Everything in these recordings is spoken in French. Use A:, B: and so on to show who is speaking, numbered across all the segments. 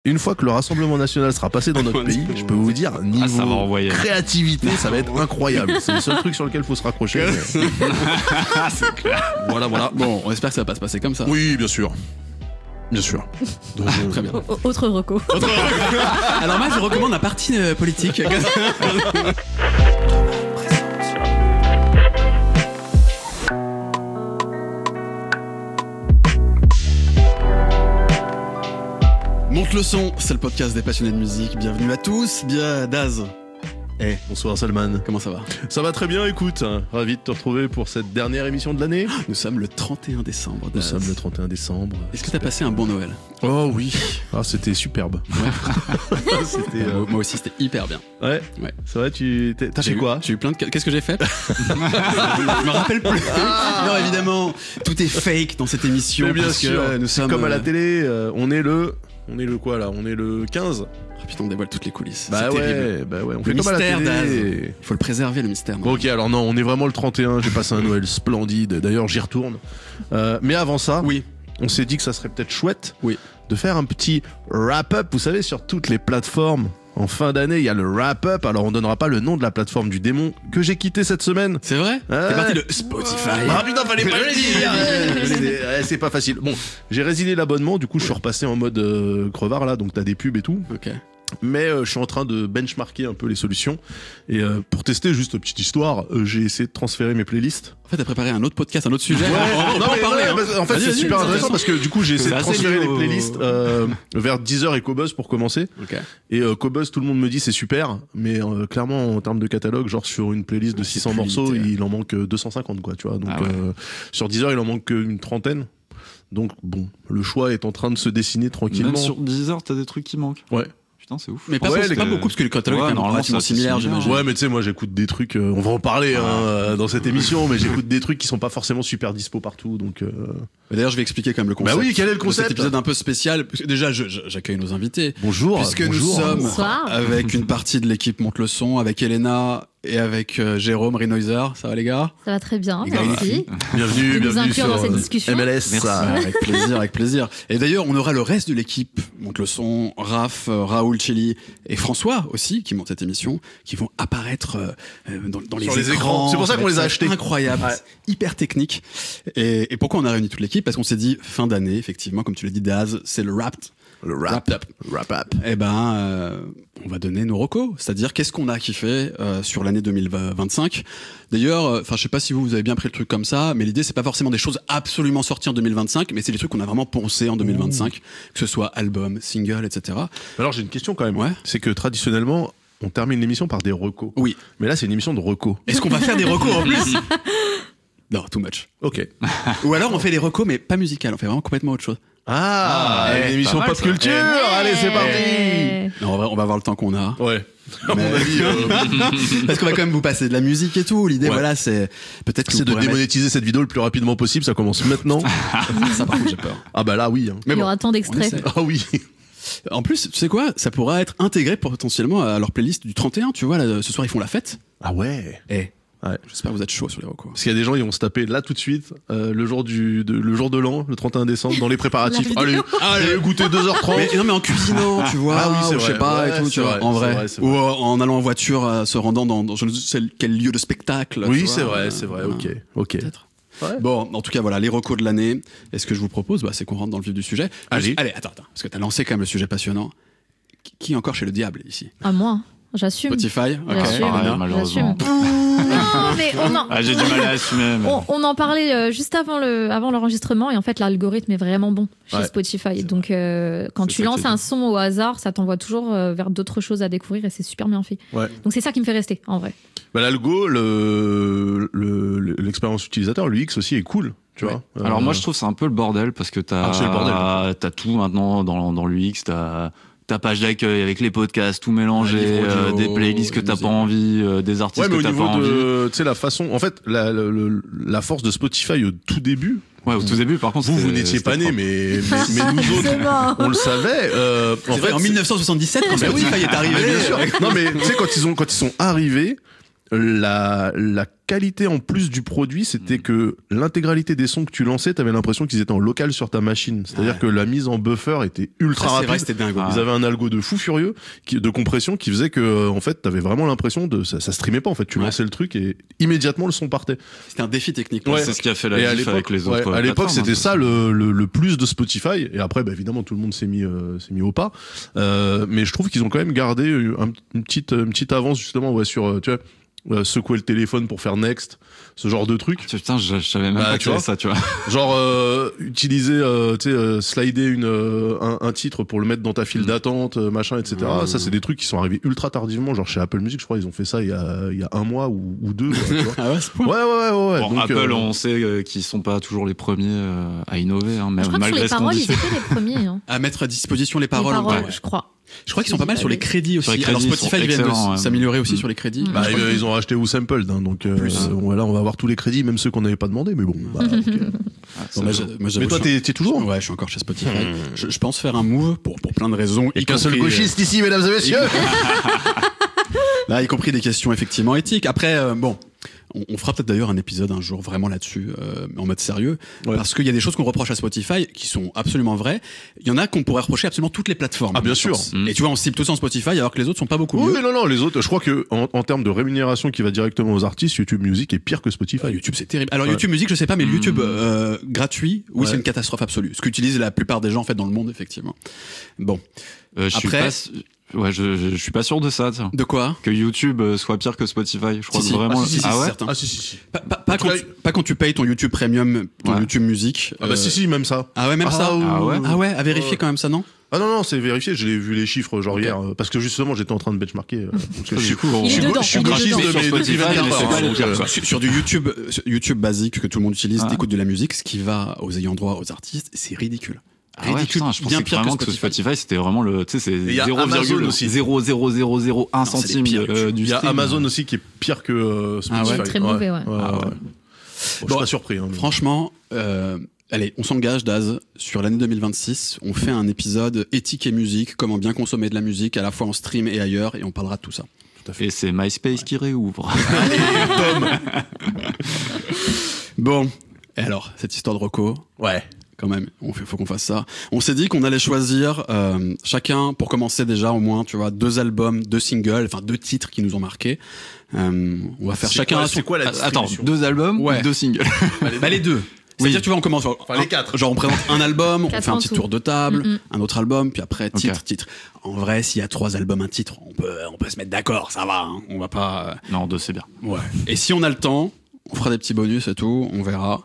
A: Une fois que le Rassemblement National sera passé dans notre pays, je peux vous dire, niveau créativité, ça va être incroyable. C'est le seul truc sur lequel il faut se raccrocher.
B: C'est clair.
A: Voilà.
B: Bon, on espère que ça va pas se passer comme ça.
A: Oui, bien sûr. Bien sûr. Donc,
B: très bien.
C: Autre reco.
B: Alors moi, je recommande un parti politique. Monte le son, c'est le podcast des passionnés de musique. Bienvenue à tous. Bien, Daz.
A: Bonsoir Salman.
B: Comment ça va ?
A: Ça va très bien, écoute. Ravi de te retrouver pour cette dernière émission de l'année.
B: Nous sommes le 31 décembre, Daz.
A: Nous sommes le 31 décembre.
B: Est-ce que t'as passé un bon Noël ?
A: Oh oui. Ah, c'était superbe.
B: Ouais. Moi aussi, c'était hyper bien.
A: Ouais. C'est vrai, t'as fait quoi ?
B: J'ai eu plein de... Qu'est-ce que j'ai fait ? Je me rappelle plus. Non, évidemment, tout est fake dans cette émission.
A: Mais bien
B: parce
A: sûr,
B: que nous sommes
A: comme à la télé, on est le quoi là ? On est le 15 ?
B: Oh, putain, on dévoile toutes les coulisses.
A: Bah
B: c'est
A: ouais,
B: terrible.
A: on
B: Le
A: fait comme à la
B: mystère,
A: télé.
B: Daz. Il faut le préserver, le mystère.
A: Bon, ok, alors non, on est vraiment le 31, j'ai passé un Noël splendide, d'ailleurs j'y retourne. Mais avant ça,
B: Oui.
A: on s'est dit que ça serait peut-être chouette
B: Oui.
A: de faire un petit wrap-up, vous savez, sur toutes les plateformes. En fin d'année, il y a le wrap-up, alors on donnera pas le nom de la plateforme du démon que j'ai quitté cette semaine.
B: C'est vrai ? T'es parti de Spotify.
A: Ah putain, fallait pas le dire. C'est pas facile. Bon, j'ai résilié l'abonnement, du coup je suis repassé en mode crevard là, donc t'as des pubs et tout.
B: Ok.
A: Mais je suis en train de benchmarker un peu les solutions. Et pour tester, juste petite histoire, j'ai essayé de transférer mes playlists.
B: En fait, t'as préparé un autre podcast, un autre sujet. On peut en parler.
A: En fait, c'est super intéressant parce que du coup, j'ai essayé de transférer les playlists vers Deezer et Qobuz pour commencer.
B: Ok.
A: Et Qobuz, tout le monde me dit c'est super, mais clairement, en termes de catalogue, genre sur une playlist de 600 morceaux, il en manque 250, quoi, tu vois. Donc sur Deezer, il en manque une trentaine. Donc bon, le choix est en train de se dessiner tranquillement.
D: Même sur Deezer, t'as des trucs qui manquent.
A: Ouais.
D: Putain, c'est ouf.
B: Mais pas, pas beaucoup, parce que le catalogue est
D: normalement
B: relativement
D: c'est
B: similaire,
D: similaire.
B: j'imagine.
A: Ouais, mais tu sais, moi j'écoute des trucs, on va en parler dans cette émission, mais j'écoute des trucs qui sont pas forcément super dispo partout, donc.
B: D'ailleurs, je vais expliquer quand même le concept.
A: Bah oui, quel est le
B: de
A: concept ?
B: Cet épisode un peu spécial. Parce que déjà, j'accueille nos invités.
A: Bonjour.
B: Puisque
A: bonjour.
B: nous sommes
C: Bonsoir.
B: avec une partie de l'équipe Monte le son, avec Elena et avec Jérôme Rinoiser. Ça va les gars ?
C: Ça va très bien,
B: Il a
C: merci.
A: Bienvenue,
C: De nous
A: bienvenue
C: inclure
A: sur
C: dans cette discussion.
A: MLS.
B: Merci. Avec plaisir, avec plaisir. Et d'ailleurs, on aura le reste de l'équipe Monte le son, Raph, Raoul Chili et François aussi, qui montent cette émission, qui vont apparaître dans
A: Sur
B: les
A: les écrans. C'est pour ça qu'on les a achetés.
B: Incroyable,
A: Ouais.
B: hyper technique. Et pourquoi on a réuni toute l'équipe ? Parce qu'on s'est dit, fin d'année, effectivement, comme tu l'as dit, Daz, c'est le wrap.
A: Le wrap-up. Wrap-up.
B: Eh ben, on va donner nos recos, c'est-à-dire qu'est-ce qu'on a kiffé sur l'année 2025. D'ailleurs, enfin, je sais pas si vous avez bien pris le truc comme ça, mais l'idée c'est pas forcément des choses absolument sorties en 2025, mais c'est des trucs qu'on a vraiment poncé en 2025, que ce soit album, single, etc.
A: Alors j'ai une question quand même.
B: Ouais.
A: C'est que traditionnellement, on termine l'émission par des recos.
B: Oui.
A: Mais là, c'est une émission de recos.
B: Est-ce qu'on va faire des recos en plus ? Non, too much.
A: Ok.
B: Ou alors on fait des recos, mais pas musicales, on fait vraiment complètement autre chose.
A: Une émission
D: pas mal,
A: pop
D: ça.
A: culture. Allez, c'est parti.
B: Non, on va avoir le temps qu'on a.
A: Ouais. À mon avis,
B: Parce qu'on va quand même vous passer de la musique et tout. L'idée,
A: Ouais.
B: voilà, c'est peut-être que
A: c'est
B: vous
A: de
B: pourrez
A: démonétiser cette vidéo le plus rapidement possible. Ça commence maintenant.
B: mettre... Ça, par contre, j'ai peur.
A: Ah bah là, oui. hein.
B: Mais
C: Il y
B: bon,
C: aura tant
B: on
C: d'extraits.
B: essaie.
A: Ah oui.
B: En plus, tu sais quoi ? Ça pourra être intégré potentiellement à leur playlist du 31. Tu vois, là, ce soir, ils font la fête.
A: Ah ouais. Ouais.
B: J'espère que vous êtes chaud sur les recos.
A: Parce qu'il y a des gens, ils vont se taper là tout de suite, le jour de l'an, le 31 décembre, dans les préparatifs.
C: La vidéo.
A: Allez, goûter 2h30.
B: Mais, non, mais en cuisinant, tu vois.
A: Ah oui, c'est
B: ou je sais
A: vrai.
B: pas,
A: Ouais,
B: et tout,
A: c'est
B: tu vois,
A: vrai,
B: en
A: c'est
B: vrai.
A: vrai, c'est
B: Ou
A: vrai.
B: en allant en voiture, se rendant dans je ne sais quel lieu de spectacle.
A: Oui,
B: tu
A: c'est
B: vois,
A: vrai, c'est vrai.
B: voilà.
A: Ok.
B: Peut-être.
A: Ouais.
B: Bon, en tout cas, voilà, les recos de l'année. Et ce que je vous propose, c'est qu'on rentre dans le vif du sujet.
A: Allez.
B: Allez, attends. Parce que t'as lancé quand même le sujet passionnant. Qui est encore chez le diable, ici ?
C: À moi, j'assume.
B: Spotify. Ok.
C: J'assume.
D: pareil, malheureusement.
C: Non, mais
D: J'ai du mal à assumer. mais-
C: on en parlait juste avant l'enregistrement et en fait l'algorithme est vraiment bon chez
A: Ouais,
C: Spotify. Donc quand
A: C'est
C: tu
A: ça
C: lances
A: qui est
C: un
A: bien.
C: son au hasard, ça t'envoie toujours vers d'autres choses à découvrir et c'est super bien fait.
A: Ouais.
C: Donc c'est ça qui me fait rester en vrai.
A: Bah l'algo, l'expérience utilisateur, l'UX aussi est cool, tu
B: Ouais.
A: vois.
D: Alors moi je trouve que c'est un peu le bordel parce que
A: c'est le bordel.
D: t'as tout maintenant dans l'UX, t'as ta page d'accueil avec les podcasts, tout mélangé,
B: Ouais, livre audio,
D: des playlists que t'as
B: musique.
D: pas envie, des artistes
A: Ouais, mais
D: que
A: au
D: t'as pas
A: niveau
D: envie.
A: de, tu sais, la façon, en fait, la force de Spotify au tout début.
D: Ouais, au tout début, par contre,
A: Vous n'étiez pas nés, mais nous autres,
C: Forcément.
A: on le savait.
B: En 1977, quand
A: Mais oui.
B: Spotify est arrivé.
A: Mais bien sûr. Non, mais tu sais, quand ils sont arrivés, la qualité en plus du produit, c'était que l'intégralité des sons que tu lançais, t'avais l'impression qu'ils étaient en local sur ta machine. C'est-à-dire que la mise en buffer était ultra rapide.
B: C'est vrai, c'était dingue.
A: Ils avaient un algo de fou furieux de compression qui faisait que en fait t'avais vraiment l'impression de ça streamait pas en fait. Tu lançais le truc et immédiatement le son partait.
B: C'était un défi technique.
A: Ouais.
D: C'est ce qui a fait la diff avec les autres.
A: À l'époque,
D: plateformes,
A: c'était ça le plus de Spotify. Et après, évidemment, tout le monde s'est mis au pas. Mais je trouve qu'ils ont quand même gardé une petite avance justement sur tu vois. Secouer le téléphone pour faire next, ce genre de truc.
D: Putain, je savais même pas qu'il y avait ça, tu vois.
A: Genre utiliser, slider un titre pour le mettre dans ta file d'attente, machin, etc. Ça, c'est des trucs qui sont arrivés ultra tardivement. Genre chez Apple Music, je crois, ils ont fait ça il y a un mois ou deux. Tu vois.
B: Ah ouais, c'est point.
A: Ouais.
D: Bon,
A: Donc,
D: Apple, on sait qu'ils sont pas toujours les premiers à innover, hein, même
C: Je crois que sur
D: malgré
C: les
D: ce qu'on
C: paroles,
D: dit.
C: ils étaient les premiers. Hein.
B: À mettre à disposition les
C: Les
B: paroles.
C: paroles,
B: Ouais.
C: je crois.
B: Je crois qu'ils sont pas mal sur les crédits aussi.
D: Sur les crédits,
B: Alors
D: ils
B: Spotify
D: sont
B: vient
D: excellents,
B: de s'améliorer aussi sur les crédits.
A: Bah, ils ont racheté WhoSampled, hein, donc voilà, on va avoir tous les crédits, même ceux qu'on n'avait pas demandé, mais bon. Bah, okay.
B: Bon,
A: Mais toi, t'es toujours
B: Ouais, je suis encore chez Spotify. Je pense faire un move pour plein de raisons.
A: Il y a qu'un seul gauchiste ici, mesdames et messieurs.
B: Là, y compris des questions effectivement éthiques. Après, bon. On fera peut-être d'ailleurs un épisode un jour vraiment là-dessus, en mode sérieux, parce qu'il y a des choses qu'on reproche à Spotify qui sont absolument vraies. Il y en a qu'on pourrait reprocher à absolument toutes les plateformes.
A: Ah, bien sûr.
B: Et tu vois, on cible tous en Spotify alors que les autres sont pas beaucoup mieux.
A: Oui, non, les autres, je crois que en termes de rémunération qui va directement aux artistes, YouTube Music est pire que Spotify.
B: YouTube, c'est terrible. Alors YouTube Music, je sais pas, mais le YouTube gratuit, oui, c'est une catastrophe absolue. Ce qu'utilisent la plupart des gens en fait dans le monde, effectivement. Bon.
D: Après. Je suis pas sûr de ça, tiens.
B: De quoi?
D: Que YouTube soit pire que Spotify. Je crois que vraiment.
B: Si,
D: ah ouais?
B: certain.
A: Ah si.
B: Pas quand tu payes ton YouTube Premium, ton YouTube Music.
A: Ah bah si, même ça.
B: Ah ouais, même ça.
D: Ah ouais,
B: à vérifier quand même ça, non?
A: Ah non, c'est vérifié, j'ai vu les chiffres genre hier, parce que justement j'étais en train de benchmarker.
D: Du coup,
C: Il est dedans.
A: je suis gauchiste
D: sur
A: de
D: Spotify,
A: mes
D: mais
B: Sur du YouTube basique que tout le monde utilise, t'écoutes de la musique, ce qui va aux ayants droit, aux artistes, c'est ridicule.
D: Ah ouais, putain, je pensais vraiment que Spotify c'était vraiment le, tu sais, c'est
A: il y a Amazon aussi.
D: 0,0001 centime du
A: Il y a
D: stream.
A: Amazon aussi qui est pire que Spotify.
C: C'est très mauvais, ouais.
A: Bon, je suis pas surpris. Hein, mais...
B: Franchement, allez, on s'engage, Daz, sur l'année 2026. On fait un épisode éthique et musique, comment bien consommer de la musique, à la fois en stream et ailleurs, et on parlera de tout ça.
A: Tout à fait.
D: Et c'est MySpace qui réouvre.
B: Bon, et alors, cette histoire de reco.
A: Ouais.
B: Quand même, faut qu'on fasse ça. On s'est dit qu'on allait choisir chacun, pour commencer déjà au moins, tu vois, 2 albums, 2 singles, enfin 2 titres qui nous ont marqués. On va faire chacun.
A: C'est quoi la
D: Attends, 2 albums ou 2 singles?
B: Bah les 2. C'est-à-dire, tu vois, on commence.
A: Les 4.
B: Genre, on présente un album, on
C: 4
B: fait un
C: en
B: petit
C: tout.
B: tour de table, un autre album, puis après titre. En vrai, s'il y a 3 albums, un titre, on peut se mettre d'accord, ça va. Hein. On va pas.
D: Non, 2 c'est bien.
B: Ouais. Et si on a le temps, on fera des petits bonus et tout, on verra.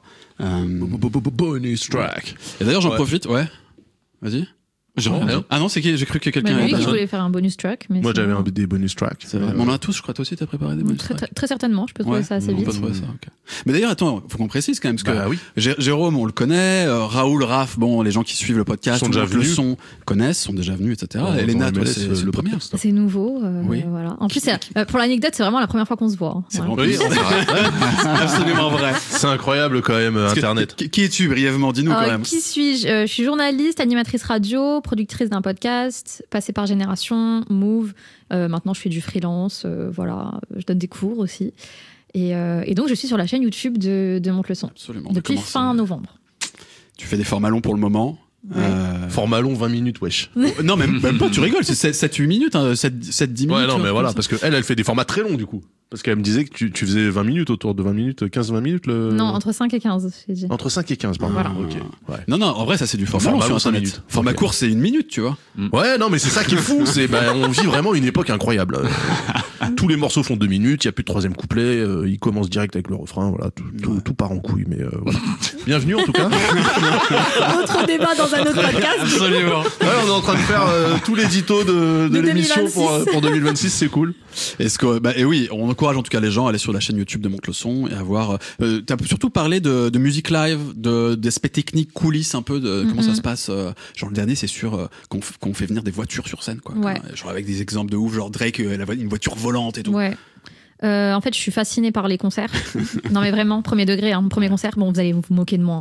A: Bonus track.
B: Et d'ailleurs, j'en profite, ouais. Vas-y. Ah non, c'est qui? J'ai cru que quelqu'un
C: Mais lui,
B: avait
C: je voulais faire un bonus track. Mais
A: Moi, j'avais
C: sinon-
A: des bonus tracks.
B: C'est vrai. Mais on en a tous, je crois. Toi aussi, t'as préparé des bonus
C: Très,
B: tracks.
C: très certainement, je peux trouver ça assez
B: on
C: vite.
B: peut trouver ça, ok. Mais d'ailleurs, attends, faut qu'on précise quand même, parce que
A: oui.
B: Jérôme, on le connaît, Raoul, Raph, bon, les gens qui suivent le podcast,
A: Sont déjà
B: le
A: venus.
B: son, connaissent, sont déjà venus, etc.
A: Dans
B: Elena, toi,
A: MLS,
B: c'est le premier.
A: podcast.
C: C'est nouveau.
B: Oui.
C: Voilà. En plus, pour l'anecdote, c'est vraiment la première fois qu'on se voit. Hein.
B: C'est
C: Voilà.
B: vraiment c'est absolument vrai.
A: C'est incroyable quand même, Internet.
B: Qui es-tu, brièvement? Dis-nous quand même.
C: Qui suis-je? Je suis journaliste, animatrice radio, productrice d'un podcast, passée par Génération, Move. Maintenant, je fais du freelance. Voilà, je donne des cours aussi. Et donc, je suis sur la chaîne YouTube de Monte le Son
B: Absolument.
C: depuis
B: Comment
C: fin novembre.
B: Tu fais des formats longs pour le moment.
A: Format long, 20 minutes, wesh.
B: Non, même pas, tu rigoles, c'est 7-8 minutes, 7-10 minutes.
A: Ouais, non, mais voilà,
B: comme
A: parce qu'elle fait des formats très longs, du coup. Parce qu'elle me disait que tu faisais 20 minutes, autour de 20 minutes, 15-20 minutes.
C: Non, entre 5 et 15, j'ai dit.
A: Entre 5 et 15, pardon.
C: Voilà.
A: Ok. Ouais.
B: Non, en vrai, ça c'est du format long
A: Format
B: sur
A: long, 5
B: Internet.
A: minutes.
B: Format
A: Ok.
B: court, c'est 1 minute, tu vois.
A: Ouais, non, mais c'est ça qui est fou. On vit vraiment une époque incroyable. Tous les morceaux font 2 minutes, il n'y a plus de 3e couplet, il commence direct avec le refrain, voilà, tout part en couille, mais voilà. Bienvenue en tout cas.
C: Autre débat dans un autre podcast.
B: Absolument.
A: Ouais, on est en train de faire tout l'édito de l'émission
C: 2026.
A: pour 2026, c'est cool.
B: Est-ce que, et oui, on encourage en tout cas les gens à aller sur la chaîne YouTube de Monte le Son et à voir. T'as surtout parlé de musique live, d'aspects techniques, coulisses un peu de comment ça se passe. Genre le dernier, c'est sûr qu'on fait venir des voitures sur scène, quoi.
C: Ouais.
B: Genre avec des exemples de ouf, genre Drake, une voiture volante et tout.
C: Ouais. En fait, je suis fascinée par les concerts. Non, mais vraiment, premier degré, hein, mon premier concert. Bon, vous allez vous moquer de moi. Hein.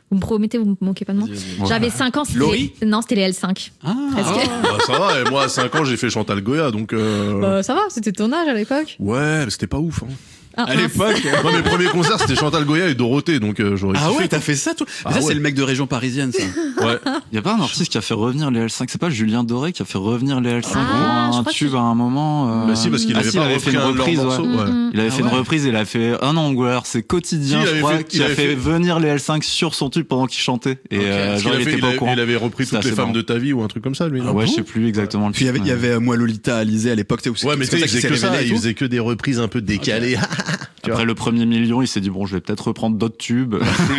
C: Vous me promettez, vous me moquez pas de moi.
B: Vas-y.
C: J'avais 5 ans, c'était
B: Laurie
C: non, c'était les L5. Presque.
A: Bah, ça va, et moi à 5 ans j'ai fait Chantal Goya donc.
C: Ça va, c'était ton âge à l'époque.
A: Ouais, mais c'était pas ouf. Hein.
B: À l'époque.
A: Moi mes premiers concerts c'était Chantal Goya et Dorothée donc j'aurais.
B: Ah
A: kiffé.
B: ouais, t'as fait ça toi.
A: Ah
B: Ça
A: ouais.
B: c'est le mec de région parisienne ça.
A: Ouais.
D: Il y a pas un artiste qui a fait revenir les L5, c'est pas Julien Doré qui a fait revenir les L5
C: Ah, je
D: pour un
C: crois
D: tube
C: que
D: à un moment.
A: Bah si parce qu'il avait
D: si,
A: pas
D: il avait
A: repris
D: fait une
A: un de leurs
D: reprise,
A: morceaux.
D: ouais.
A: Ouais.
D: Il avait fait
B: Ah
D: une
B: ouais.
D: reprise, il a fait ou alors c'est Quotidien,
A: Si, il
D: je
A: avait
D: crois,
A: fait-
D: qui
A: il
D: a
A: avait
D: fait
A: fait-
D: venir les L5 sur son tube pendant qu'il chantait. Et
A: Parce
D: genre
A: qu'il
D: il
A: a fait-
D: était pas au courant.
A: il avait repris
D: C'était
A: toutes les
D: assez
A: femmes
D: marrant.
A: de ta vie ou un truc comme ça lui. non
D: Ouais, je sais plus exactement le
B: Puis il y
D: titre,
B: avait moi Lolita Alizé à l'époque, tu sais, où
A: Ouais, mais
B: c'est
A: tu sais, il
B: comme
A: faisait
B: ça
A: que
B: qu'il s'est
A: ça,
B: révélé et
A: il
B: tout.
A: faisait que des reprises un peu décalées. Tu
D: Après
A: vois.
D: le premier million, il s'est dit bon, je vais peut-être reprendre d'autres tubes.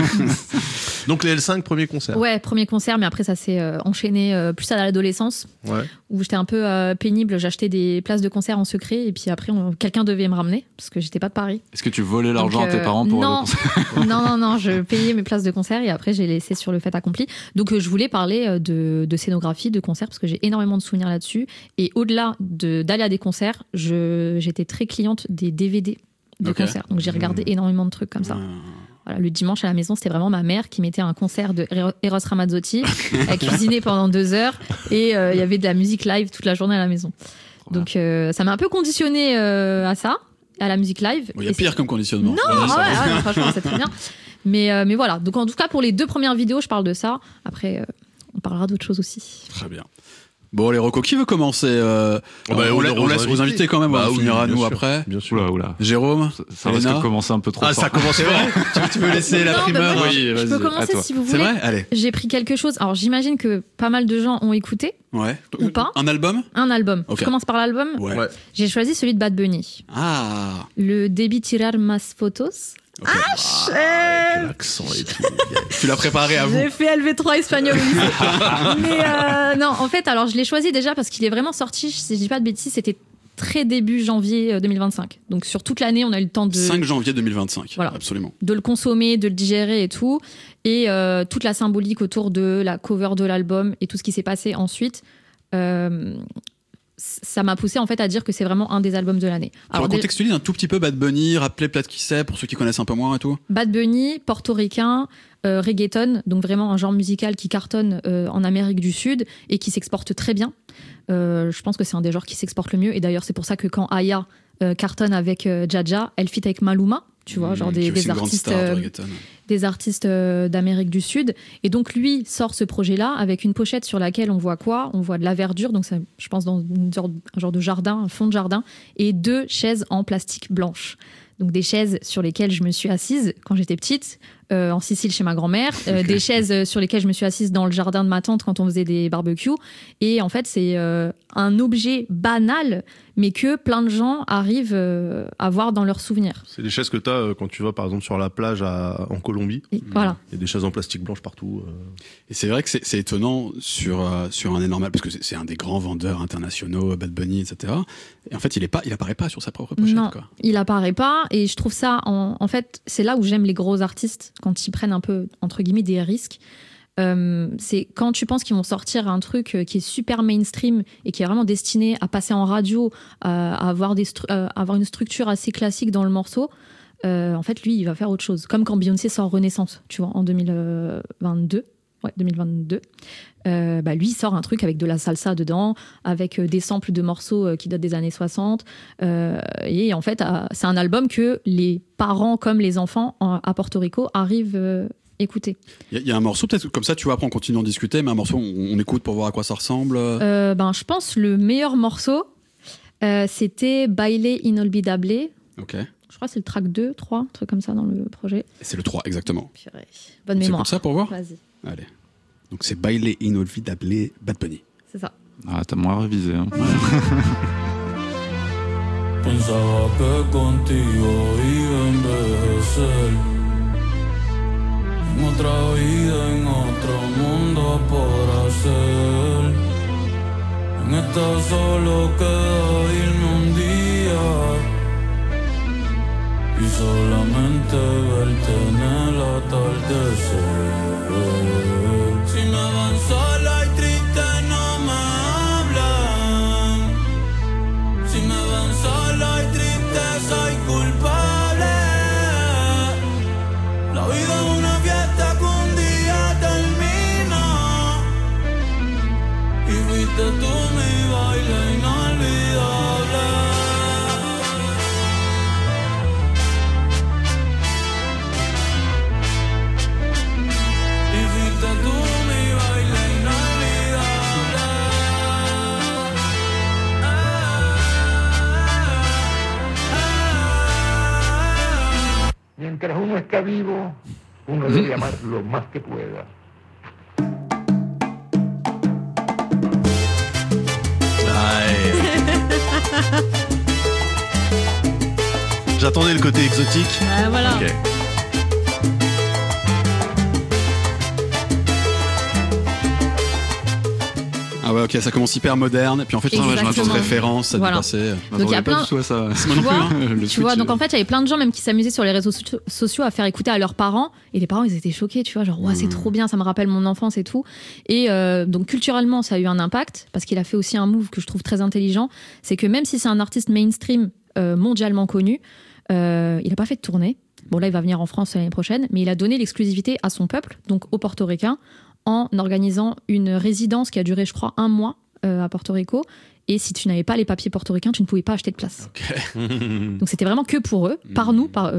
A: Donc les L5 premier concert.
C: Ouais, premier concert, mais après ça s'est enchaîné plus à l'adolescence,
A: Ouais.
C: où j'étais un peu pénible. J'achetais des places de concert en secret, et puis après quelqu'un devait me ramener parce que j'étais pas de Paris.
D: Est-ce que tu volais l'argent
C: Donc,
D: à tes parents pour
C: non,
D: le concert
C: non, je payais mes places de concert et après j'ai laissé sur le fait accompli. Donc je voulais parler de scénographie, de concert, parce que j'ai énormément de souvenirs là-dessus. Et au-delà d'aller à des concerts, j'étais très cliente des DVD de
B: Ok.
C: concerts. Donc j'ai regardé énormément de trucs comme ça. Voilà, le dimanche à la maison, c'était vraiment ma mère qui mettait un concert de Eros Ramazzotti. Elle cuisinait pendant 2 heures et il y avait de la musique live toute la journée à la maison. Donc ça m'a un peu conditionné à ça, à la musique live.
B: Il y a
C: Et
B: pire comme conditionnement.
C: non,
B: Ouais, ça va.
C: ouais, franchement, c'est très bien. Mais voilà, donc en tout cas, pour les 2 premières vidéos, je parle de ça. Après, on parlera d'autres choses aussi.
B: Très bien. Bon, les recos, qui veut commencer
A: Bah,
B: on laisse aux invités quand même,
A: Bah
B: on
A: oui,
B: finira
A: bien
B: nous
A: sûr,
B: après.
A: Bien sûr.
D: Oula.
B: Jérôme,
D: Ça risque
B: Elena
D: de commencer un peu trop
A: Ah,
D: fort.
A: ça commence pas.
B: tu veux laisser la
C: Non,
B: primeur
C: bah, moi,
D: Oui,
C: je
D: vas-y,
C: peux
D: à
C: commencer
D: toi.
C: si vous
B: C'est
C: voulez.
B: vrai Allez.
C: J'ai pris quelque chose. Alors, j'imagine que pas mal de gens ont écouté
B: Ouais.
C: Ou pas.
B: Un album
C: un album.
B: Ok.
C: Je commence par l'album.
B: Ouais.
A: Ouais.
C: J'ai choisi celui de Bad Bunny.
B: Ah.
C: Le Debí tirar más fotos.
B: Ok.
A: Avec l'accent et tout.
B: Tu l'as préparé à vous.
C: J'ai fait LV3 espagnol au lycée. Mais non, en fait, alors je l'ai choisi déjà parce qu'il est vraiment sorti, si je dis pas de bêtises, c'était très début janvier 2025. Donc sur toute l'année, on a eu le temps de
B: 5 janvier 2025.
C: Voilà.
B: Absolument.
C: de le consommer, de le digérer et tout. Et toute la symbolique autour de la cover de l'album et tout ce qui s'est passé ensuite, ça m'a poussé en fait à dire que c'est vraiment un des albums de l'année.
B: Tu
C: Alors,
B: recontextualises un tout petit peu Bad Bunny, rappeler peut-être qui c'est pour ceux qui connaissent un peu moins et tout.
C: Bad Bunny, portoricain, reggaeton, donc vraiment un genre musical qui cartonne en Amérique du Sud et qui s'exporte très bien. Je pense que c'est un des genres qui s'exporte le mieux. Et d'ailleurs, c'est pour ça que quand Aya cartonne avec Jaja, elle fit avec Maluma, tu vois, genre
B: Qui est aussi
C: des
B: une grande
C: artistes,
B: star de reggaeton.
C: des artistes d'Amérique du Sud. Et donc, lui sort ce projet-là avec une pochette sur laquelle on voit quoi ? On voit de la verdure, donc ça, je pense dans un genre de jardin, un fond de jardin, et 2 chaises en plastique blanche. Donc des chaises sur lesquelles je me suis assise quand j'étais petite, en Sicile chez ma grand-mère, des chaises sur lesquelles je me suis assise dans le jardin de ma tante quand on faisait des barbecues. Et en fait, c'est un objet banal, mais que plein de gens arrivent à voir dans leurs souvenirs.
A: C'est des chaises que t'as quand tu vas par exemple sur la plage en Colombie.
C: Et voilà.
A: Il y a des chaises en plastique blanche partout.
B: Et c'est vrai que c'est étonnant sur un énorme, parce que c'est un des grands vendeurs internationaux, Bad Bunny, etc. Et en fait, il apparaît pas sur sa propre pochette.
C: Non,
B: Quoi.
C: il apparaît pas. Et je trouve ça, en fait, c'est là où j'aime les gros artistes, quand ils prennent un peu, entre guillemets, des risques. C'est quand tu penses qu'ils vont sortir un truc qui est super mainstream et qui est vraiment destiné à passer en radio, à avoir une structure assez classique dans le morceau. En fait, lui, il va faire autre chose. Comme quand Beyoncé sort Renaissance, tu vois, en 2022. Ouais, 2022. Lui, il sort un truc avec de la salsa dedans, avec des samples de morceaux qui datent des années 60. Et en fait, c'est un album que les parents comme les enfants à Porto Rico arrivent écouter.
B: Il y a un morceau, peut-être comme ça, tu vois, après on continue d'en discuter, mais un morceau, on écoute pour voir à quoi ça ressemble.
C: Je pense le meilleur morceau, c'était Baile Inolvidable.
B: Ok.
C: Je crois que c'est le track 2, 3, un truc comme ça dans le projet.
B: C'est le 3, exactement.
C: Purée. Bonne
B: C'est
C: mémoire.
B: comme ça pour voir.
C: Vas-y,
B: Allez. Donc c'est Baile Inolvidable, Bad Bunny.
C: c'est ça.
D: Ah, t'as moins révisé. Hein.
E: Pensaba que contigo iba a envejecer en otra vida, en otro mundo por hacer. En esta solo queda irme un día y solamente verte en el atardecer. Si me van sola y triste no me hablan. Si me ven sola y triste soy culpable. La vida es una fiesta que un día
F: Mientras uno está vivo, uno debe amar lo más que pueda.
A: J'attendais le côté exotique.
C: Voilà.
A: Ok.
B: Ah ouais, ok, ça commence hyper moderne, et puis en fait,
C: Exactement.
B: je référence, ça
C: Voilà.
B: a dû passer.
C: Donc il y a plein.
D: Soit ça.
C: Tu vois, donc en fait, il y avait plein de gens même qui s'amusaient sur les réseaux sociaux à faire écouter à leurs parents, et les parents ils étaient choqués, tu vois, genre ouais, c'est trop bien, ça me rappelle mon enfance et tout. Et donc culturellement, ça a eu un impact parce qu'il a fait aussi un move que je trouve très intelligent, c'est que même si c'est un artiste mainstream mondialement connu, il a pas fait de tournée. Bon là, il va venir en France l'année prochaine, mais il a donné l'exclusivité à son peuple, donc aux Portoricains, en organisant une résidence qui a duré, je crois, 1 mois à Porto Rico. Et si tu n'avais pas les papiers portoricains, tu ne pouvais pas acheter de place. Donc c'était vraiment que pour eux, pour nous, par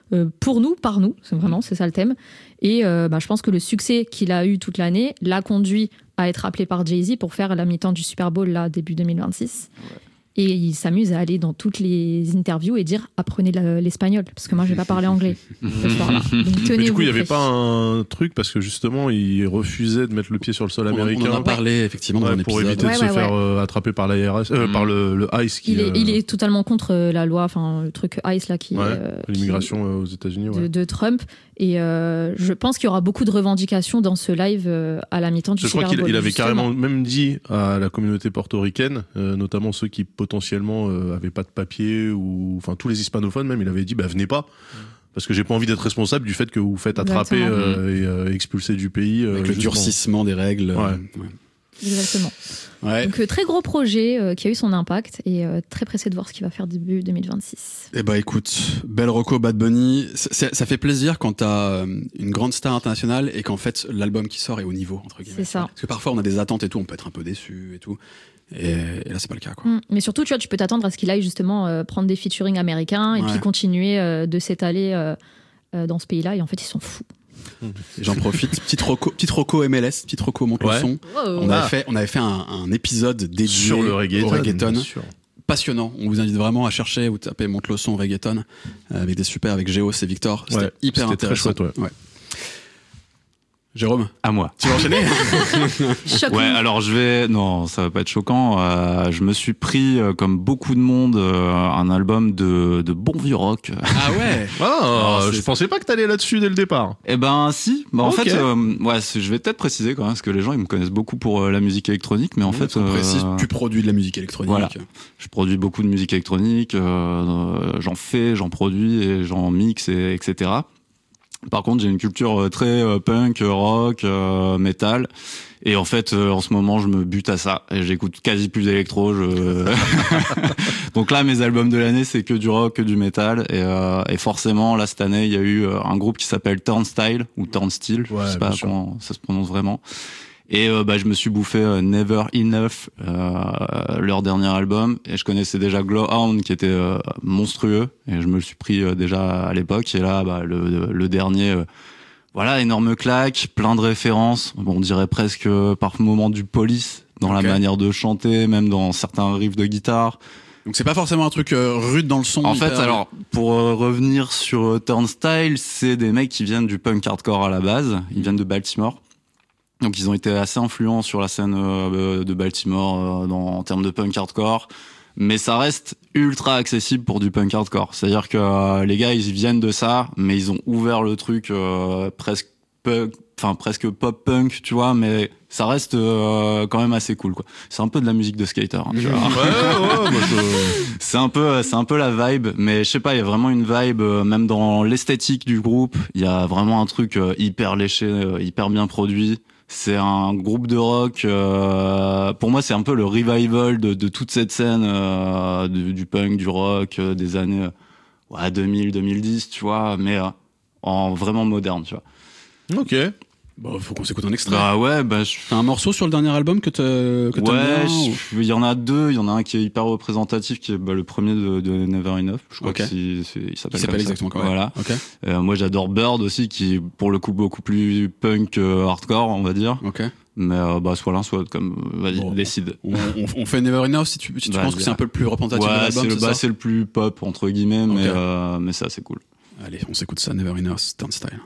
C: nous. C'est ça le thème. Et je pense que le succès qu'il a eu toute l'année l'a conduit à être appelé par Jay-Z pour faire la mi-temps du Super Bowl là, début 2026. Ouais. Et il s'amuse à aller dans toutes les interviews et dire apprenez l'espagnol, parce que moi je vais pas parler anglais ce soir-là. Donc,
A: mais du coup, il n'y avait pas un truc, parce que justement, il refusait de mettre le pied sur le sol américain.
B: On en a parlé effectivement dans un
A: pour
B: épisode.
A: éviter de se faire attraper par l'IRS, par le ICE.
C: Il est totalement contre la loi, enfin le truc ICE là qui
A: l'immigration aux États-Unis
C: de Trump. Et je pense qu'il y aura beaucoup de revendications dans ce live à la mi-temps du Super Bowl.
A: Je crois qu'il avait carrément même dit à la communauté portoricaine, notamment ceux qui potentiellement avaient pas de papier, ou enfin tous les hispanophones même, il avait dit venez pas, parce que j'ai pas envie d'être responsable du fait que vous vous faites attraper et expulser du pays.
B: Avec le durcissement des règles.
A: Ouais.
C: Exactement.
B: Ouais.
C: Donc très gros projet qui a eu son impact, et très pressé de voir ce qu'il va faire début 2026.
B: Eh bah écoute, belle reco Bad Bunny, ça fait plaisir quand t'as une grande star internationale et qu'en fait l'album qui sort est au niveau, entre guillemets.
C: C'est ça.
B: Parce que parfois on a des attentes et tout, on peut être un peu déçu et tout. Et là c'est pas le cas quoi.
C: Mais surtout tu vois, tu peux t'attendre à ce qu'il aille justement prendre des featuring américains et puis continuer de s'étaler dans ce pays-là, et en fait ils sont fous.
B: Et j'en profite, petite roco MLS, petite roco monte le son.
C: Wow.
B: On avait fait un épisode dédié
A: sur le reggaeton.
B: Passionnant. On vous invite vraiment à chercher ou taper monte le son reggaeton avec des super, avec Géos et Victor. C'était hyper intéressant.
A: Très chouette,
B: ouais. Jérôme,
D: à moi.
B: Tu vas enchaîner?
D: Ouais, alors non, ça va pas être choquant. Je me suis pris, comme beaucoup de monde, un album de bon vieux rock.
B: Ah ouais.
A: Je pensais pas que t'allais là-dessus dès le départ.
D: Eh ben si. En fait, je vais peut-être préciser quand même, parce que les gens ils me connaissent beaucoup pour la musique électronique, mais en fait,
B: tu produis de la musique électronique.
D: Voilà. Je produis beaucoup de musique électronique. J'en produis et j'en mixe, etc. Par contre, j'ai une culture très punk, rock, metal. Et en fait, en ce moment, je me bute à ça. Et j'écoute quasi plus d'électro. Donc là, mes albums de l'année, c'est que du rock, que du metal. Et forcément, là, cette année, il y a eu un groupe qui s'appelle Turnstile, ou Turnstile. Je sais pas comment ça se prononce vraiment. Et je me suis bouffé Never Enough, leur dernier album, et je connaissais déjà Glowhound qui était monstrueux, et je me le suis pris déjà à l'époque. Et là le dernier, énorme claque, plein de références, on dirait presque par moment du Police dans la manière de chanter, même dans certains riffs de guitare.
B: Donc c'est pas forcément un truc rude dans le son.
D: En fait, alors pour revenir sur Turnstile, c'est des mecs qui viennent du punk hardcore à la base, ils viennent de Baltimore. Donc ils ont été assez influents sur la scène de Baltimore en termes de punk hardcore, mais ça reste ultra accessible pour du punk hardcore. C'est-à-dire que les gars ils viennent de ça, mais ils ont ouvert le truc presque pop punk, tu vois, mais ça reste quand même assez cool quoi. C'est un peu de la musique de skater, hein, tu vois. C'est un peu la vibe, mais je sais pas, il y a vraiment une vibe même dans l'esthétique du groupe, il y a vraiment un truc hyper léché, hyper bien produit. C'est un groupe de rock, pour moi c'est un peu le revival de toute cette scène du punk, du rock des années 2000-2010, tu vois, mais en vraiment moderne, tu vois.
A: Ok.
B: Bon, faut qu'on s'écoute un extrait.
A: T'as
B: un morceau sur le dernier album que t'aimes bien,
D: il y en a deux. Il y en a un qui est hyper représentatif, qui est le premier de Never Enough. Je crois qu'il s'appelle
B: exactement comme
D: ça. Voilà.
B: Okay.
D: Moi, j'adore Bird aussi, qui est pour le coup beaucoup plus punk hardcore, on va dire.
B: Ok.
D: Mais soit l'un, soit comme vas-y, décide.
B: On fait Never Enough si tu penses que c'est un peu le plus représentatif de l'album.
D: C'est le plus pop entre guillemets, mais c'est assez cool.
B: Allez, on s'écoute ça, Never Enough, Turnstile.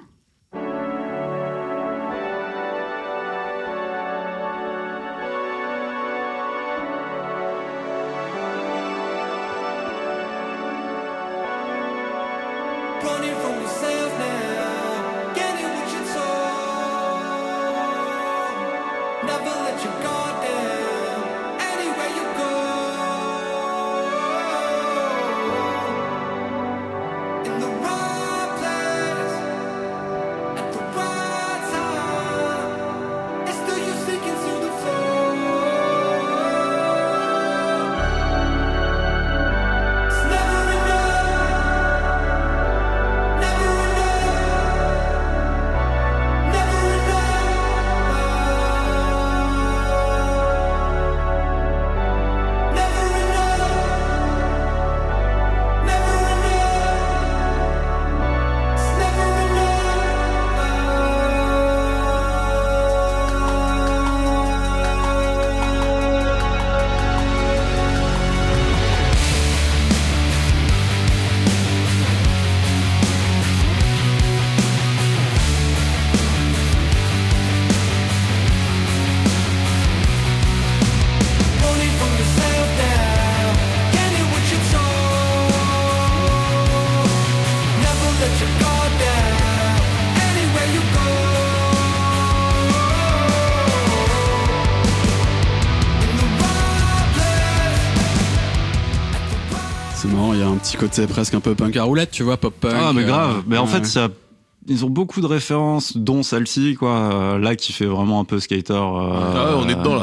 B: Côté presque un peu punk à roulette, tu vois, pop-punk.
D: Ah, mais grave. Mais en fait, ils ont beaucoup de références, dont celle-ci, quoi. Là, qui fait vraiment un peu skater.
A: On est dedans,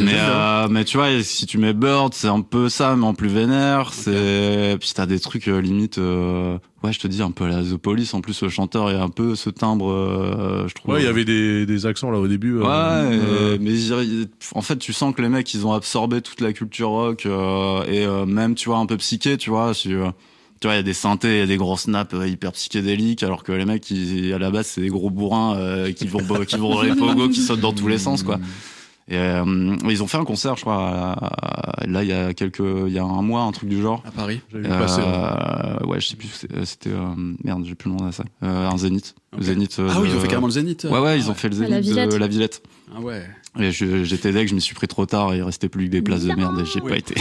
A: là.
D: Mais tu vois, si tu mets Bird, c'est un peu ça, mais en plus vénère. Okay. Puis t'as des trucs limite. Ouais, je te dis un peu la The Police. En plus, le chanteur est un peu ce timbre, je trouve.
A: Ouais, il y avait des accents là au début.
D: Mais en fait, tu sens que les mecs, ils ont absorbé toute la culture rock et même, tu vois, un peu psyché, tu vois. Tu vois, il y a des synthés, il y a des gros snaps hyper psychédéliques, alors que les mecs, à la base, c'est des gros bourrins qui vont dans les pogos, qui sautent dans tous les sens, quoi. Et ils ont fait un concert, je crois, là il y a un mois, un truc du genre.
B: À Paris.
A: J'avais vu passer.
D: Ouais, je sais plus. C'était merde, j'ai plus le nom de la salle. Un Zénith.
B: Okay.
D: Zénith.
B: Oui, ils ont fait carrément le Zénith.
D: Ouais, ils ont fait le Zénith de la Villette.
B: Ah ouais.
D: Et j'étais deg, je m'y suis pris trop tard et il restait plus que des places de merde et j'ai pas été.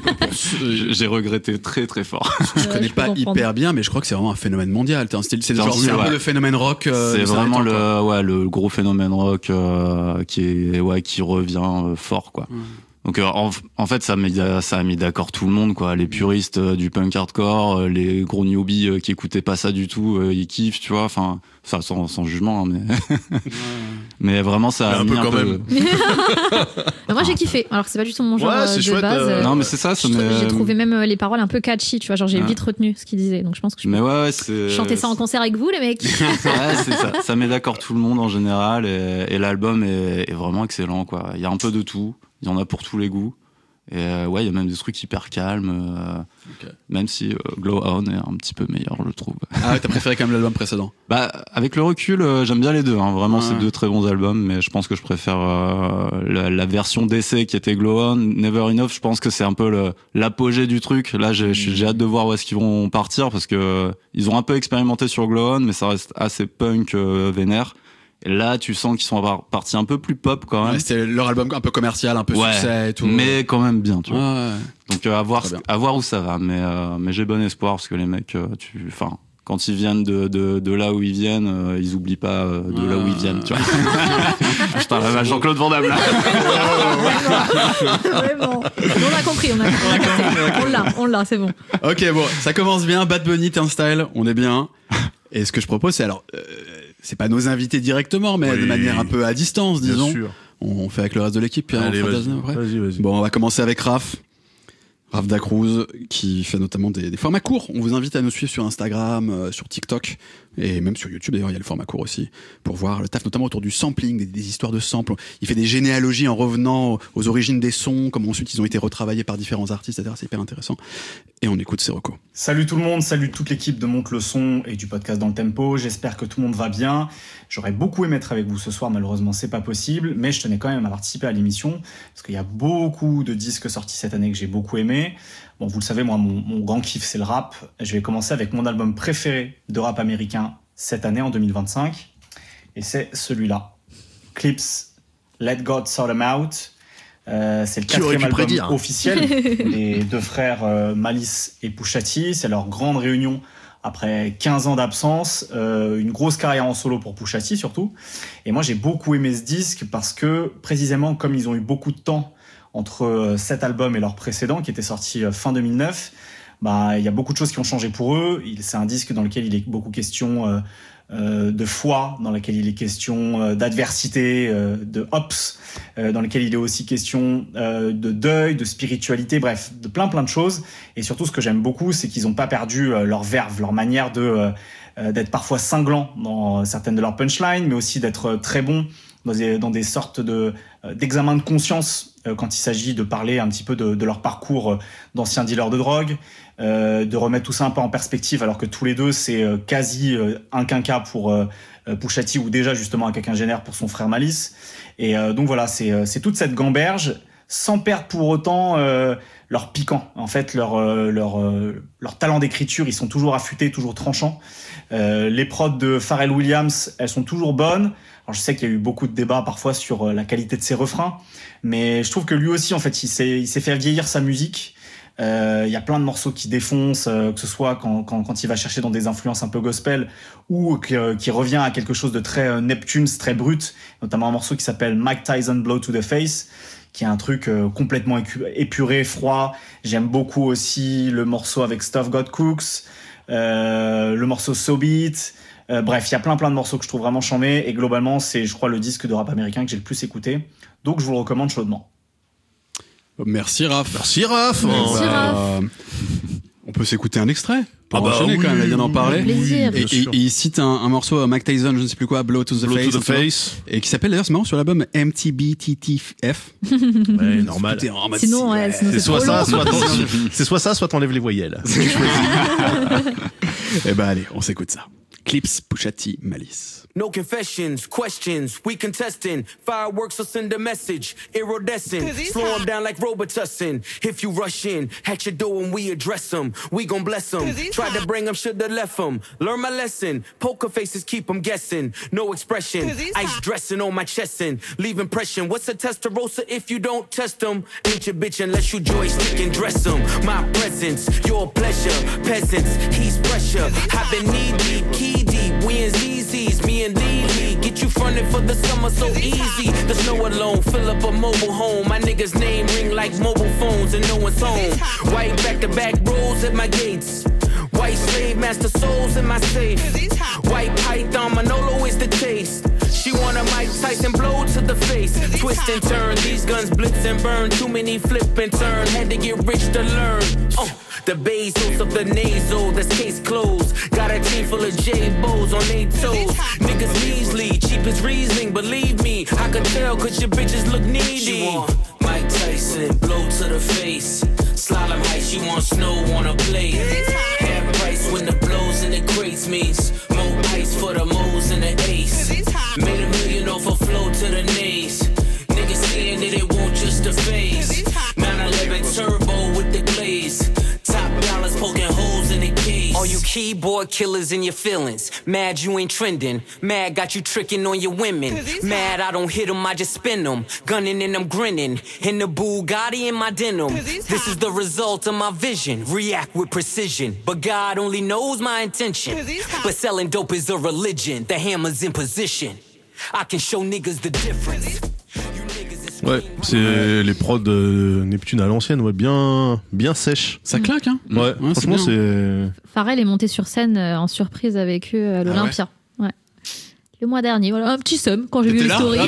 D: J'ai regretté très très fort.
B: Je connais pas hyper bien, mais je crois que c'est vraiment un phénomène mondial. C'est un peu le phénomène rock.
D: C'est vraiment le gros phénomène rock qui revient fort, quoi. Donc en fait ça a mis d'accord tout le monde, quoi. Les puristes du punk hardcore, les gros newbies qui écoutaient pas ça du tout, ils kiffent, tu vois. Enfin, ça sans jugement, hein, mais mais vraiment ça a mis un peu quand même.
C: Moi j'ai kiffé. Alors c'est pas du tout mon genre de
A: chouette,
C: base.
D: Non mais c'est ça.
C: J'ai trouvé même les paroles un peu catchy, tu vois. Genre j'ai vite retenu ce qu'ils disaient. Donc je pense que je peux chanter ça en concert avec vous, les mecs.
D: Ouais, c'est ça. Ça met d'accord tout le monde en général et l'album est vraiment excellent, quoi. Il y a un peu de tout. Il y en a pour tous les goûts. Et il y a même des trucs hyper calmes. Même si Glow On est un petit peu meilleur, je trouve.
B: Ah ouais, t'as préféré quand même l'album précédent?
D: Bah, avec le recul, j'aime bien les deux. Hein. Vraiment, c'est deux très bons albums. Mais je pense que je préfère la version d'essai qui était Glow On. Never Enough, je pense que c'est un peu l'apogée du truc. Là, j'ai hâte de voir où est-ce qu'ils vont partir parce que ils ont un peu expérimenté sur Glow On, mais ça reste assez punk vénère. Et là, tu sens qu'ils sont partis un peu plus pop quand même.
B: Ouais, c'était leur album un peu commercial, un peu succès et tout.
D: Mais quand même bien, tu vois.
B: Ouais.
D: Donc à voir où ça va. Mais j'ai bon espoir parce que les mecs, quand ils viennent de là où ils viennent, ils oublient pas de là où ils viennent, tu vois. Putain, la vache, Jean-Claude Van Damme là.
C: Vraiment. On a compris. On l'a, c'est bon.
B: Ok, bon, ça commence bien. Bad Bunny, Turnstile, on est bien. Et ce que je propose, c'est c'est pas nos invités directement, mais de manière un peu à distance, disons. Bien sûr. On fait avec le reste de l'équipe, puis
A: allez,
B: vas-y. Bon, on va commencer avec Raph Dacruz, qui fait notamment des formats courts. On vous invite à nous suivre sur Instagram, sur TikTok, et même sur YouTube, d'ailleurs, il y a le format court aussi, pour voir le taf, notamment autour du sampling, des histoires de samples. Il fait des généalogies en revenant aux origines des sons, comment ensuite ils ont été retravaillés par différents artistes, etc. C'est hyper intéressant. Et on écoute ses recos.
G: Salut tout le monde, salut toute l'équipe de Monte le Son et du podcast Dans le Tempo. J'espère que tout le monde va bien. J'aurais beaucoup aimé être avec vous ce soir, malheureusement c'est pas possible, mais je tenais quand même à participer à l'émission, parce qu'il y a beaucoup de disques sortis cette année que j'ai beaucoup aimé. aimé. Bon, vous le savez, moi, mon grand kiff, c'est le rap. Je vais commencer avec mon album préféré de rap américain cette année, en 2025. Et c'est celui-là. Clips, Let God Sort 'Em Out. C'est le 4e album officiel des deux frères Malice et Pusha T. C'est leur grande réunion après 15 ans d'absence, une grosse carrière en solo pour Pusha T surtout. Et moi, j'ai beaucoup aimé ce disque parce que, précisément, comme ils ont eu beaucoup de temps entre cet album et leur précédent, qui était sorti fin 2009, bah, il y a beaucoup de choses qui ont changé pour eux. C'est un disque dans lequel il est beaucoup question de foi, dans lequel il est question d'adversité, de hops, dans lequel il est aussi question de deuil, de spiritualité, bref, de plein de choses. Et surtout, ce que j'aime beaucoup, c'est qu'ils n'ont pas perdu leur verve, leur manière d'être parfois cinglants dans certaines de leurs punchlines, mais aussi d'être très bons dans des sortes d'examens de conscience quand il s'agit de parler un petit peu de leur parcours d'anciens dealers de drogue, de remettre tout ça un peu en perspective, alors que tous les deux, c'est quasi un quinquat pour Pusha T, ou déjà justement un quinquagénaire pour son frère Malice. Et donc voilà, c'est toute cette gamberge, sans perdre pour autant leur piquant. En fait, leur talent d'écriture, ils sont toujours affûtés, toujours tranchants. Les prods de Pharrell Williams, elles sont toujours bonnes. Alors je sais qu'il y a eu beaucoup de débats parfois sur la qualité de ses refrains, mais je trouve que lui aussi, en fait, il s'est fait vieillir sa musique. Il y a plein de morceaux qui défoncent, que ce soit quand il va chercher dans des influences un peu gospel, ou qui revient à quelque chose de très Neptunes, très brut, notamment un morceau qui s'appelle Mike Tyson Blow to the Face, qui est un truc complètement épuré, froid. J'aime beaucoup aussi le morceau avec Stuff God Cooks, le morceau So Beat. Bref, il y a plein de morceaux que je trouve vraiment charmés, et globalement, c'est, je crois, le disque de rap américain que j'ai le plus écouté. Donc, je vous le recommande chaudement.
B: Merci Raph.
A: Merci Raph.
B: On peut s'écouter un extrait pour enchaîner quand même, il vient d'en parler. Et il cite un morceau Mike Tyson, je ne sais plus quoi, Blow to the Face. Et qui s'appelle d'ailleurs, c'est marrant, sur l'album MTBTTF.
A: Ouais, normal.
C: Sinon,
A: c'est soit ça, soit t'enlèves les voyelles.
B: Eh ben allez, on s'écoute ça. Clips, Pusha T, Malice.
H: No confessions, questions, we contesting. Fireworks will send a message, iridescent. Slow them down like Robitussin. If you rush in, at your door and we address them, we gon' bless them. Tried to bring them, shoulda left them. Learn my lesson, poker faces keep them guessing. No expression, ice dressing on my chest and leave impression. What's a Testarossa if you don't test them? Ain't your bitch unless you joystick and dress them. My presence, your pleasure, peasants, he's pressure. I've been knee deep, key deep, we in ZZ's, me and Lee, get you fronted for the summer so easy. The snow alone, fill up a mobile home. My niggas name ring like mobile phones and no one's home. White back-to-back rolls at my gates. White slave master souls in my safe. White python Manolo is the taste. She want a Mike Tyson blow to the face. Twist and turn, these guns blitz and burn. Too many flip and turn, had to get rich to learn. The Bezos of the nasal, that's case closed. Got a team full of J-Bows on their toes. Niggas measly, cheap as Riesling, believe me. I can tell cause your bitches look needy. She want Mike Tyson, blow to the face. Slalom height, she want snow on a plate. Half price when the blows in the crates means more ice for the moles and the ace. Made $1 million off a flow to the nays. Niggas saying that it won't just a phase. 911 turbo with the glaze. Top dollars poking holes in the case. All you keyboard killers in your feelings. Mad you ain't trending. Mad got you tricking on your women. Mad I don't hit them, I just spin them. Gunning and I'm grinning. In the Bugatti in my denim. This is the result of my vision. React with precision. But God only knows my intention. But selling dope is a religion. The hammer's in position. I can show niggas the difference.
A: Ouais, c'est les prods de Neptune à l'ancienne, ouais, bien sèche.
B: Ça claque, hein.
A: Ouais, franchement, c'est...
C: Pharrell est monté sur scène en surprise avec eux à l'Olympia. Ouais. Le mois dernier, voilà, un petit somme quand j'ai vu le story.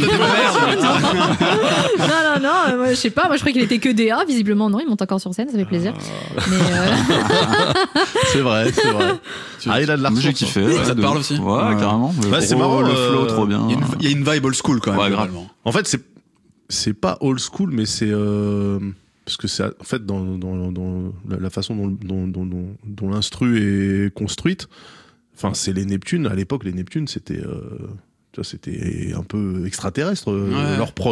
C: Non, moi, je sais pas, moi je croyais qu'il était que DA, visiblement non, il monte encore sur scène, ça fait plaisir. Mais
A: c'est vrai. Ah, il a de l'argent.
D: J'ai kiffé.
B: Ça te parle aussi.
D: Ouais, carrément.
A: Ouais, c'est marrant,
D: le flow, trop bien.
B: Il y a une vibe old school quand même.
D: Ouais, grave.
A: En fait, c'est pas old school, mais c'est parce que c'est en fait dans la façon dont l'instru est construite. Enfin, c'est les Neptunes. À l'époque, les Neptunes, c'était un peu extraterrestre, leur prod.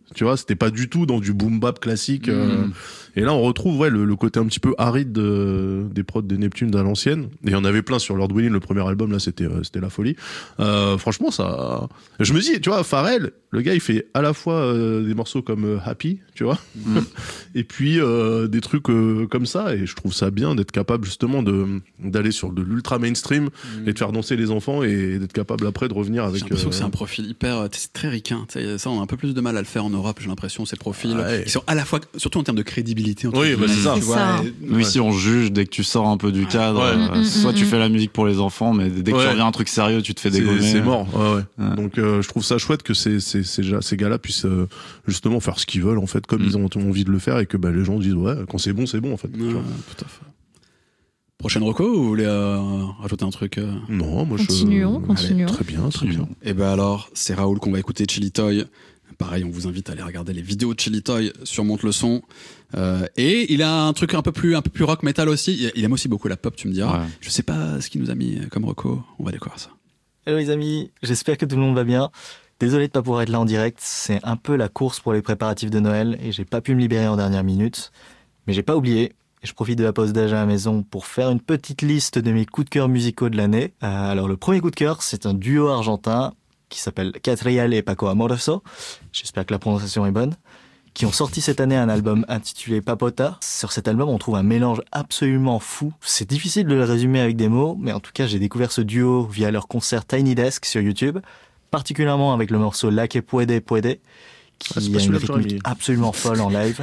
A: Tu vois, c'était pas du tout dans du boom bap classique. Et là, on retrouve le côté un petit peu aride des prods de Neptune à l'ancienne. Et il y en avait plein sur Lord Willin, le premier album, là, c'était la folie. Franchement, ça... Je me dis, tu vois, Pharrell, le gars, il fait à la fois des morceaux comme Happy, tu vois, et puis des trucs comme ça. Et je trouve ça bien d'être capable, justement, d'aller sur de l'ultra mainstream et de faire danser les enfants et d'être capable après de revenir avec...
B: J'ai l'impression que c'est un profil hyper... C'est très ricain. Ça, on a un peu plus de mal à le faire en Europe, j'ai l'impression, ces profils. Qui sont à la fois, surtout en termes de crédibilité.
A: Oui, bah c'est ça.
C: C'est ça.
D: Oui, si on juge dès que tu sors un peu du cadre, soit tu fais la musique pour les enfants, mais dès que tu reviens à un truc sérieux, tu te fais dégommer.
A: C'est mort. Donc je trouve ça chouette que ces gars-là puissent justement faire ce qu'ils veulent en fait, comme ils ont envie de le faire, et que les gens disent quand c'est bon en fait. Tu vois.
B: Tout à fait. Prochaine reco, ou vous voulez rajouter un truc
A: Non, moi
C: Continuons.
A: Allez, très bien.
B: Et alors, c'est Raoul qu'on va écouter, Chili Toy. Pareil, on vous invite à aller regarder les vidéos de Chili Toy sur Monte le Son. Et il a un truc un peu plus rock metal aussi. Il aime aussi beaucoup la pop, tu me diras. Ouais. Je sais pas ce qu'il nous a mis comme reco. On va découvrir ça.
I: Hello les amis, j'espère que tout le monde va bien. Désolé de pas pouvoir être là en direct. C'est un peu la course pour les préparatifs de Noël et j'ai pas pu me libérer en dernière minute. Mais j'ai pas oublié. Et je profite de la pause d'âge à la maison pour faire une petite liste de mes coups de cœur musicaux de l'année. Alors le premier coup de cœur, c'est un duo argentin qui s'appelle Catriel et Paco Amoroso, j'espère que la prononciation est bonne, qui ont sorti cette année un album intitulé Papota. Sur cet album, on trouve un mélange absolument fou. C'est difficile de le résumer avec des mots, mais en tout cas, j'ai découvert ce duo via leur concert Tiny Desk sur YouTube, particulièrement avec le morceau La que puede puede, qui a une rythmique absolument folle en live.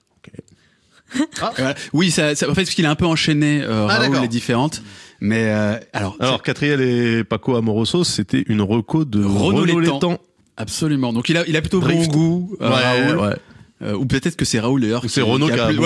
B: Oui, ça, en fait, parce qu'il a un peu enchaîné Raoul les différentes. Mais alors
A: Catriel et Paco Amoroso, c'était une reco de Renaud Létang.
B: Absolument. Donc il a plutôt bon goût, Raoul. Ou peut-être que c'est Raoul d'ailleurs.
A: C'est Renaud qui a bon goût.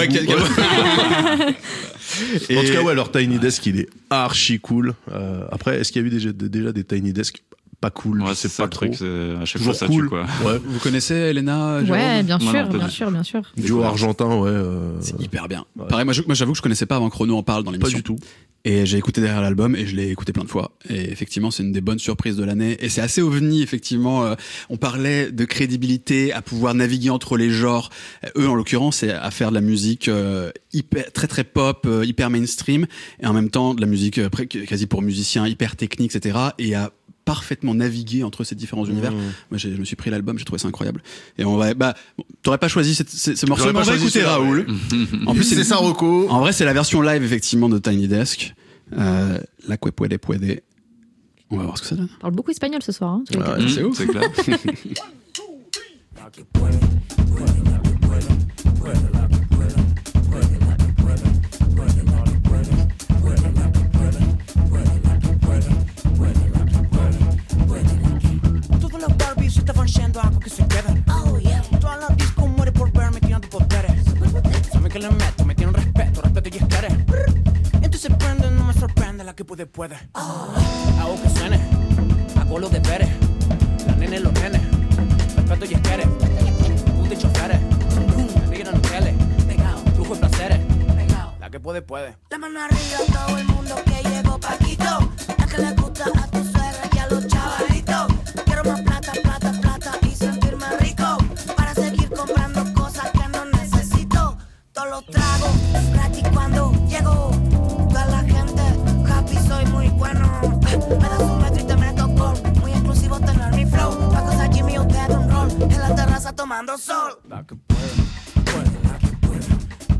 A: En tout cas, leur Tiny Desk, il est archi cool. Après, est-ce qu'il y a eu déjà des Tiny Desk pas cool?
D: C'est pas trop. À chaque
A: toujours
D: fois, ça
A: cool.
D: tue, quoi.
A: Ouais.
B: Vous connaissez Elena, Jérôme?
C: Ouais, bien sûr.
A: Duo argentin,
B: c'est hyper bien. Ouais. Pareil, moi j'avoue que je connaissais pas avant que Renaud en parle dans l'émission.
A: Pas du tout.
B: Et j'ai écouté derrière l'album et je l'ai écouté plein de fois. Et effectivement, c'est une des bonnes surprises de l'année. Et c'est assez ovni, effectivement. On parlait de crédibilité, à pouvoir naviguer entre les genres. Eux, en l'occurrence, c'est à faire de la musique très très pop, hyper mainstream, et en même temps de la musique quasi pour musiciens, hyper technique, etc. Et à parfaitement naviguer entre ces différents univers. Moi, je me suis pris l'album, j'ai trouvé ça incroyable. Et on va, t'aurais pas choisi ce morceau, mais on va écouter Raoul.
A: En plus, c'est ça, Rocco.
B: En vrai, c'est la version live, effectivement, de Tiny Desk. La que puede puede. On va voir ce que ça donne.
C: On parle beaucoup espagnol ce soir. Hein,
B: c'est ouf.
D: C'est clair.
H: Estaban yendo algo que se queda. Oh, yeah. Todas las discos mueren por verme tirando poderes. Saben que le meto, me tienen respeto y esqueres. Entonces prende, no me sorprende la que puede. Hago que suene, hago los deberes. La nene, los nenes, respeto y esqueres. Puta y choferes, la negra no tele. Lujo y placeres, la que puede. La mano arriba, todo el mundo que llegó Paquito. La que le gusta a tu suegra y a los chavalitos. Quiero más plata y sentirme rico para seguir comprando cosas que no necesito. Todos los tragos gratis cuando llego. Toda la gente happy, soy muy bueno. Me das un metro y te meto gol. Muy exclusivo tener mi flow. La cosa Jimmy, usted un rol en la terraza tomando sol. La que puede, la que puede.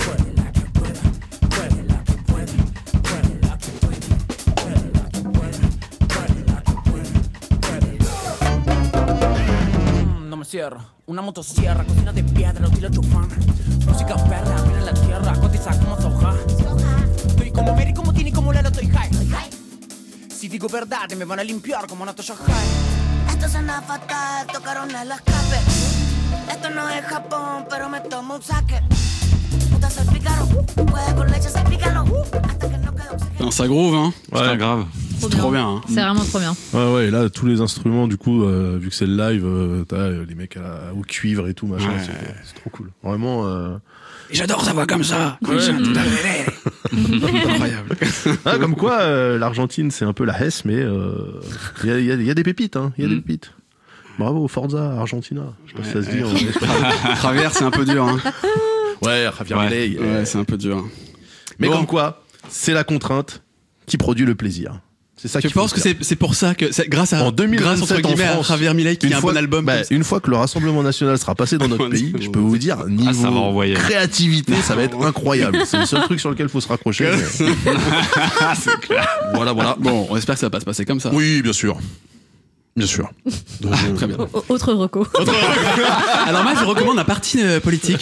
H: Cierro. Una motosierra, cocina de piedra, lo tiro chufán. Música perra, viene en la tierra, cotiza como soja. Estoy como Mary, como Tini, como Lelo, estoy high. Si digo verdad, me van a limpiar como Natasha High. Esto suena fatal, tocaron el escape. Esto no es Japón, pero me tomo un saque. Puta, soy pícaro, puede con leche, se pícalo. Hasta que no quede oxígeno.
B: Non, ça groove, hein.
D: Ouais, grave.
B: C'est trop bien. Hein.
C: C'est vraiment trop bien.
A: Ouais, et là, tous les instruments, du coup, vu que c'est le live, t'as les mecs au cuivre et tout, machin, c'est trop cool. Vraiment.
B: Et j'adore sa voix comme ça. Incroyable.
A: Comme quoi, l'Argentine, c'est un peu la Hesse, mais il y a des pépites, hein. Il y a des pépites. Bravo, Forza Argentina. Je sais pas si ça se dit en espagnol.
B: Javier, c'est un peu dur. Hein.
A: Ouais, Javier Milei.
B: Ouais, c'est un peu dur.
A: Mais comme quoi, c'est la contrainte qui produit le plaisir. C'est ça.
B: Je pense que c'est pour ça que grâce à
A: en 2027
B: en France, à Javier Milei qui a un bon album.
A: Une fois que le Rassemblement national sera passé dans notre pays, je peux vous dire, niveau créativité, ça va être incroyable. C'est le seul truc sur lequel il faut se raccrocher.
B: C'est clair.
A: Voilà.
B: Bon, on espère que ça va pas se passer comme ça.
A: Oui, bien sûr. Bien sûr. Donc,
C: très bien. Autre reco.
B: Alors moi, je recommande un parti politique.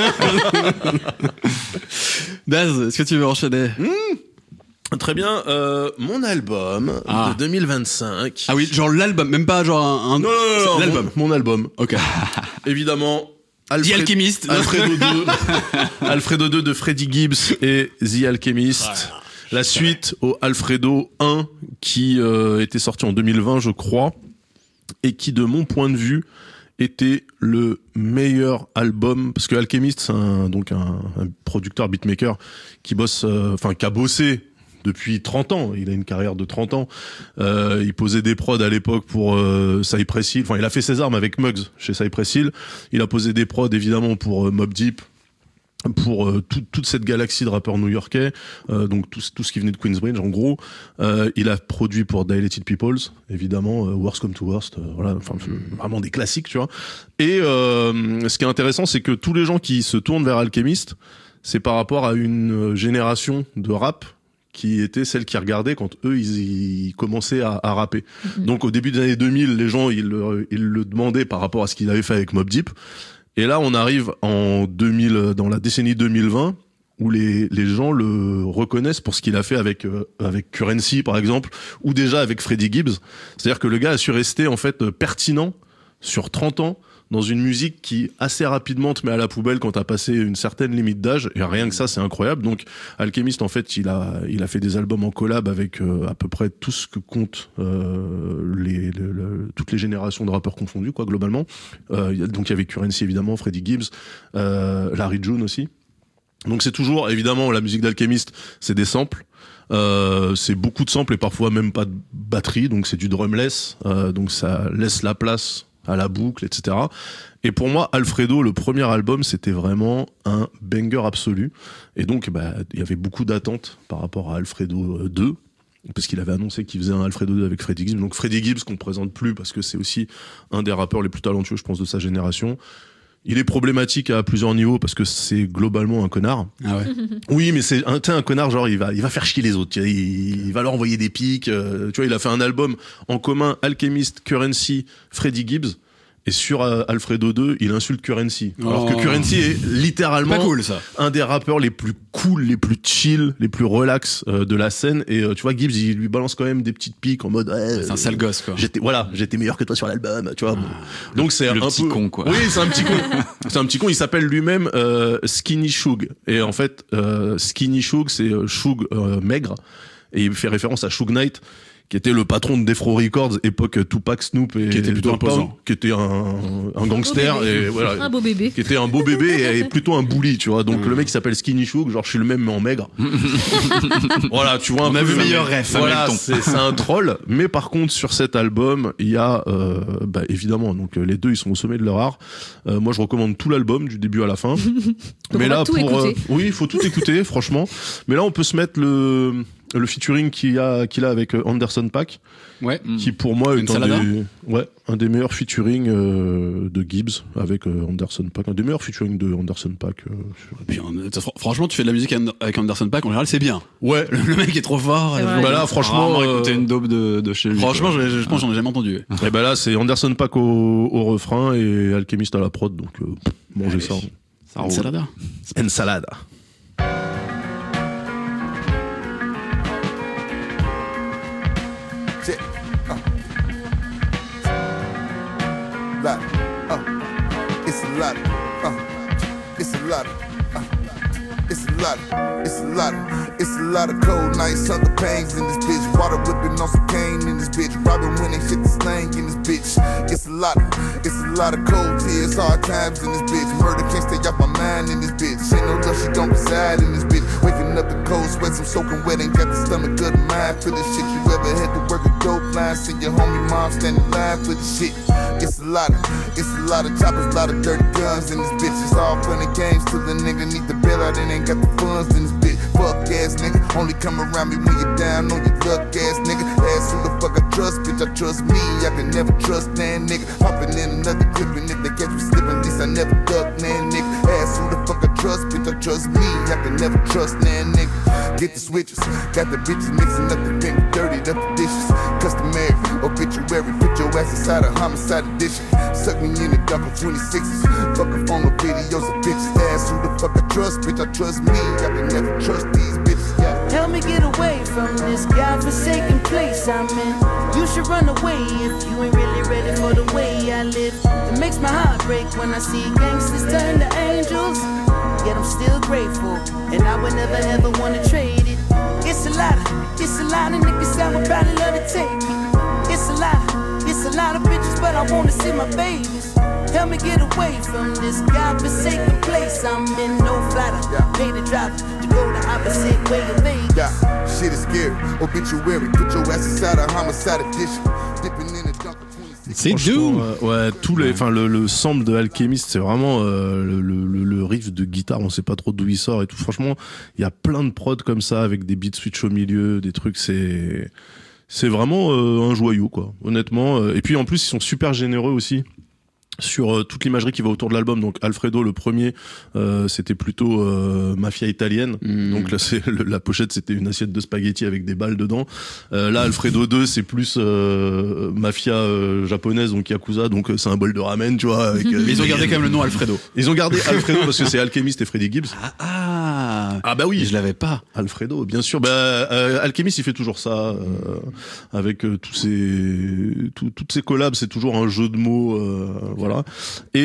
B: Daz, est-ce que tu veux enchaîner?
A: Très bien, mon album de 2025.
B: Ah oui, genre l'album, même pas genre un...
A: Non, l'album. Mon album.
B: Ok.
A: Évidemment,
B: The Alchemist.
A: Alfredo 2 de Freddie Gibbs et The Alchemist. La suite au Alfredo 1 qui était sorti en 2020, je crois, et qui, de mon point de vue, était le meilleur album, parce que Alchemist, c'est un producteur beatmaker qui bosse, qui a bossé depuis 30 ans. Il a une carrière de 30 ans. Il posait des prods à l'époque pour Cypress Hill. Enfin, il a fait ses armes avec Muggs chez Cypress Hill. Il a posé des prods évidemment pour Mobb Deep, pour toute cette galaxie de rappeurs new-yorkais, donc tout ce qui venait de Queensbridge en gros. Il a produit pour Dilated Peoples, évidemment, Worst Come to Worst, voilà, enfin vraiment des classiques, tu vois. Et ce qui est intéressant, c'est que tous les gens qui se tournent vers Alchemist, c'est par rapport à une génération de rap qui était celle qui regardait quand eux ils commençaient à rapper. Donc au début des années 2000, les gens ils le demandaient par rapport à ce qu'il avait fait avec Mobb Deep. Et là on arrive en 2000, dans la décennie 2020, où les gens le reconnaissent pour ce qu'il a fait avec Currency par exemple, ou déjà avec Freddie Gibbs. C'est-à-dire que le gars a su rester en fait pertinent sur 30 ans dans une musique qui assez rapidement te met à la poubelle quand t'as passé une certaine limite d'âge, et rien que ça c'est incroyable. Donc Alchemist en fait il a fait des albums en collab avec à peu près tout ce que compte toutes les générations de rappeurs confondus quoi globalement. Donc il y avait Currency évidemment, Freddie Gibbs, Larry June aussi. Donc c'est toujours évidemment la musique d'Alchemist, c'est des samples. C'est beaucoup de samples et parfois même pas de batterie, donc c'est du drumless, donc ça laisse la place à la boucle, etc. Et pour moi, Alfredo, le premier album, c'était vraiment un banger absolu. Et donc, il y avait beaucoup d'attentes par rapport à Alfredo 2, parce qu'il avait annoncé qu'il faisait un Alfredo 2 avec Freddie Gibbs. Donc Freddie Gibbs, qu'on présente plus, parce que c'est aussi un des rappeurs les plus talentueux, je pense, de sa génération. Il est problématique à plusieurs niveaux parce que c'est globalement un connard. Ah ouais. Oui, mais c'est un connard, genre il va faire chier les autres. Tu vois, il va leur envoyer des pics. Tu vois, il a fait un album en commun, Alchemist, Currency, Freddie Gibbs. Et sur Alfredo 2, il insulte Currency. Alors que Currency est littéralement
B: cool, ça.
A: Un des rappeurs les plus cool, les plus chill, les plus relax de la scène. Et tu vois, Gibbs, il lui balance quand même des petites piques en mode.
B: C'est un sale gosse, quoi.
A: J'étais meilleur que toi sur l'album, tu vois. Bon. Donc c'est un
D: petit con, quoi.
A: Oui, c'est un petit con. C'est un petit con. Il s'appelle lui-même Skinny Shug. Et en fait, Skinny Shug, c'est Shug maigre. Et il fait référence à Shug Knight, qui était le patron de Death Row Records, époque Tupac, Snoop et
B: qui était plutôt imposant,
A: qui était un gangster et voilà,
C: un beau bébé,
A: qui était un beau bébé et plutôt un bully, tu vois. Donc le mec il s'appelle Skinny Shug, genre je suis le même mais en maigre. Voilà, tu vois.
B: On a vu meilleur ref.
A: Voilà, c'est un troll. Mais par contre sur cet album, il y a évidemment donc les deux ils sont au sommet de leur art. Moi je recommande tout l'album du début à la fin.
C: Mais là
A: oui, il faut tout écouter franchement. Mais là on peut se mettre le featuring qu'il a avec Anderson .Paak, qui pour moi est un des meilleurs featuring de Gibbs avec Anderson .Paak, un des meilleurs featuring de Anderson .Paak.
B: Franchement, tu fais de la musique avec Anderson .Paak, en général, c'est bien.
A: Ouais,
B: le mec est trop fort.
A: Là, franchement,
D: écouter une dope de chez lui.
B: Franchement, je pense que j'en ai jamais entendu.
A: Et là, c'est Anderson .Paak au refrain et Alchemist à la prod, donc mangez ça.
B: Ensalada.
A: Ensalada.
J: It's a lot. It's a lot. It's a lot. It's a lot. It's a lot of cold nights, hunger pains in this bitch. Water whipping on some cane in this bitch. Robbing when they shit the slang in this bitch. It's a lot. It's a lot of cold tears, hard times in this bitch. Murder can't stay off my mind in this bitch. Ain't no love, she don't reside in this bitch. Waking up the cold sweats, I'm soaking wet, ain't got the stomach of the mind for this shit. You ever had to work a dope line, see your homie mom standing line for the shit. It's a lot of choppers, a lot of dirty guns in this bitch. It's all fun and games till the nigga need the bail out and ain't got the funds in this bitch. Fuck ass nigga, only come around me when you're down on your luck ass nigga. Ask who the fuck I trust, bitch, I trust me. I can never trust that nigga. Hopping in another clip and if they catch me slipping, at least I never duck that nigga. Ask who the fuck I trust, bitch, I trust me. I can never trust that nigga. Get the switches, got the bitches mixing up the pink, dirtied up the dishes. Customary, obituary, put your ass inside a homicide edition. Suck me in the dark on 26s. Fuck a phone with videos of bitches. Ask who the fuck I trust, bitch, I trust me. I can never trust these bitches. Yeah.
K: Help me get away from this godforsaken place I'm in. You should run away if you ain't really ready for the way I live. It makes my heart break when I see gangsters turn to angels. Yet I'm still grateful, and I would never ever wanna trade it. It's a lot of niggas out my body love to take me. It's a lot of bitches, but I wanna see my babies. Help me get away from this godforsaken place I'm in. No flatter, pay the driver to go the opposite way of Vegas.
J: Yeah, shit is scary. Obituary, put your ass inside a homicide edition. Dipping in the dunk.
B: C'est doux.
A: Ouais, tous les, enfin le sample de Alchemist, c'est vraiment le riff de guitare, on sait pas trop d'où il sort et tout. Franchement, il y a plein de prods comme ça avec des beats switch au milieu, des trucs, c'est vraiment un joyau quoi, honnêtement. Et puis en plus, ils sont super généreux aussi sur toute l'imagerie qui va autour de l'album. Donc Alfredo, le premier, c'était plutôt mafia italienne. Donc là, la pochette, c'était une assiette de spaghettis avec des balles dedans. Là, Alfredo 2, c'est plus mafia japonaise, donc Yakuza. Donc c'est un bol de ramen, tu vois. Avec,
B: mais ils ont gardé quand même le nom Alfredo.
A: Ils ont gardé Alfredo parce que c'est Alchemist et Freddie Gibbs.
B: Ah bah oui, je l'avais pas.
A: Alfredo, bien sûr. Alchemist, il fait toujours ça avec toutes ces collabs. C'est toujours un jeu de mots. Voilà. Et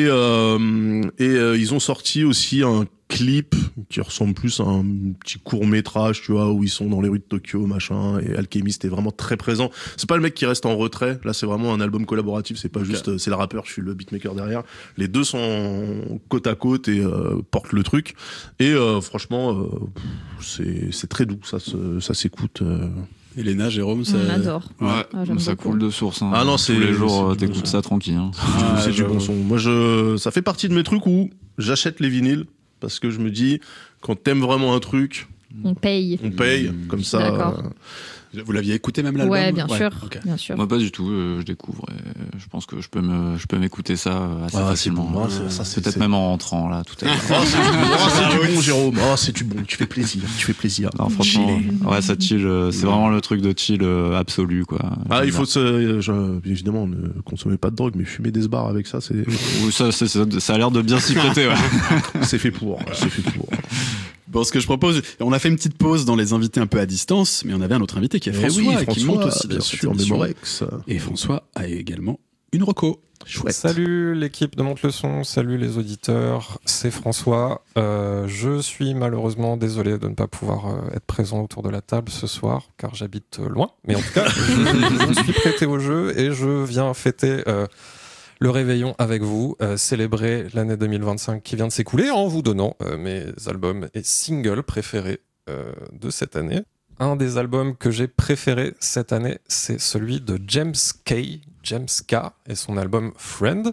A: ils ont sorti aussi un clip qui ressemble plus à un petit court-métrage, tu vois, où ils sont dans les rues de Tokyo, machin, et Alchemist est vraiment très présent. C'est pas le mec qui reste en retrait, là c'est vraiment un album collaboratif, c'est pas juste c'est le rappeur, je suis le beatmaker derrière. Les deux sont côte à côte et portent le truc. Et franchement, c'est très doux, ça s'écoute.
B: Elena, Jérôme, ça...
C: On adore.
D: Ouais, ça
C: beaucoup.
D: coule de source. Hein.
A: Ah non,
D: tous les jours, t'écoutes ça tranquille. Hein.
A: C'est du bon son. Moi, ça fait partie de mes trucs où j'achète les vinyles parce que je me dis, quand t'aimes vraiment un truc,
C: on paye.
A: Comme ça.
C: D'accord.
B: Vous l'aviez écouté même l'album?
C: Ouais, bien sûr. Okay. Bien sûr.
D: Moi pas du tout, je découvre et je pense que je peux m'écouter ça assez facilement.
A: Bon.
D: Peut-être même en rentrant là tout à l'heure.
A: C'est du bon, Jérôme. C'est du bon, tu fais plaisir.
D: Non, franchement, ouais, ça chill, c'est vraiment le truc de chill absolu quoi.
A: Il faut évidemment ne consommer pas de drogue mais fumer des sbars avec ça, c'est
D: ça a l'air de bien s'y prêter. Ouais.
A: C'est fait pour.
B: Bon, ce que je propose, on a fait une petite pause dans les invités un peu à distance, mais on avait un autre invité qui est François, qui monte aussi
A: bien sûr, Mémorex.
B: Et François a également une reco.
L: Chouette. Salut l'équipe de Monte le Son, salut les auditeurs, c'est François. Je suis malheureusement désolé de ne pas pouvoir être présent autour de la table ce soir, car j'habite loin. Mais en tout cas, je me suis prêté au jeu et je viens fêter le réveillon avec vous, célébrer l'année 2025 qui vient de s'écouler en vous donnant mes albums et singles préférés de cette année. Un des albums que j'ai préféré cette année, c'est celui de James K et son album Friend.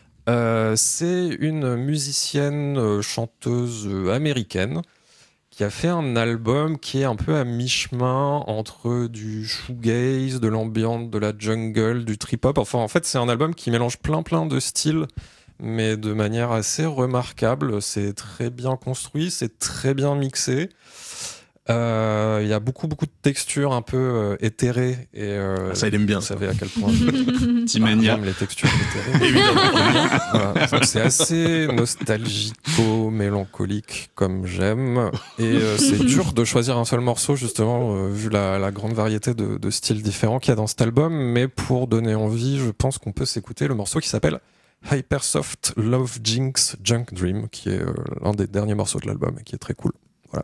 L: C'est une musicienne, chanteuse américaine qui a fait un album qui est un peu à mi-chemin entre du shoegaze, de l'ambiance, de la jungle, du trip-hop. Enfin, en fait, c'est un album qui mélange plein de styles, mais de manière assez remarquable. C'est très bien construit, c'est très bien mixé. Il y a beaucoup de textures un peu éthérées et
A: ça il aime bien.
L: Vous savez à quel point
B: Timania.
L: j'aime les textures éthérées.
A: Évidemment.
L: Voilà. Donc c'est assez nostalgico-mélancolique comme j'aime et c'est dur de choisir un seul morceau justement vu la grande variété de styles différents qu'il y a dans cet album, mais pour donner envie, je pense qu'on peut s'écouter le morceau qui s'appelle Hypersoft Love Jinx Junk Dream, qui est l'un des derniers morceaux de l'album et qui est très cool. Voilà.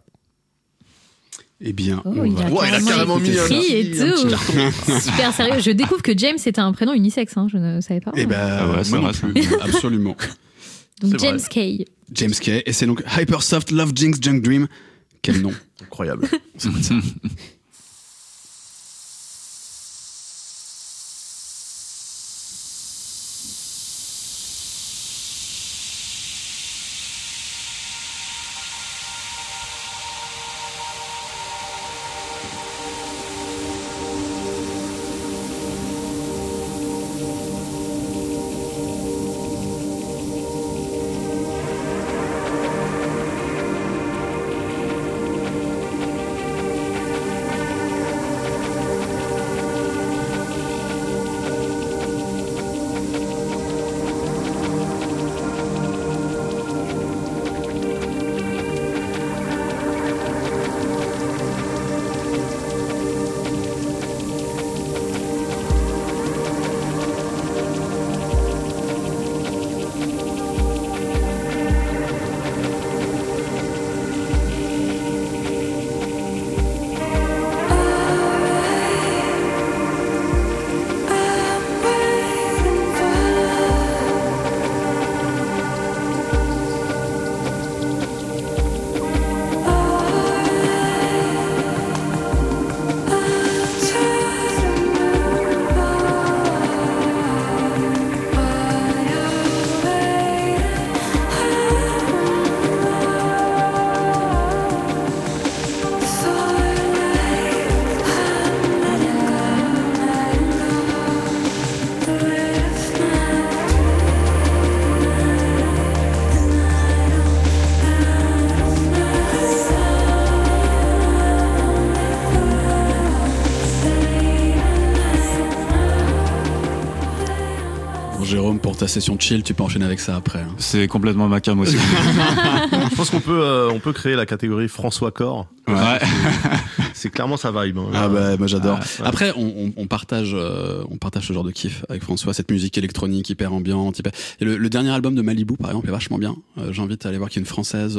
B: Eh bien,
C: il a carrément mis un et tout. Super sérieux. Je découvre que James était un prénom unisexe, je ne savais pas.
B: Eh ben, moi non plus. Absolument.
C: Donc James K.
B: Et c'est donc Hypersoft Love Jinx Junk Dream Quel nom.
A: Incroyable.
B: Jérôme, pour ta session chill, tu peux enchaîner avec ça après.
D: C'est complètement ma cam aussi.
A: Je pense qu'on peut créer la catégorie François Corps.
B: Ouais.
A: C'est clairement sa vibe. Hein.
B: Ah bah, moi j'adore. Ouais. Après, on partage ce genre de kiff avec François, cette musique électronique hyper ambiante. Et le dernier album de Malibu, par exemple, est vachement bien. J'invite à aller voir qu'il y a une française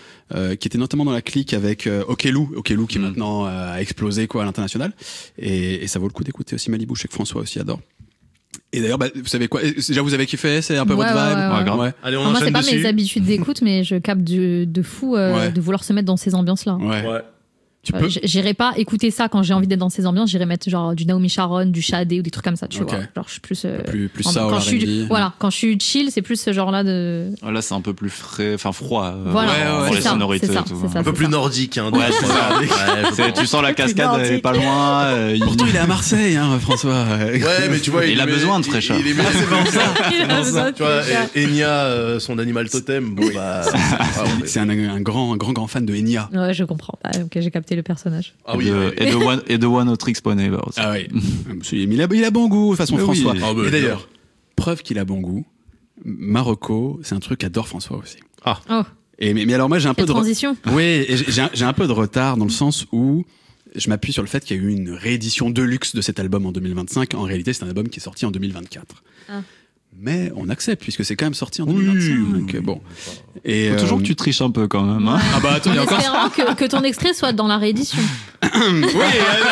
B: qui était notamment dans la clique avec Okelou qui maintenant a explosé quoi à l'international. Et ça vaut le coup d'écouter aussi Malibu. Je sais que François aussi adore. Et d'ailleurs, vous savez quoi? Déjà, vous avez kiffé? C'est un peu votre vibe?
C: Ouais.
A: Allez, on
C: moi,
A: enchaîne
C: c'est pas
A: dessus.
C: mes habitudes d'écoute, mais je capte de fou de vouloir se mettre dans ces ambiances-là.
A: Ouais.
C: J'irai pas écouter ça quand j'ai envie d'être dans ces ambiances. J'irai mettre genre du Naomi Sharon, du Shadé ou des trucs comme ça, tu vois. Genre, je suis plus
B: ça
C: quand quand je suis chill, c'est plus ce genre-là de.
D: Là, c'est un peu plus frais, enfin froid.
C: Voilà,
D: pour les sonorités.
C: C'est ça,
A: un peu plus nordique. Hein,
D: ouais, c'est ça. Tu sens la cascade, elle est pas loin.
B: Pourtant, il est à Marseille, hein, François.
A: Ouais, mais tu vois,
D: il a besoin de fraîcheur.
A: Il est bien, c'est pour ça. Tu vois, Enya, son animal totem. Bon, bah.
B: C'est un grand fan de Enya.
C: Ouais, je comprends. Ok, j'ai capté le personnage.
A: Ah oui,
D: et de One Tricks Pony aussi.
B: Ah oui. Il a bon goût, de toute façon, François.
A: Oui.
B: Et d'ailleurs, preuve qu'il a bon goût, Marocco, c'est un truc qu'adore François aussi.
A: Ah.
C: Oh.
B: Mais alors moi, j'ai un peu de
C: transition.
B: Oui, et j'ai un peu de retard dans le sens où je m'appuie sur le fait qu'il y a eu une réédition deluxe de cet album en 2025. En réalité, c'est un album qui est sorti en 2024. Ah. Mais on accepte puisque c'est quand même sorti en 2025. Bon. Et
D: faut toujours que tu triches un peu quand même. Hein.
C: Ah bah attends, en espérant que ton extrait soit dans la réédition.
B: Oui.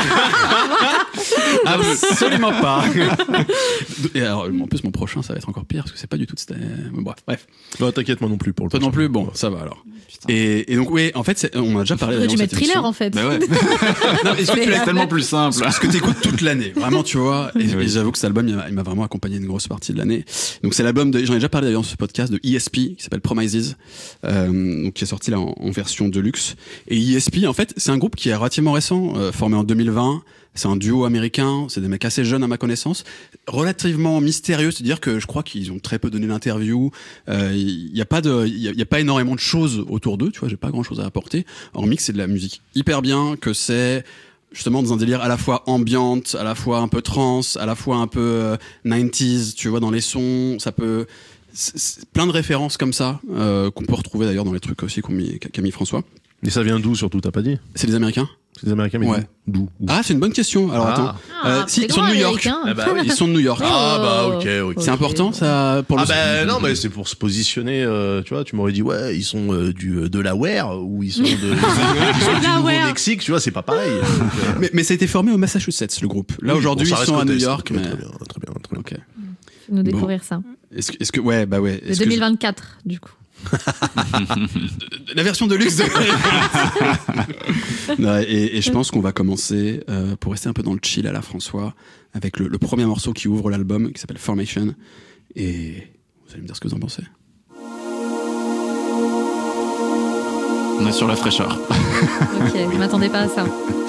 B: Absolument pas. Et alors, en plus, mon prochain, ça va être encore pire parce que c'est pas du tout. Bref.
A: Non, t'inquiète, moi non plus pour le.
B: Toi non plus. Bon, ça va alors. Et donc oui, en fait, on a déjà parlé.
C: Tu mettre Thriller en fait.
B: Bah ouais. Non, est-ce que tu l'as tellement plus simple parce que t'écoutes toute l'année, vraiment, tu vois. Et j'avoue que cet album, il m'a vraiment accompagné une grosse partie de l'année. Donc c'est l'album j'en ai déjà parlé d'ailleurs dans ce podcast, de ESP qui s'appelle Promises, donc qui est sorti là en version deluxe. Et ESP, en fait, c'est un groupe qui est relativement récent, formé en 2020. C'est un duo américain, c'est des mecs assez jeunes à ma connaissance, relativement mystérieux, c'est-à-dire que je crois qu'ils ont très peu donné d'interviews. Il y a pas énormément de choses autour d'eux, tu vois, j'ai pas grand-chose à apporter. Hormis que c'est de la musique hyper bien, que c'est justement dans un délire à la fois ambiante, à la fois un peu trance, à la fois un peu 90s, tu vois, dans les sons, ça peut c'est plein de références comme ça qu'on peut retrouver d'ailleurs dans les trucs aussi qu'a mis François.
A: Et ça vient d'où surtout, t'as pas dit?
B: C'est des Américains.
A: C'est des Américains, mais
B: ouais.
A: D'où?
B: Ah, c'est une bonne question. Alors attends, si ils sont de New York.
A: Oui.
B: Ils sont de New York.
A: Ah bah ok.
B: C'est important ça pour le.
A: Ah bah non, mais c'est pour se positionner. Tu vois, tu m'aurais dit ouais, ils sont du Delaware ou ils sont du Nouveau-Mexique. Tu vois, c'est pas pareil. Donc,
B: mais ça a été formé au Massachusetts le groupe. Là aujourd'hui ils sont à New York.
A: Mais... Très bien.
C: Ok. Nous découvrir ça.
B: Est-ce que ouais bah ouais.
C: Le 2024 du coup.
B: La version de luxe. Non, et je pense qu'on va commencer, pour rester un peu dans le chill à la François, avec le premier morceau qui ouvre l'album, qui s'appelle Formation. Et vous allez me dire ce que vous en pensez.
D: On est sur la fraîcheur.
C: Ok, je m'attendais pas à ça.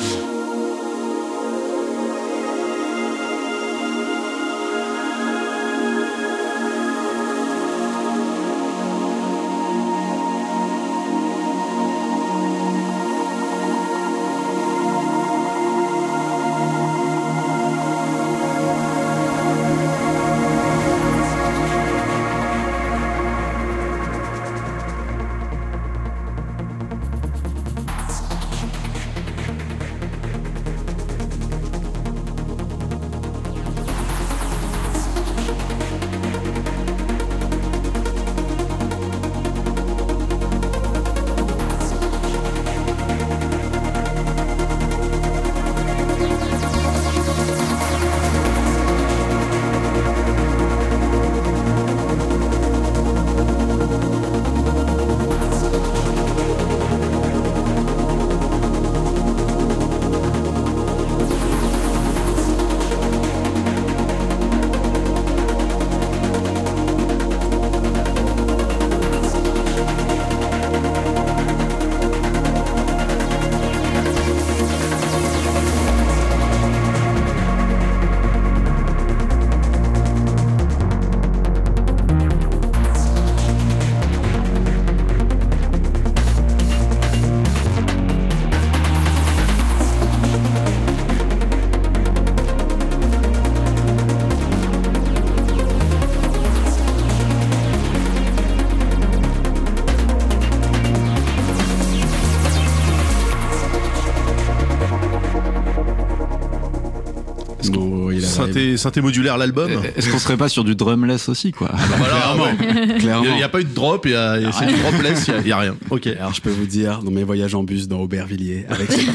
A: Synthé modulaire l'album.
D: Est-ce qu'on serait pas sur du drumless aussi, quoi?
B: Clairement.
A: Il n'y a pas eu de drop, c'est du dropless, il n'y a rien. Ok.
B: Alors je peux vous dire, dans mes voyages en bus dans Aubervilliers, avec cette musique,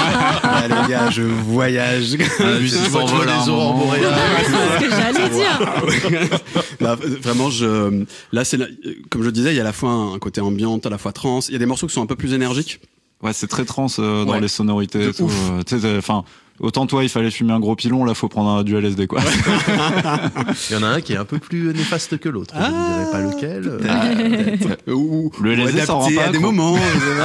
B: les gars, je voyage.
A: Tu vois les aurores boréales.
C: C'est ce que j'allais dire.
B: Là, vraiment, là, comme je disais, il y a à la fois un côté ambiante, à la fois trance. Il y a des morceaux qui sont un peu plus énergiques.
D: Ouais, c'est très trance dans les sonorités et tout. Enfin, autant toi, il fallait fumer un gros pilon, là, faut prendre du LSD, quoi.
A: Il y en a un qui est un peu plus néfaste que l'autre. Je ne dirais pas lequel.
D: Le LSD s'en rend pas
B: à des moments.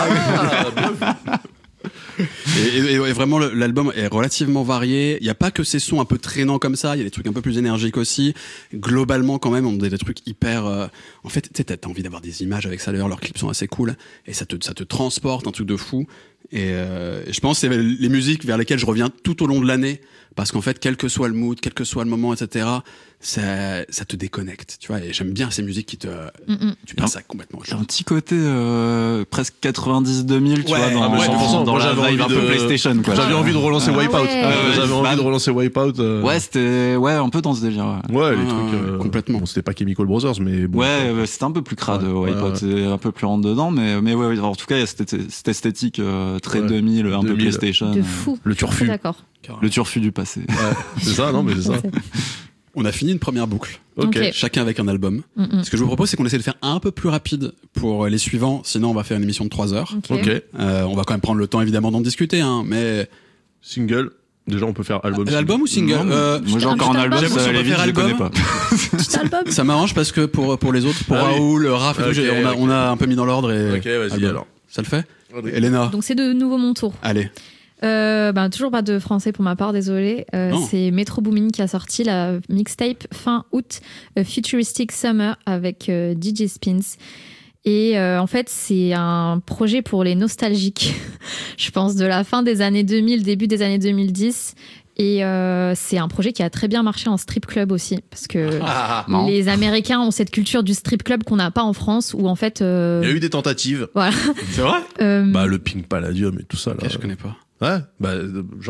B: Et vraiment, l'album est relativement varié. Il n'y a pas que ces sons un peu traînants comme ça. Il y a des trucs un peu plus énergiques aussi. Globalement, quand même, on a des trucs hyper. En fait, tu sais, t'as envie d'avoir des images avec ça. D'ailleurs, leurs clips sont assez cool et ça te transporte, un truc de fou. Et je pense que c'est les musiques vers lesquelles je reviens tout au long de l'année, parce qu'en fait, quel que soit le mood, quel que soit le moment, etc., ça te déconnecte, tu vois. Et j'aime bien ces musiques qui tu passes ça complètement.
D: Il y a un petit côté presque 90-2000, tu vois, dans la vibe un peu PlayStation, quoi.
A: J'avais envie de relancer Wipeout. J'avais envie de relancer Wipeout.
D: Ouais, c'était un peu dans ce délire.
A: Ouais, les trucs
B: complètement.
A: Bon, c'était pas Chemical Brothers, mais bon.
D: Ouais, c'était un peu plus crade. Wipeout, c'est un peu plus rentre dedans, mais ouais, en tout cas, il y a cette esthétique très 2000, un peu PlayStation.
C: De fou.
A: Le turfu.
C: D'accord.
D: Le turfu du passé.
A: C'est ça, non, mais c'est ça.
B: On a fini une première boucle.
C: Ok.
B: Chacun avec un album. Ce que je vous propose, c'est qu'on essaie de faire un peu plus rapide pour les suivants. Sinon, on va faire une émission de 3 heures.
A: Ok.
B: On va quand même prendre le temps, évidemment, d'en discuter, hein, mais...
A: Single. Déjà, on peut faire album.
B: L'album ou single?
D: Moi, j'ai encore un album, ça, la vie, je le connais pas.
B: Ça m'arrange parce que pour les autres, pour Raoul, Raph, on a un peu mis dans l'ordre et...
A: Ok, vas-y, album. Alors.
B: Ça le fait? Elena.
C: Donc c'est de nouveau mon tour.
B: Allez.
C: Toujours pas de français pour ma part, désolé. C'est Metro Boomin qui a sorti la mixtape fin août, Futuristic Summer avec DJ Spins. Et en fait, c'est un projet pour les nostalgiques, je pense, de la fin des années 2000, début des années 2010. Et c'est un projet qui a très bien marché en strip club aussi, parce que les Américains ont cette culture du strip club qu'on n'a pas en France, où en fait...
A: Il y a eu des tentatives.
C: Voilà.
B: C'est vrai?
A: Le Pink Palladium et tout ça. Là.
B: Okay, je connais pas.
A: Ouais, genre...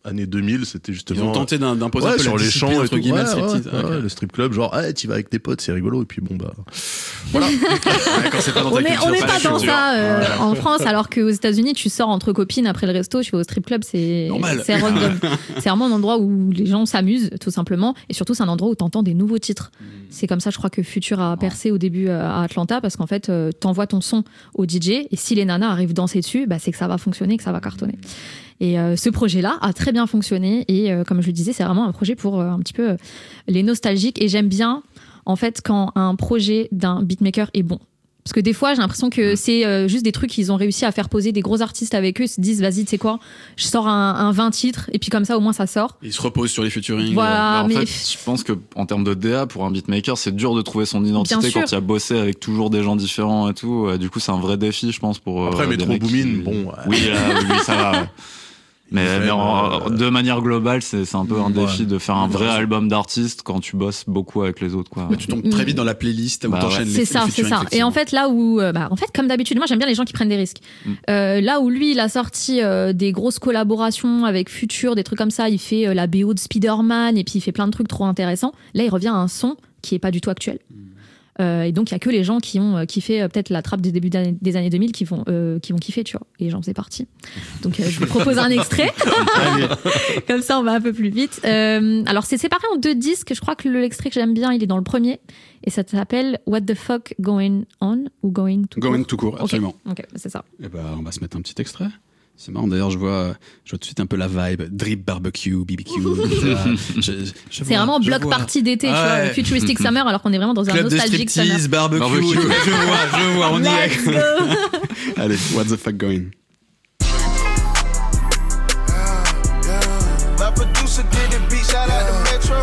A: années 2000, c'était justement.
B: Ils ont tenté d'imposer un peu
A: sur
B: la
A: les
B: discipline,
A: champs et
B: entre
A: tout.
B: guillemets,
A: Ouais,
B: striptease.
A: ouais,
B: Ok.
A: le strip club, genre, tu vas avec tes potes, c'est rigolo. Et puis bon, bah. Voilà.
B: Quand c'est pas dans ta
C: On n'est
B: culture,
C: pas dans
B: culture.
C: ça en France, alors qu'aux États-Unis, tu sors entre copines après le resto, tu vas au strip club, c'est
B: Normal.
C: random. C'est vraiment un endroit où les gens s'amusent, tout simplement. Et surtout, c'est un endroit où t'entends des nouveaux titres. C'est comme ça, je crois, que Future a percé au début à Atlanta, parce qu'en fait, t'envoies ton son au DJ, et si les nanas arrivent danser dessus, bah, c'est que ça va fonctionner, que ça va cartonner. Et ce projet-là a très bien fonctionné. Et comme je le disais, c'est vraiment un projet pour un petit peu les nostalgiques. Et j'aime bien, en fait, quand un projet d'un beatmaker est bon. Parce que des fois, j'ai l'impression que c'est juste des trucs qu'ils ont réussi à faire poser des gros artistes avec eux. Ils se disent, vas-y, tu sais quoi, je sors un 20 titres, et puis comme ça, au moins, ça sort.
B: Ils se reposent sur les featuring.
C: Voilà,
D: En
C: mais...
D: fait, je pense que en termes de DA, pour un beatmaker, c'est dur de trouver son identité
C: Bien sûr.
D: quand il a bossé avec toujours des gens différents et tout. Du coup, c'est un vrai défi, je pense, pour.
A: Après,
D: des
A: Metro
D: mecs
A: Boomin, bon.
D: Oui, oui, ça va. Ouais. Mais de manière globale, c'est un peu un défi de faire un vrai album d'artiste quand tu bosses beaucoup avec les autres, quoi.
B: Tu tombes très vite dans la playlist où t'enchaînes les
C: C'est ça. Et en fait, là où, en fait, comme d'habitude, moi j'aime bien les gens qui prennent des risques. Là où lui, il a sorti des grosses collaborations avec Future, des trucs comme ça, il fait la BO de Spider-Man et puis il fait plein de trucs trop intéressants. Là, il revient à un son qui est pas du tout actuel. Et donc, il y a que les gens qui ont kiffé peut-être la trappe des débuts des années 2000 qui vont kiffer, tu vois. Et j'en faisais partie. Donc, je vous propose un extrait. Comme ça, on va un peu plus vite. Alors, c'est séparé en 2 disques. Je crois que l'extrait que j'aime bien, il est dans le premier. Et ça s'appelle What the Fuck Going On ou Going To
B: Going To Court, absolument.
C: Ok, c'est ça.
B: Et on va se mettre un petit extrait. C'est marrant, d'ailleurs, je vois tout de suite un peu la vibe drip barbecue, BBQ.
C: C'est vraiment bloc party d'été, tu vois, futuristic summer, alors qu'on est vraiment dans un
B: Club de
C: nostalgique summer.
B: striptease, barbecue. je vois, on y est.
C: Let's go.
B: Allez, what the fuck going?
J: My producer did it, beat, shout out to Metro.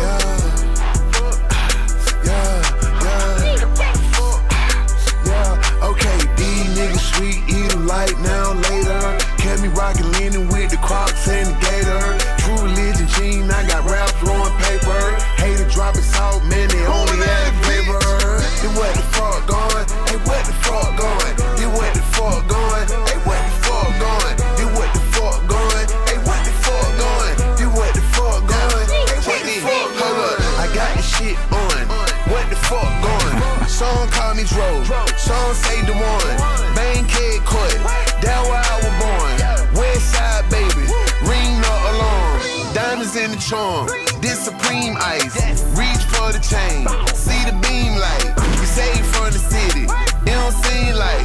J: Okay, these niggas sweet, eat 'em light now, later. Kept me rockin', leanin' with the Crocs and the Gator. True religion jean, I got rap flowing paper. Hater dropping salt, man, they only add flavor. Then what the fuck going? Hey, what the fuck going? Then what the fuck going? Hey, what the fuck going? Then what the fuck going? Hey, what the fuck going? Then what the fuck going? Hey, what the fuck going? Hold up, I got this shit on. What the fuck going? Song call me Dro, song say the one. Bang kid court, that where I was born. West side baby, ring the alarm. Diamonds in the charm, this supreme ice. Reach for the chain, see the beam light. We save from the city, it don't seem like.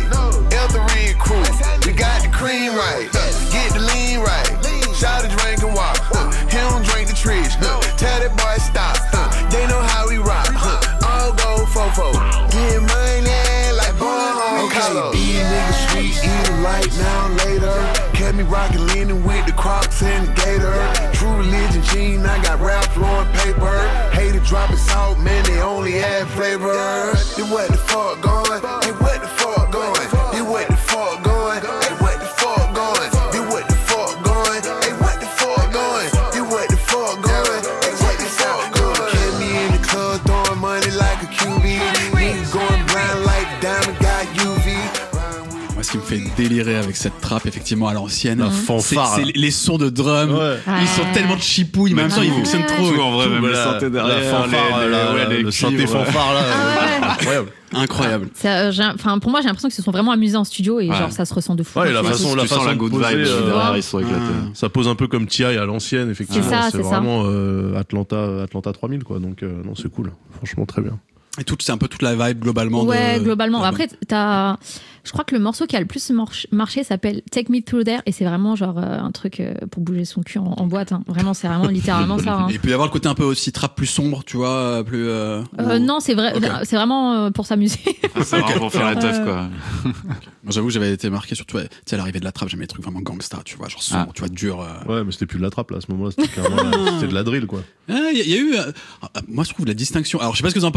J: L3 crew, we got the cream right. Get the lean right, shout the drink and walk. He don't drink the trees, tell that boy stop. They know how we rock, all go fofo. Get money like Bono. Okay, these niggas sweet, eat 'em light now, later. Kept me rockin', leanin' with the Crocs and the Gator. True religion jean, I got rap flowing paper. Hater dropping salt, man, they only add flavor. Then what the fuck going? Hey, what the fuck going? Then what the fuck going? Hey, what the fuck going? Then what the fuck going? Hey, what the fuck going? Then what the fuck going? Hey, what the fuck going? Kept me in the club throwing money like a QB. Niggas going blind like Diamond got UV.
B: Moi, ce qui me fait délirer avec cette trappe, effectivement, à l'ancienne,
A: La fanfare,
B: c'est les sons de drum.
A: Ouais.
B: Ils sont tellement de chipouilles, mais en même temps, ils fonctionnent trop.
D: Tout, en vrai, même le synthé derrière,
A: la fanfare,
D: les
A: le synthé
D: cuivres.
A: fanfare là,
C: Ah ouais.
A: incroyable.
B: Incroyable.
C: Pour moi, j'ai l'impression qu'ils se sont vraiment amusés en studio et
D: Ouais.
C: genre ça se ressent de fou.
A: Ouais, et la
C: Tu vois.
A: façon
D: Tu sens la
A: de
D: good
A: poser,
D: vibe derrière, ils sont éclatés.
A: ça pose un peu comme T.I. à l'ancienne, effectivement.
C: C'est ça,
A: c'est
C: c'est ça.
A: vraiment Atlanta 3000 quoi. Donc non, c'est cool. Franchement, très bien.
B: Et c'est un peu toute la vibe globalement.
C: Ouais, globalement.
B: de-
C: Après, je crois que le morceau qui a le plus marché s'appelle Take Me Through There et c'est vraiment genre un truc pour bouger son cul en boîte. Hein. Vraiment, c'est vraiment littéralement ça. Hein.
B: Et il peut y avoir le côté un peu aussi trap plus sombre, tu vois, plus.
C: Non, c'est vrai.
B: Ok.
C: C'est vraiment pour s'amuser.
D: C'est vraiment pour faire la teuf, quoi.
B: Moi, j'avoue que j'avais été marqué surtout, tu sais, à l'arrivée de la trappe, j'aimais les trucs vraiment gangsta, tu vois, genre sombre, tu vois, dur.
A: Ouais, mais c'était plus de la trappe là à ce moment-là, c'était clairement c'était de la drill quoi.
B: Il y a eu, moi je trouve la distinction. Alors je sais pas ce que vous en pensez, mais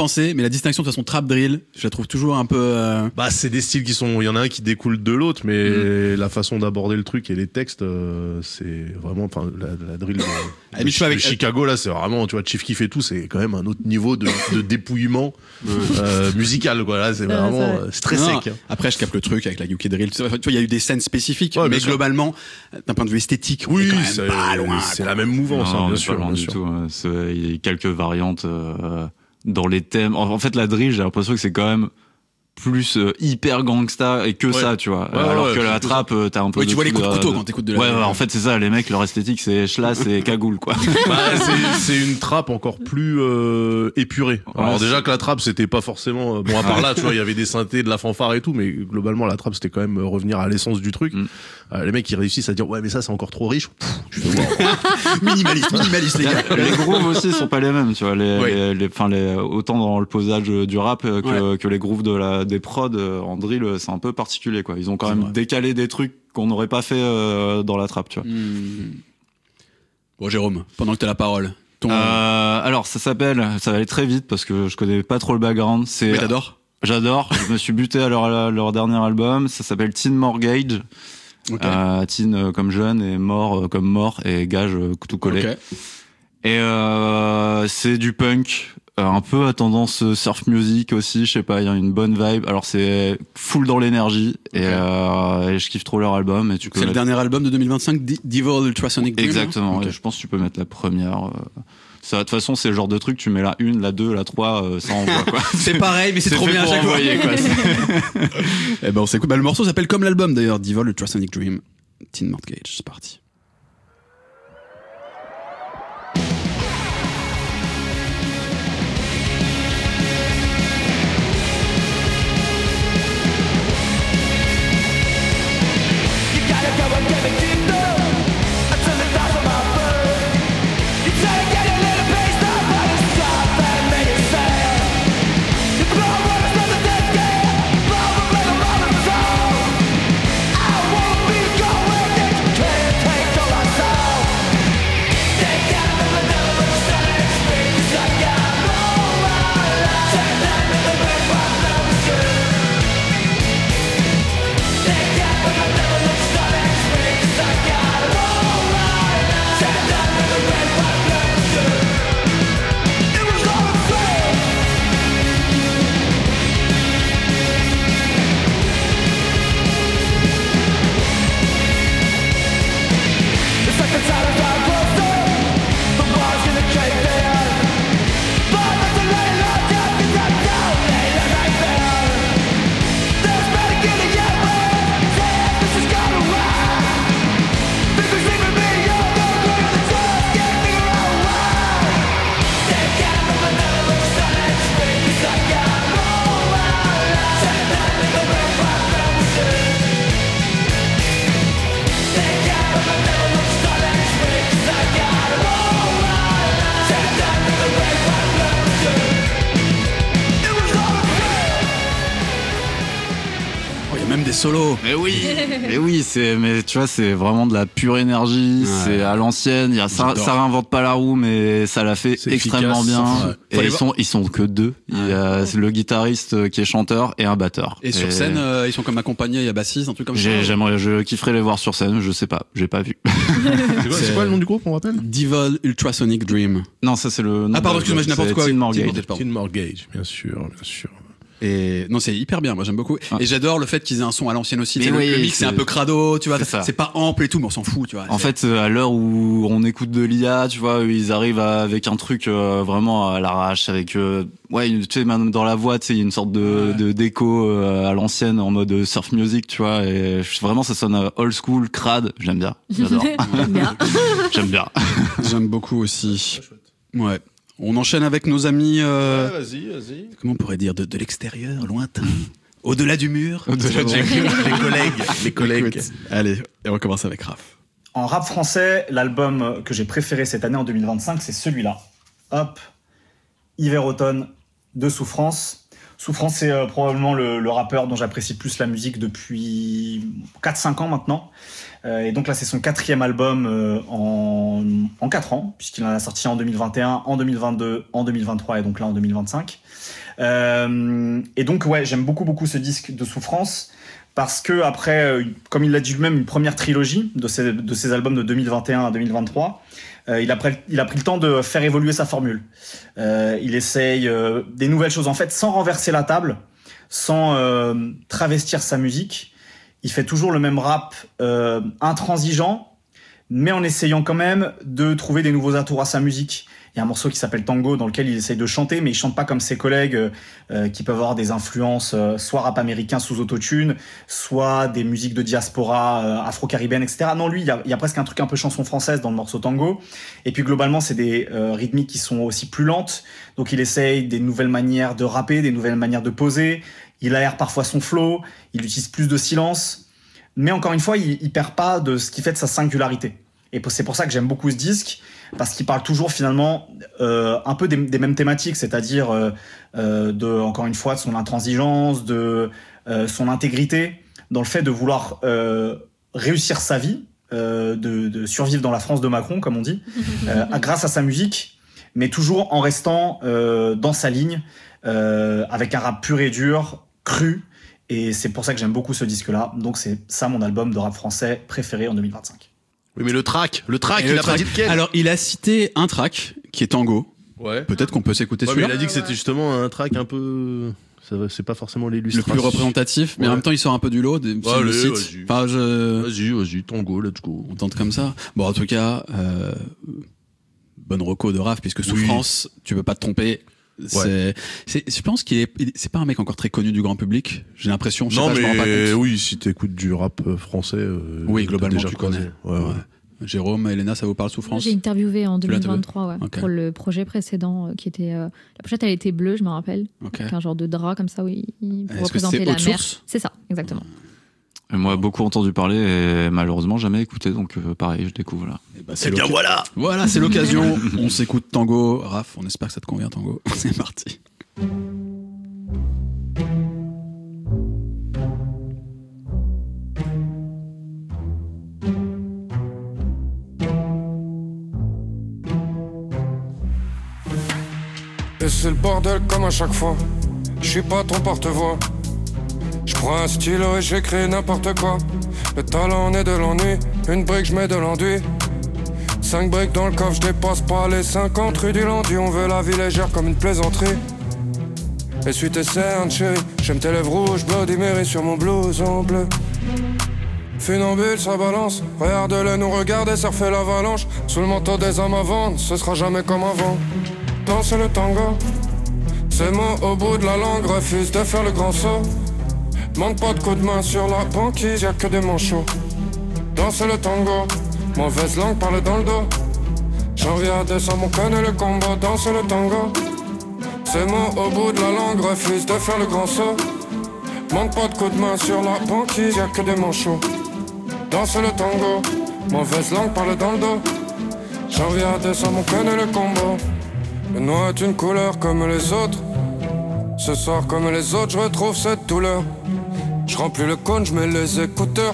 B: la distinction de façon trap drill, je la trouve toujours un peu.
A: Bah, c'est des styles qui sont. Il y en a un qui découle de l'autre, mais la façon d'aborder le truc et les textes, c'est vraiment. Enfin, la drill de Chicago, là, c'est vraiment. Tu vois, Chief Keef et tout, c'est quand même un autre niveau de dépouillement musical, quoi. Là, c'est vraiment. C'est très sec.
B: Après, je capte le truc avec la UK drill. Tu vois, il y a eu des scènes spécifiques, mais globalement, d'un point de vue esthétique, on est quand même pas loin.
A: C'est la même mouvance, bien sûr.
D: Pas loin du tout. Il y a quelques variantes dans les thèmes. En fait, la drill, j'ai l'impression que c'est quand même plus hyper gangsta et que ça, tu vois. Alors que la trappe, t'as un peu.
B: Oui, tu vois les coups de couteau quand t'écoutes de la.
D: Ouais, en fait, c'est ça. Les mecs, leur esthétique, c'est schlass et cagoule, quoi.
A: C'est une trappe encore plus épurée. Alors déjà que la trappe, c'était pas forcément. Bon, à part là, tu vois, il y avait des synthés, de la fanfare et tout, mais globalement, la trappe, c'était quand même revenir à l'essence du truc. Les mecs, ils réussissent à dire ouais, mais ça, c'est encore trop riche. Je fais
B: minimaliste, les gars.
D: Les grooves aussi sont pas les mêmes, tu vois. Autant dans le posage du rap que les grooves des prods en drill, c'est un peu particulier, quoi. Ils ont quand même décalé des trucs qu'on n'aurait pas fait dans la trappe, tu vois.
B: Bon, Jérôme, pendant que t'as la parole.
D: Alors, ça va aller très vite parce que je connais pas trop le background.
B: Mais t'adores?
D: J'adore. Je me suis buté à leur dernier album. Ça s'appelle Teen Mortgage. Okay. Teen comme jeune et mort comme mort et gage tout collé. Okay. Et c'est du punk. Un peu à tendance surf music aussi, je sais pas, il y a une bonne vibe. Alors c'est full dans l'énergie et je kiffe trop leur album.
B: C'est le dernier album de 2025, Devil Ultrasonic Dream.
D: Exactement. Okay. Je pense que tu peux mettre la première. Ça, de toute façon, c'est le genre de truc, tu mets la 1, la 2, la 3, ça envoie, quoi.
B: C'est pareil, mais c'est trop bien à chaque fois. Et ben on s'écoute. Le morceau s'appelle comme l'album d'ailleurs, Devil Ultrasonic Dream, Teen Mortgage. C'est parti. Solo.
D: Mais oui, mais tu vois, c'est vraiment de la pure énergie, c'est à l'ancienne, ça réinvente pas la roue, mais ça l'a fait extrêmement bien. Et ils sont que deux. Il y a le guitariste qui est chanteur et un batteur.
B: Et sur scène, ils sont comme accompagnés, il y a bassiste, un truc comme ça.
D: Je kifferais les voir sur scène, je sais pas, j'ai pas vu.
A: C'est quoi le nom du groupe, on rappelle?
B: Devil Ultrasonic Dream.
D: Non, ça c'est le nom.
B: Ah pardon, excuse-moi, j'ai n'importe quoi.
A: Teen Mortgage, bien sûr.
B: Et non, c'est hyper bien, moi j'aime beaucoup. Et j'adore le fait qu'ils aient un son à l'ancienne aussi. Le mix c'est un peu crado, tu vois, c'est pas ample et tout, mais on s'en fout, tu vois.
D: En fait, à l'heure où on écoute de l'IA, tu vois, ils arrivent avec un truc vraiment à l'arrache, avec tu sais, même dans la voix, tu sais, il y a une sorte de déco à l'ancienne en mode surf music, tu vois, et vraiment ça sonne old school, crade, j'aime bien, j'adore. J'aime bien.
B: J'aime beaucoup aussi. Ouais. On enchaîne avec nos amis.
A: Vas-y.
B: Comment on pourrait dire de l'extérieur, lointain, au-delà du mur.
A: Au-delà du mur. Les collègues.
B: Écoute, allez, et on commence avec Raph.
G: En rap français, l'album que j'ai préféré cette année en 2025, c'est celui-là. Hop, Hiver-Automne de Souffrance. Souffrance, c'est probablement le rappeur dont j'apprécie plus la musique depuis 4-5 ans maintenant. Et donc là, c'est son 4e album en 4 ans, puisqu'il en a sorti en 2021, en 2022, en 2023 et donc là en 2025. Et donc, ouais, j'aime beaucoup ce disque de Souffrance parce que après, comme il l'a dit lui-même, une première trilogie de ses albums de 2021 à 2023, il a pris le temps de faire évoluer sa formule. Il essaye des nouvelles choses, en fait, sans renverser la table, sans travestir sa musique. Il fait toujours le même rap intransigeant, mais en essayant quand même de trouver des nouveaux atours à sa musique. Il y a un morceau qui s'appelle Tango dans lequel il essaye de chanter, mais il chante pas comme ses collègues qui peuvent avoir des influences soit rap américain sous autotune, soit des musiques de diaspora afro-caribéenne, etc. Non, lui, il y a presque un truc un peu chanson française dans le morceau Tango. Et puis globalement, c'est des rythmiques qui sont aussi plus lentes. Donc il essaye des nouvelles manières de rapper, des nouvelles manières de poser. Il aère parfois son flow, il utilise plus de silence. Mais encore une fois, il perd pas de ce qui fait de sa singularité. Et c'est pour ça que j'aime beaucoup ce disque, parce qu'il parle toujours finalement un peu des mêmes thématiques, c'est-à-dire encore une fois, de son intransigeance, de son intégrité, dans le fait de vouloir réussir sa vie, de survivre dans la France de Macron, comme on dit, grâce à sa musique, mais toujours en restant dans sa ligne, avec un rap pur et dur, cru. Et c'est pour ça que j'aime beaucoup ce disque-là. Donc c'est ça mon album de rap français préféré en 2025.
A: Oui, mais le track, il a pas dit lequel.
B: Alors, il a cité un track qui est Tango.
A: Ouais.
B: Peut-être qu'on peut s'écouter celui-là.
A: Mais il a dit que c'était justement un track un peu... C'est pas forcément l'illustration.
B: Le plus représentatif, mais en même temps, il sort un peu du lot.
A: Vas-y,
B: vas-y,
A: Tango, let's go.
B: On tente comme ça. Bon, en tout cas, bonne reco de Raph, puisque Souffrance, tu peux pas te tromper. Ouais. Je pense c'est pas un mec encore très connu du grand public. J'ai l'impression.
A: Non, mais je me rends pas compte. Oui, si t'écoutes du rap français,
B: oui, globalement, tu
A: connais.
B: Ouais. Jérôme, Elena, ça vous parle Souffrance?
C: J'ai interviewé en 2023 okay. Pour le projet précédent qui était la pochette, elle était bleue, je me rappelle, avec un genre de drap comme ça où il représentait la mer. C'est ça, exactement.
D: Et moi, beaucoup entendu parler et malheureusement jamais écouté, donc pareil, je découvre là.
A: C'est bien voilà.
B: Voilà, c'est l'occasion. On s'écoute Tango. Raph, on espère que ça te convient, Tango. C'est parti.
M: Et c'est le bordel comme à chaque fois. Je suis pas ton porte-voix. Je prends un stylo et j'écris n'importe quoi. Le talent naît de l'ennui. Une brique, je mets de l'enduit. 5 briques dans le coffre, je dépasse pas les 50 rue du Landu. On veut la vie légère comme une plaisanterie. Essuie tes cernes, chérie. J'aime tes lèvres rouges, Bloody Mary sur mon blouson bleu. Funambule, ça balance. Regarde-le nous regarder surfer l'avalanche. Sous le manteau des hommes à vendre, ce sera jamais comme avant. Danse le tango. Ces mots au bout de la langue refusent de faire le grand saut. Manque pas de coups de main sur la banquise, y'a que des manchots. Danse le tango, mauvaise langue parle dans le dos. Janvier à décembre, on connaît le combo. Danse le tango. Ces mots au bout de la langue refusent de faire le grand saut. Manque pas de coups de main sur la banquise, y'a que des manchots. Danse le tango, mauvaise langue parle dans le dos. Janvier à décembre, on connaît le combo. Le noir est une couleur comme les autres. Ce soir comme les autres, je retrouve cette douleur. Je remplis le cône, je mets les écouteurs.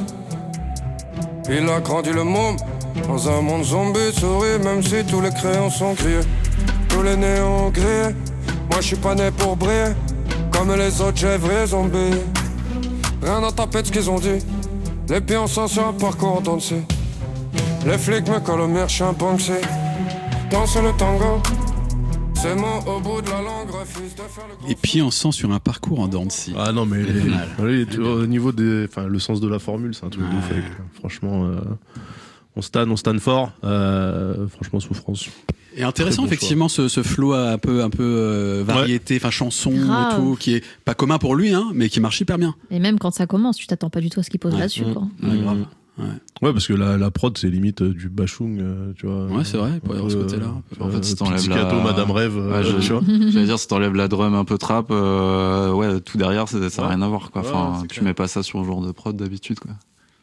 M: Il a grandi le môme dans un monde zombie. Souris même si tous les crayons sont grillés. Tous les néons grillés. Moi je suis pas né pour briller. Comme les autres, j'ai vrai zombie. Rien à taper de ce qu'ils ont dit. Les pieds en sang sur un parcours en dents de scie. Les flics me collent au mur, je suis un banksy. Danse le tango. Ces mots au bout de la langue refusent de faire le...
B: Les pieds en sang sur un parcours en dents de scie.
A: Ah non, mais au niveau le sens de la formule, c'est un truc de ouf. Franchement, on stanne fort. Franchement, Souffrance.
B: Et intéressant, effectivement, ce flow un peu variété, chanson et tout, qui est pas commun pour lui, hein, mais qui marche hyper bien.
C: Et même quand ça commence, tu t'attends pas du tout à ce qu'il pose là-dessus, quoi.
B: Grave.
A: Ouais, parce que la prod, c'est limite du bachung, tu vois.
B: Ouais, c'est vrai, pour ce côté-là.
D: En fait, si t'enlèves
A: Madame Rêve, tu vois.
D: J'allais dire, si t'enlèves la drum un peu trap, tout derrière, ça n'a rien à voir, quoi. Enfin, tu mets pas ça sur le genre de prod d'habitude, quoi.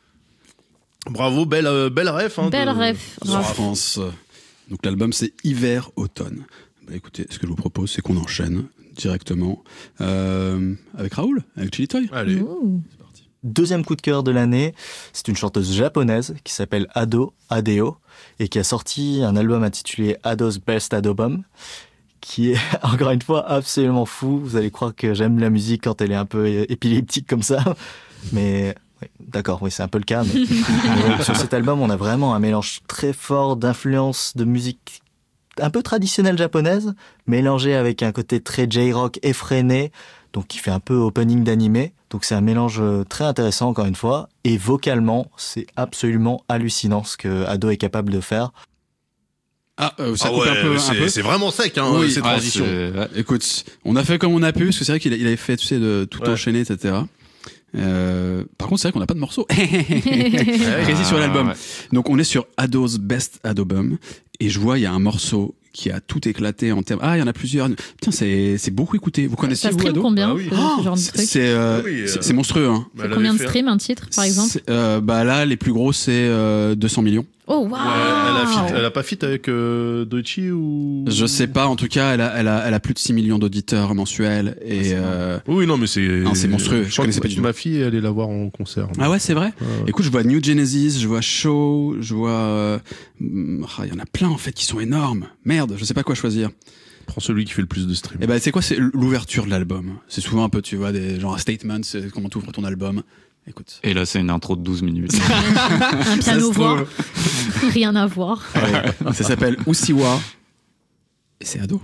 A: Bravo, belle ref.
C: Belle ref.
B: France. Donc l'album, c'est Hiver-Automne. Bah écoutez, ce que je vous propose, c'est qu'on enchaîne directement avec Raoul, avec Chili Toy.
A: Allez.
I: C'est parti. Deuxième coup de cœur de l'année, c'est une chanteuse japonaise qui s'appelle Adeo et qui a sorti un album intitulé Ado's Best Adobum, qui est encore une fois absolument fou. Vous allez croire que j'aime la musique quand elle est un peu épileptique comme ça, mais oui, d'accord, oui, c'est un peu le cas. Mais sur cet album, on a vraiment un mélange très fort d'influences de musique un peu traditionnelle japonaise, mélangée avec un côté très J-rock effréné, donc qui fait un peu opening d'animé. Donc c'est un mélange très intéressant encore une fois, et vocalement, c'est absolument hallucinant ce que Ado est capable de faire.
B: Ça coupe un peu.
A: C'est vraiment sec, hein, ces transitions.
B: Écoute, on a fait comme on a pu, parce que c'est vrai qu'il avait fait, tu sais, de tout enchaîner, etc. Par contre, c'est vrai qu'on n'a pas de morceaux précis sur l'album. Ouais. Donc, on est sur Ado's Best Adobum, et je vois, il y a un morceau qui a tout éclaté en termes. Ah, il y en a plusieurs. Putain, c'est beaucoup écouté. Vous connaissez vous Ado?
C: Combien ce genre de truc?
B: C'est monstrueux. Hein.
C: C'est combien de streams un titre, par exemple?
B: Là, les plus gros, c'est 200 millions.
C: Oh, waouh!
A: Elle a pas fit avec Doichi ou?
B: Je sais pas. En tout cas, elle a plus de 6 millions d'auditeurs mensuels et.
A: Oui, non, mais c'est
B: monstrueux. Je connaissais pas du tout.
A: Ma fille, elle est la voir en concert.
B: Ah ouais, c'est vrai. Écoute, je vois New Genesis, je vois Show, je vois. Il y en a plein en fait qui sont énormes. Merde, je sais pas quoi choisir.
A: Prends celui qui fait le plus de streams.
B: Et ben, c'est quoi? C'est l'ouverture de l'album. C'est souvent un peu, tu vois, des genre statements. C'est comment tu ouvres ton album. Écoute.
D: Et là, c'est une intro de 12 minutes.
C: Un piano-voix. Rien à voir.
B: Ouais, ça s'appelle Usiwa. Et c'est Ado.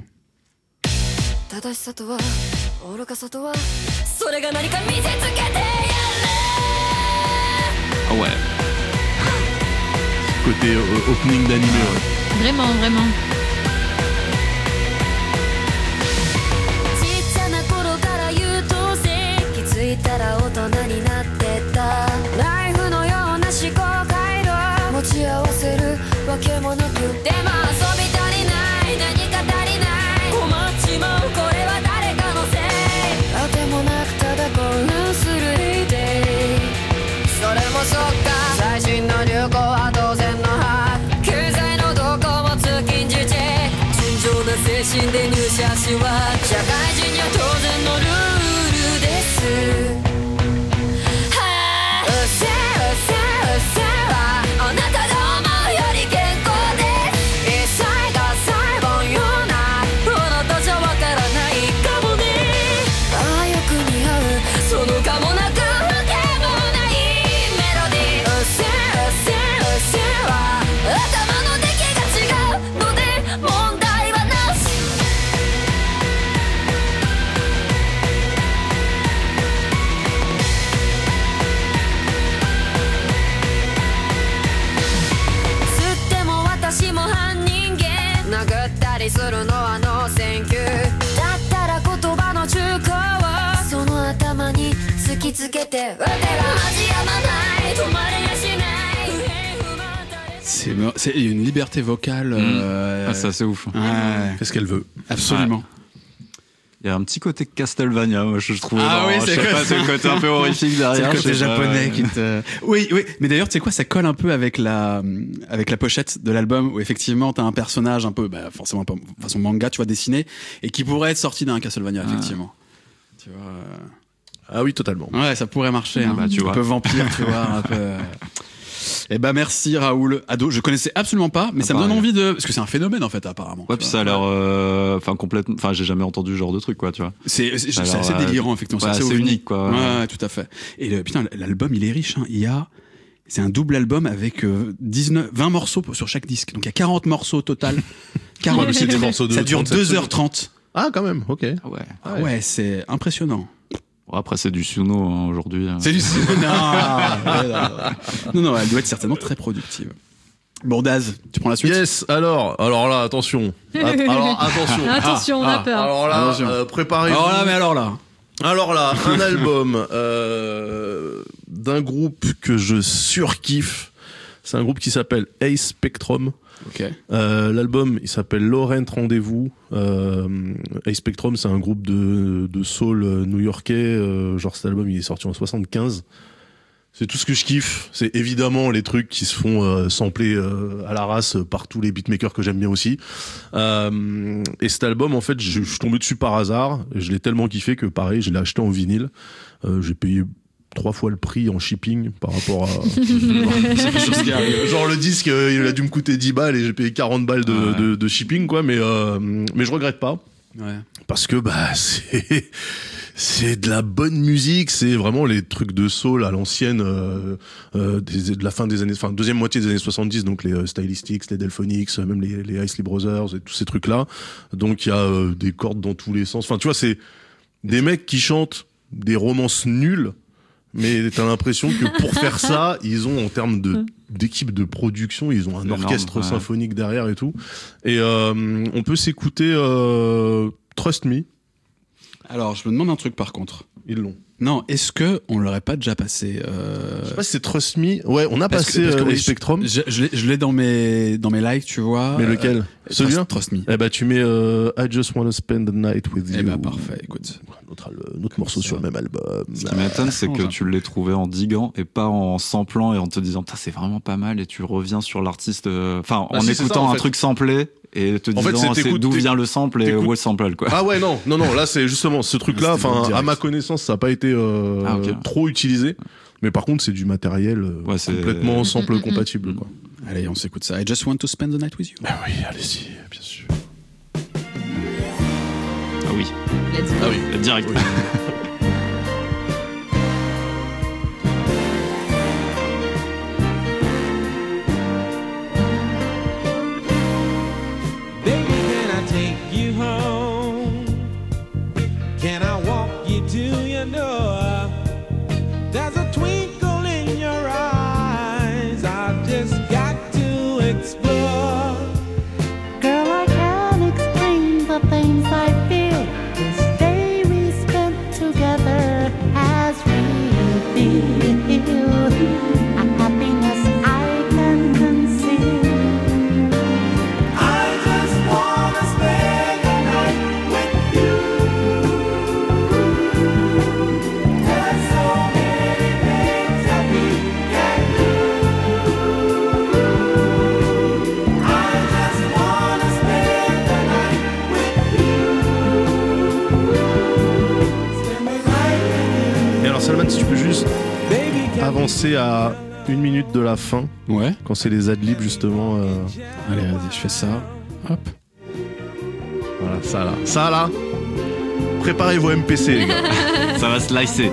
D: Ah ouais.
A: Côté opening d'animé, ouais.
C: Vraiment, vraiment.
B: C'est une liberté vocale.
D: C'est assez ouf.
A: Fait ce qu'elle veut.
B: Absolument.
D: Ouais. Il y a un petit côté Castlevania, moi, je trouve.
B: Ah oui,
D: c'est le côté un peu horrifique derrière.
B: C'est le côté japonais qui te. Oui. Mais d'ailleurs, tu sais quoi, ça colle un peu avec la pochette de l'album où effectivement t'as un personnage un peu, forcément pas façon manga, tu vois, dessiné, et qui pourrait être sorti d'un Castlevania, effectivement. Tu vois.
A: Ah oui, totalement.
B: Ouais, ça pourrait marcher. Hein.
D: Tu vois.
B: Un peu vampire, tu vois, un peu. Eh ben merci Raoul. Ado, je connaissais absolument pas, mais ça me donne envie de, parce que c'est un phénomène en fait apparemment.
D: Ouais, puis ça a l'air, complètement, j'ai jamais entendu ce genre de truc quoi, tu vois.
B: C'est assez délirant effectivement,
D: c'est assez unique quoi.
B: Ouais, tout à fait. Et putain, l'album il est riche. Hein. C'est un double album avec 20 morceaux sur chaque disque, donc il y a 40 morceaux au total. 40
A: morceaux de
B: ça dure 2h30.
A: Ah quand même, ok.
B: Ouais, c'est impressionnant.
D: Bon, après, c'est du Suno hein, aujourd'hui.
B: C'est du Suno. Non, elle doit être certainement très productive. Bon, Daz, tu prends la suite?
A: Yes, alors là, attention. Attention.
C: Attention, on a peur.
A: Alors là, préparez-vous. Alors là, un album d'un groupe que je surkiffe. C'est un groupe qui s'appelle Ace Spectrum.
B: Okay.
A: L'album il s'appelle Laurent Rendez-vous. Ace Spectrum c'est un groupe de soul new-yorkais. Genre cet album il est sorti en 75. C'est tout ce que je kiffe. C'est évidemment les trucs qui se font sampler à la race par tous les beatmakers que j'aime bien aussi. Et cet album en fait je suis tombé dessus par hasard. Je l'ai tellement kiffé que pareil je l'ai acheté en vinyle. J'ai payé 3 fois le prix en shipping par rapport à genre le disque il a dû me coûter 10 balles et j'ai payé 40 balles de shipping quoi, mais je regrette pas parce que c'est de la bonne musique, c'est vraiment les trucs de soul à l'ancienne de la fin des années, enfin deuxième moitié des années 70, donc les Stylistics, les Delphonics, même les Isley Brothers et tous ces trucs là. Donc il y a des cordes dans tous les sens. Enfin tu vois, c'est des mecs qui chantent des romances nulles, mais t'as l'impression que pour faire ça, ils ont en termes d'équipe de production, ils ont un orchestre symphonique derrière et tout. Et on peut s'écouter Trust Me.
B: Alors, je me demande un truc par contre.
A: Ils l'ont.
B: Non, est-ce que on l'aurait pas déjà passé
A: Je sais pas si c'est Trust Me. Ouais, on a passé Spectrum.
B: Je l'ai dans mes likes, tu vois.
A: Mais lequel Celui-là
B: Trust Me.
A: Eh ben, tu mets I Just Wanna Spend the Night with You.
B: Eh ben, parfait, écoute.
A: Notre morceau sur le même album.
D: Ce qui m'étonne, c'est que tu l'aies trouvé en diguant et pas en samplant et en te disant, c'est vraiment pas mal, et tu reviens sur l'artiste, en écoutant un truc samplé. Et te disant d'où vient le sample et où est le sample quoi.
A: Ah ouais non là c'est justement ce truc là, enfin à ma connaissance ça n'a pas été trop utilisé, mais par contre c'est du matériel complètement sample compatible quoi.
B: Allez on s'écoute ça. I Just Want to Spend the Night with You.
A: Ah oui allez-y bien sûr.
D: Ah oui.
C: Ah
D: oui direct. Oui.
A: Si tu peux juste avancer à 1 minute de la fin, quand c'est les adlibs justement.
B: Allez, vas-y, je fais ça. Hop.
A: Voilà, ça là. Préparez vos MPC, les gars.
D: Ça va slicer.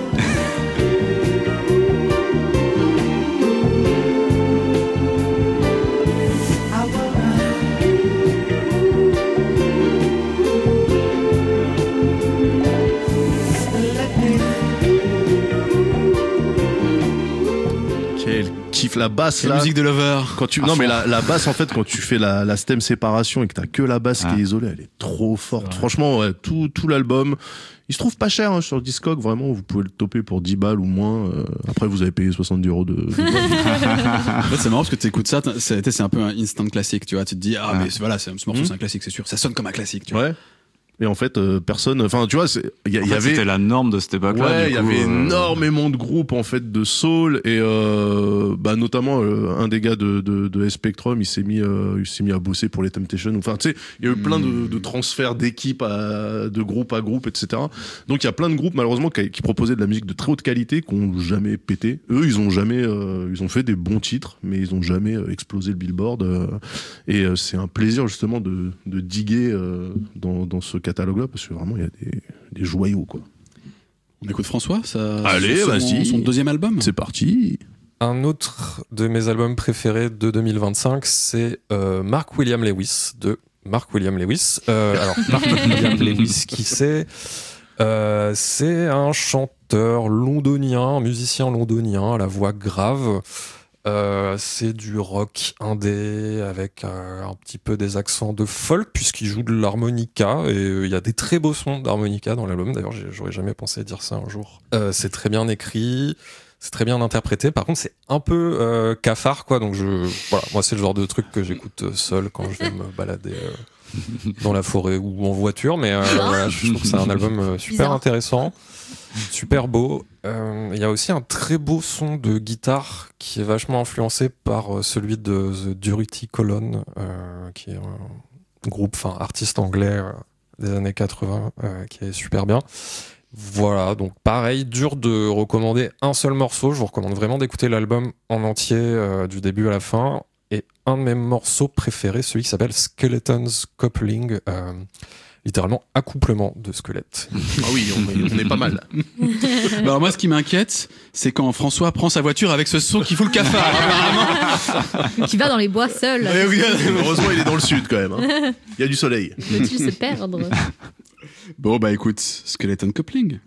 A: La basse là,
B: musique de Lover.
A: Quand tu mais la basse en fait quand tu fais la stem séparation et que t'as que la basse qui est isolée, elle est trop forte. Franchement tout l'album, il se trouve pas cher sur Discog, vraiment vous pouvez le toper pour 10 balles ou moins. Après vous avez payé 70 € de...
B: En fait c'est marrant parce que t'écoutes ça, c'est un peu un instant classique, tu vois, tu te dis mais voilà, ce morceau c'est un classique, c'est sûr, ça sonne comme un classique, tu vois.
A: Et en fait, personne, enfin, tu vois, il y avait.
D: C'était la norme de cette époque-là.
A: Ouais, il y avait énormément de groupes, en fait, de soul, et, notamment, un des gars de Spectrum, il s'est mis à bosser pour les Temptations. Enfin, tu sais, il y a eu plein de transferts d'équipes de groupe à groupe, etc. Donc, il y a plein de groupes, malheureusement, qui proposaient de la musique de très haute qualité, qui ont jamais pété. Eux, ils ont fait des bons titres, mais ils ont jamais explosé le Billboard, et c'est un plaisir, justement, de diguer, dans ce catalogue-là, parce que vraiment il y a des joyaux quoi.
B: On écoute François,
A: allez, vas-y,
B: son deuxième album.
A: C'est parti.
L: Un autre de mes albums préférés de 2025, c'est Mark William Lewis de Mark William Lewis. Alors Mark William Lewis, qui c'est un chanteur londonien, un musicien londonien à la voix grave. C'est du rock indé avec un petit peu des accents de folk puisqu'il joue de l'harmonica et il y a des très beaux sons d'harmonica dans l'album. D'ailleurs, j'aurais jamais pensé dire ça un jour. C'est très bien écrit, c'est très bien interprété. Par contre, c'est un peu cafard quoi. Donc moi c'est le genre de truc que j'écoute seul quand je vais me balader dans la forêt ou en voiture. Mais voilà, je trouve que c'est un album super intéressant. Super beau. Il y a aussi un très beau son de guitare qui est vachement influencé par celui de The Durutti Colon, qui est un artiste anglais des années 80, qui est super bien. Voilà, donc pareil, dur de recommander un seul morceau. Je vous recommande vraiment d'écouter l'album en entier, du début à la fin. Et un de mes morceaux préférés, celui qui s'appelle Skeletons Coupling, littéralement accouplement de squelettes.
A: Ah oui, on est pas mal.
B: Alors moi, ce qui m'inquiète, c'est quand François prend sa voiture avec ce son qui fout le cafard, apparemment.
C: Qui va dans les bois seul.
A: Heureusement, il est dans le sud quand même. Hein. Il y a du soleil.
C: Veut-il se perdre?
B: Bon, bah écoute, Skeleton Coupling.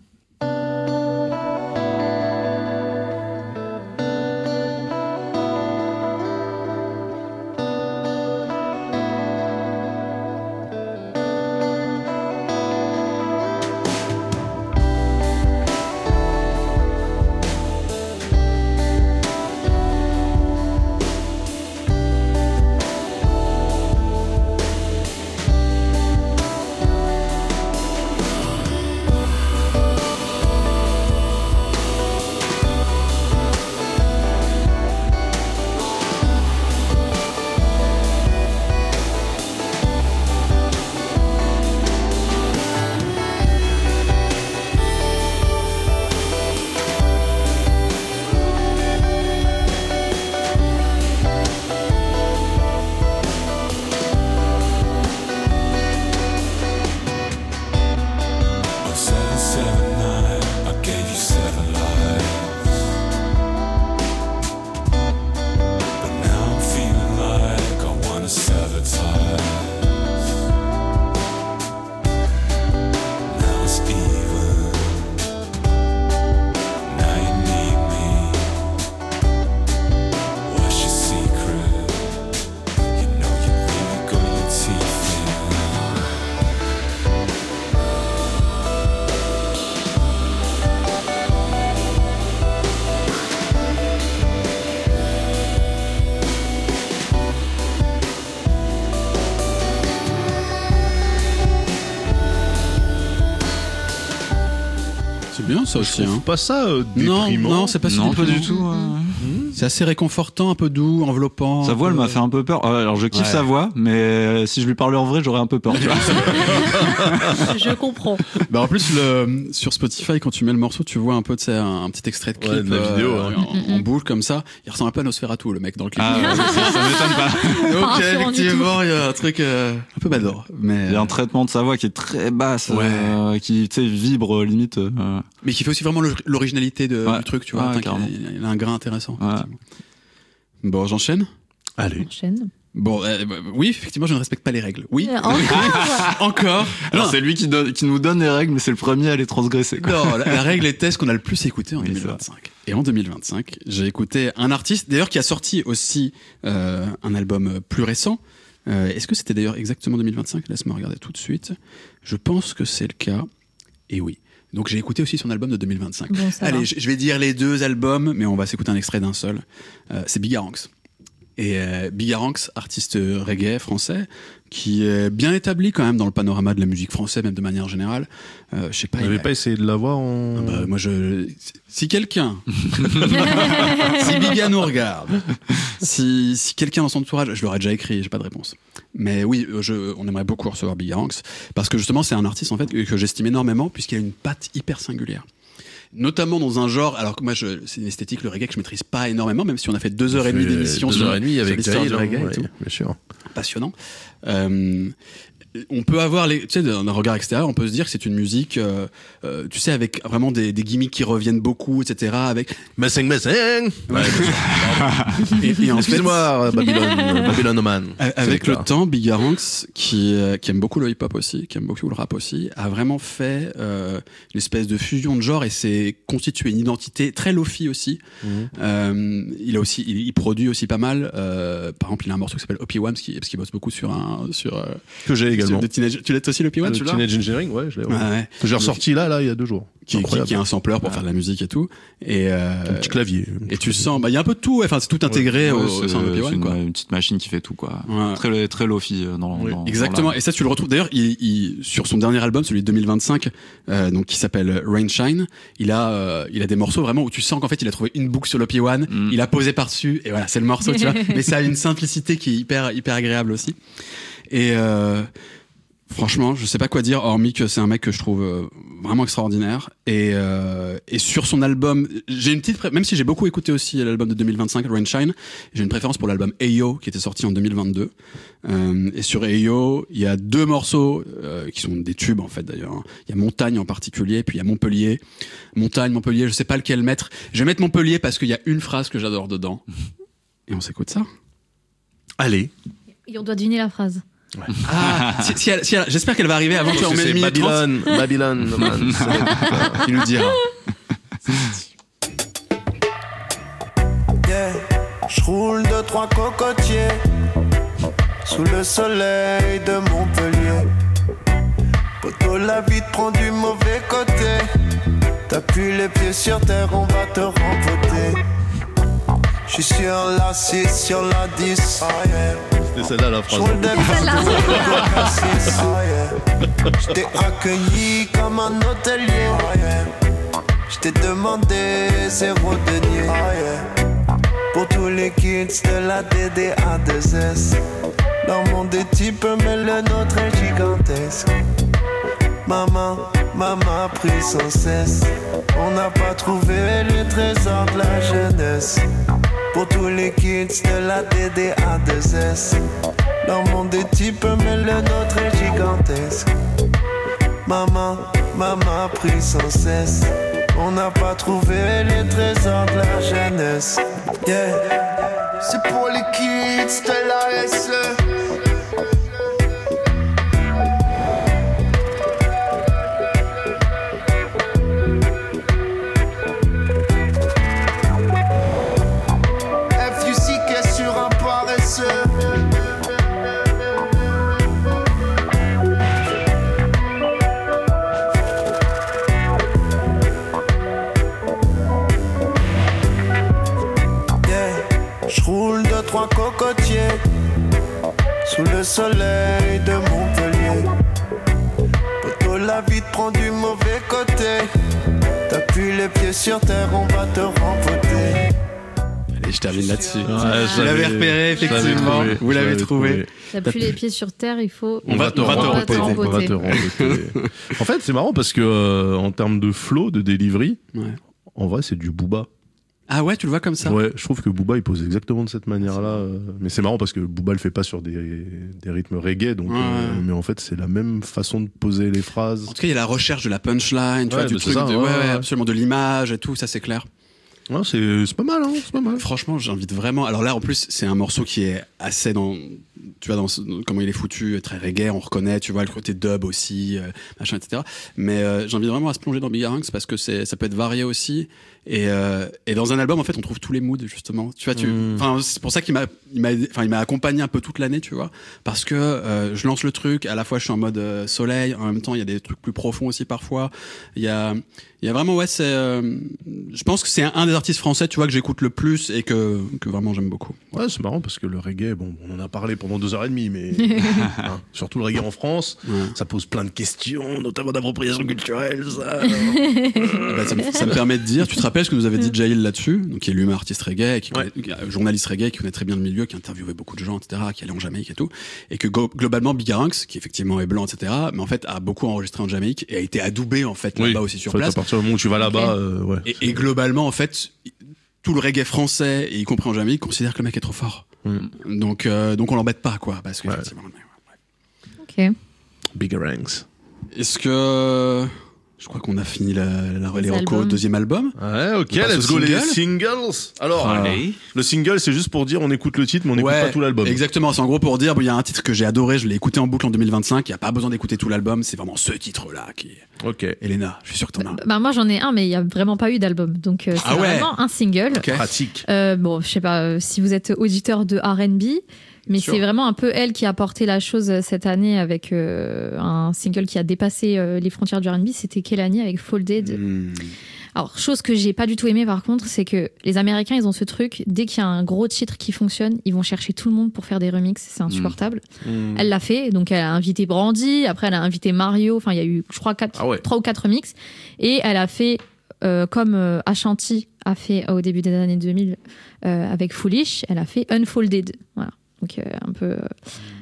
B: Bien ça aussi.
A: Hein. Pas ça déprimant.
B: Non, c'est pas si
D: pas du tout.
B: C'est assez réconfortant, un peu doux, enveloppant.
D: Sa voix, elle m'a fait un peu peur. Alors, je kiffe sa voix, mais si je lui parlais en vrai, j'aurais un peu peur. Tu vois.
C: Je comprends.
B: Bah en plus, sur Spotify, quand tu mets le morceau, tu vois un peu, un petit extrait de clip,
A: de la vidéo,
B: en boucle comme ça. Il ressemble un peu à Nosferatu, le mec dans le clip.
D: Ah, ça m'étonne pas.
B: Donc effectivement, il y a un truc un peu bador. Mais
D: il y a un traitement de sa voix qui est très basse, qui vibre limite.
B: Mais qui fait aussi vraiment l'originalité du truc, tu vois. Il a un grain intéressant. Bon, j'enchaîne.
A: Allez.
C: Enchaîne.
B: Bon, oui, effectivement, je ne respecte pas les règles. Oui. Encore.
D: Alors, c'est lui qui nous donne les règles, mais c'est le premier à les transgresser. Quoi.
B: Non, la règle était ce qu'on a le plus écouté en 2025. Et en 2025, j'ai écouté un artiste, d'ailleurs, qui a sorti aussi un album plus récent. Est-ce que c'était d'ailleurs exactement 2025 ? Laisse-moi regarder tout de suite. Je pense que c'est le cas. Et oui. Donc j'ai écouté aussi son album de 2025.
C: Bon,
B: allez, je vais dire les deux albums, mais on va s'écouter un extrait d'un seul. C'est Bigaranx. Et Bigaranx, artiste reggae français, qui est bien établi quand même dans le panorama de la musique française, même de manière générale. Je sais pas.
A: Vous n'avez pas essayé de l'avoir en...
B: moi, si quelqu'un, si Biga nous regarde, si quelqu'un dans son entourage, je l'aurais déjà écrit, j'ai pas de réponse. Mais oui, on aimerait beaucoup recevoir Bigaranx, parce que justement, c'est un artiste en fait que j'estime énormément, puisqu'il a une patte hyper singulière. Notamment dans un genre, alors que moi c'est une esthétique, le reggae, que je maîtrise pas énormément, même si on a fait 2h30 d'émission sur l'histoire du reggae et tout.
A: Bien sûr.
B: Passionnant. On peut avoir tu sais, d'un regard extérieur, on peut se dire que c'est une musique, tu sais, avec vraiment des gimmicks qui reviennent beaucoup, etc. Avec
A: Messing.
B: Ouais, et en
A: excuse-moi, Babylon Man.
B: Avec le temps, Bigaranx, qui aime beaucoup le hip-hop aussi, qui aime beaucoup le rap aussi, a vraiment fait une espèce de fusion de genres et s'est constitué une identité très lo-fi aussi. Il produit aussi pas mal. Par exemple, il a un morceau qui s'appelle Op-One, parce qu'il bosse beaucoup sur
A: que j'ai également.
B: Tu l'as aussi, l'Op-One, celui-là ?
A: Teenage Engineering, ouais, je l'ai. Que j'ai ressorti là, il y a 2 jours.
B: Qui est un sampler pour faire de la musique et tout. Et
A: un petit clavier.
B: Et tu sens, il y a un peu de tout, enfin, c'est tout intégré au sein de Op-One, quoi.
D: Une petite machine qui fait tout, quoi. Ouais. Très lo-fi dans
B: exactement. Et ça, tu le retrouves. D'ailleurs, sur son dernier album, celui de 2025, donc, qui s'appelle Rainshine, il a des morceaux vraiment où tu sens qu'en fait, il a trouvé une boucle sur l'Op-One, il a posé par-dessus, et voilà, c'est le morceau, tu vois. Mais ça a une simplicité qui est hyper agréable aussi. Et, Franchement, je sais pas quoi dire, hormis que c'est un mec que je trouve vraiment extraordinaire. Et sur son album, j'ai une petite même si j'ai beaucoup écouté aussi l'album de 2025, Rain Shine, j'ai une préférence pour l'album Ayo, qui était sorti en 2022. Et sur Ayo, il y a 2 morceaux qui sont des tubes, en fait, d'ailleurs. Il y a Montagne en particulier, puis il y a Montpellier. Montagne, Montpellier, je sais pas lequel mettre. Je vais mettre Montpellier parce qu'il y a une phrase que j'adore dedans. Et on s'écoute ça.
A: Allez.
C: Et on doit deviner la phrase.
A: Ouais.
B: Ah, j'espère qu'elle va arriver avant que on mette minute 30.
A: Babylone, man.
B: Il nous dira.
N: Yeah, je roule 2-3 cocotiers sous le soleil de Montpellier. Poto, la vie te prend du mauvais côté. T'appuies les pieds sur terre, on va te rempoter. J'suis sur la 6, sur la 10. Oh yeah.
A: C'était celle-là la phrase.
N: J't'ai accueilli comme un hôtelier. J't'ai demandé 0 denier. Pour tous les kids de la DDA2S. Leur monde est petit peu mais le nôtre est gigantesque. Maman a pris sans cesse. On n'a pas trouvé le trésor de la jeunesse. Pour tous les kids de la DDA2S. Leur monde est petit peu mais le nôtre est gigantesque. Maman a pris sans cesse. On n'a pas trouvé les trésors de la jeunesse. Yeah. C'est pour les kids de la SE. J'roule 2-3 cocotiers sous le soleil de Montpellier. Poto, la vie te prend du mauvais côté. T'appuies les pieds sur terre, on va te rempoter.
B: Allez, je termine là-dessus. Vous l'avez repéré, effectivement. Vous l'avez trouvé.
C: T'appuies les pieds sur terre, il faut.
A: On va te rempoter. En fait, c'est marrant parce que en termes de flow, de delivery, en vrai, c'est du Booba.
B: Ah ouais, tu le vois comme ça?
A: Ouais, je trouve que Booba il pose exactement de cette manière-là. Mais c'est marrant parce que Booba le fait pas sur des rythmes reggae, donc. Mais en fait, c'est la même façon de poser les phrases.
B: En tout cas, il y a la recherche de la punchline, tu vois, du truc, ça, absolument de l'image et tout, ça c'est clair.
A: Ouais, c'est pas mal, hein, c'est pas mal.
B: Franchement, j'invite vraiment. Alors là, en plus, c'est un morceau qui est assez dans, tu vois, dans comment il est foutu, très reggae, on reconnaît, tu vois, le côté dub aussi, machin, etc. Mais j'invite vraiment à se plonger dans Bigarynx parce que ça peut être varié aussi. Et dans un album, en fait, on trouve tous les moods, justement. Tu vois, enfin, c'est pour ça qu'il m'a accompagné un peu toute l'année, tu vois, parce que je lance le truc. À la fois, je suis en mode soleil. En même temps, il y a des trucs plus profonds aussi parfois. Il y a vraiment, ouais, je pense que c'est un des artistes français, tu vois, que j'écoute le plus et que vraiment j'aime beaucoup.
A: Ouais, c'est marrant parce que le reggae, bon, on en a parlé pendant 2h30, mais hein, surtout le reggae en France, ça pose plein de questions, notamment d'appropriation culturelle. Ça,
B: ça me permet de dire, tu te rappelles ce que nous avait dit Jail là-dessus, donc qui est lui-même artiste reggae, journaliste reggae, qui connaît très bien le milieu, qui a interviewé beaucoup de gens, etc., qui allait en Jamaïque et tout, et que globalement Bigarynx, qui effectivement est blanc, etc., mais en fait a beaucoup enregistré en Jamaïque et a été adoubé en fait là-bas aussi sur place.
A: À partir du moment où tu vas là-bas,
B: et globalement en fait tout le reggae français, y compris en Jamaïque, considère que le mec est trop fort. Donc on l'embête pas, quoi, parce que effectivement.
C: Ok.
A: Bigarynx.
B: Est-ce que je crois qu'on a fini les recos deuxième album.
A: Ouais, ok, let's go les singles. Alors, le single, c'est juste pour dire on écoute le titre, mais on n'écoute pas tout l'album.
B: Exactement, c'est en gros pour dire, il y a un titre que j'ai adoré, je l'ai écouté en boucle en 2025, il n'y a pas besoin d'écouter tout l'album, c'est vraiment ce titre-là qui est...
A: Ok.
B: Elena, je suis sûr que t'en as.
C: Bah moi j'en ai un, mais il n'y a vraiment pas eu d'album, donc c'est vraiment un single.
A: Okay. Pratique.
C: Bon, je sais pas si vous êtes auditeur de R&B, mais c'est vraiment un peu elle qui a porté la chose cette année avec un single qui a dépassé les frontières du R&B. C'était Kehlani avec Folded. Alors, chose que j'ai pas du tout aimé par contre, c'est que les Américains, ils ont ce truc, dès qu'il y a un gros titre qui fonctionne, ils vont chercher tout le monde pour faire des remixes, c'est insupportable. Elle l'a fait, donc elle a invité Brandy, après elle a invité Mario, enfin il y a eu, je crois, 3 ou 4 remixes, et elle a fait comme Ashanti a fait au début des années 2000 avec Foolish, elle a fait Unfolded, voilà. Donc un peu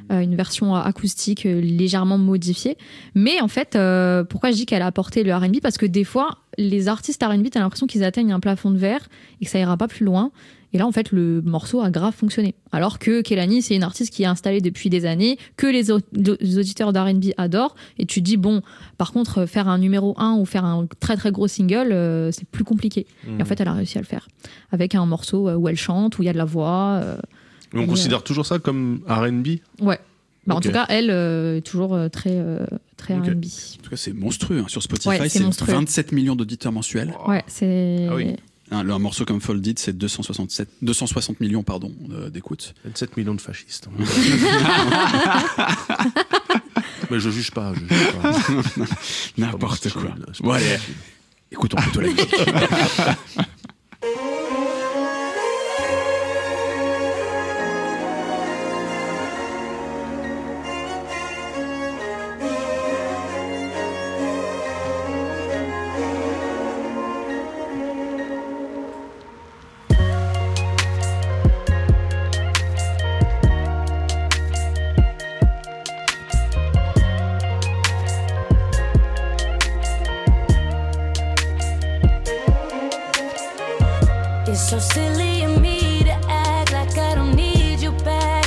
C: une version acoustique légèrement modifiée. Mais en fait, pourquoi je dis qu'elle a apporté le R&B ? Parce que des fois, les artistes R&B, t'as l'impression qu'ils atteignent un plafond de verre et que ça ira pas plus loin. Et là, en fait, le morceau a grave fonctionné. Alors que Kehlani, c'est une artiste qui est installée depuis des années, que les auditeurs d'R&B adorent. Et tu te dis, bon, par contre, faire un numéro 1 ou faire un très très gros single, c'est plus compliqué. Et en fait, elle a réussi à le faire. Avec un morceau où elle chante, où il y a de la voix.
A: Mais on considère toujours ça comme R&B ?
C: Ouais. Bah,
A: Ok.
C: En tout cas, elle est toujours très R&B.
B: En tout cas, c'est monstrueux. Sur Spotify,
C: Ouais, c'est
B: c'est
C: monstrueux.
B: 27 millions d'auditeurs mensuels.
C: Ouais, c'est...
A: Ah oui.
B: Un morceau comme Folded, c'est 260 millions d'écoutes.
A: 27 millions de fascistes. Mais je juge pas.
B: N'importe quoi. Bon, allez, écoutons plutôt la musique.
O: It's so silly of me to act like I don't need you back.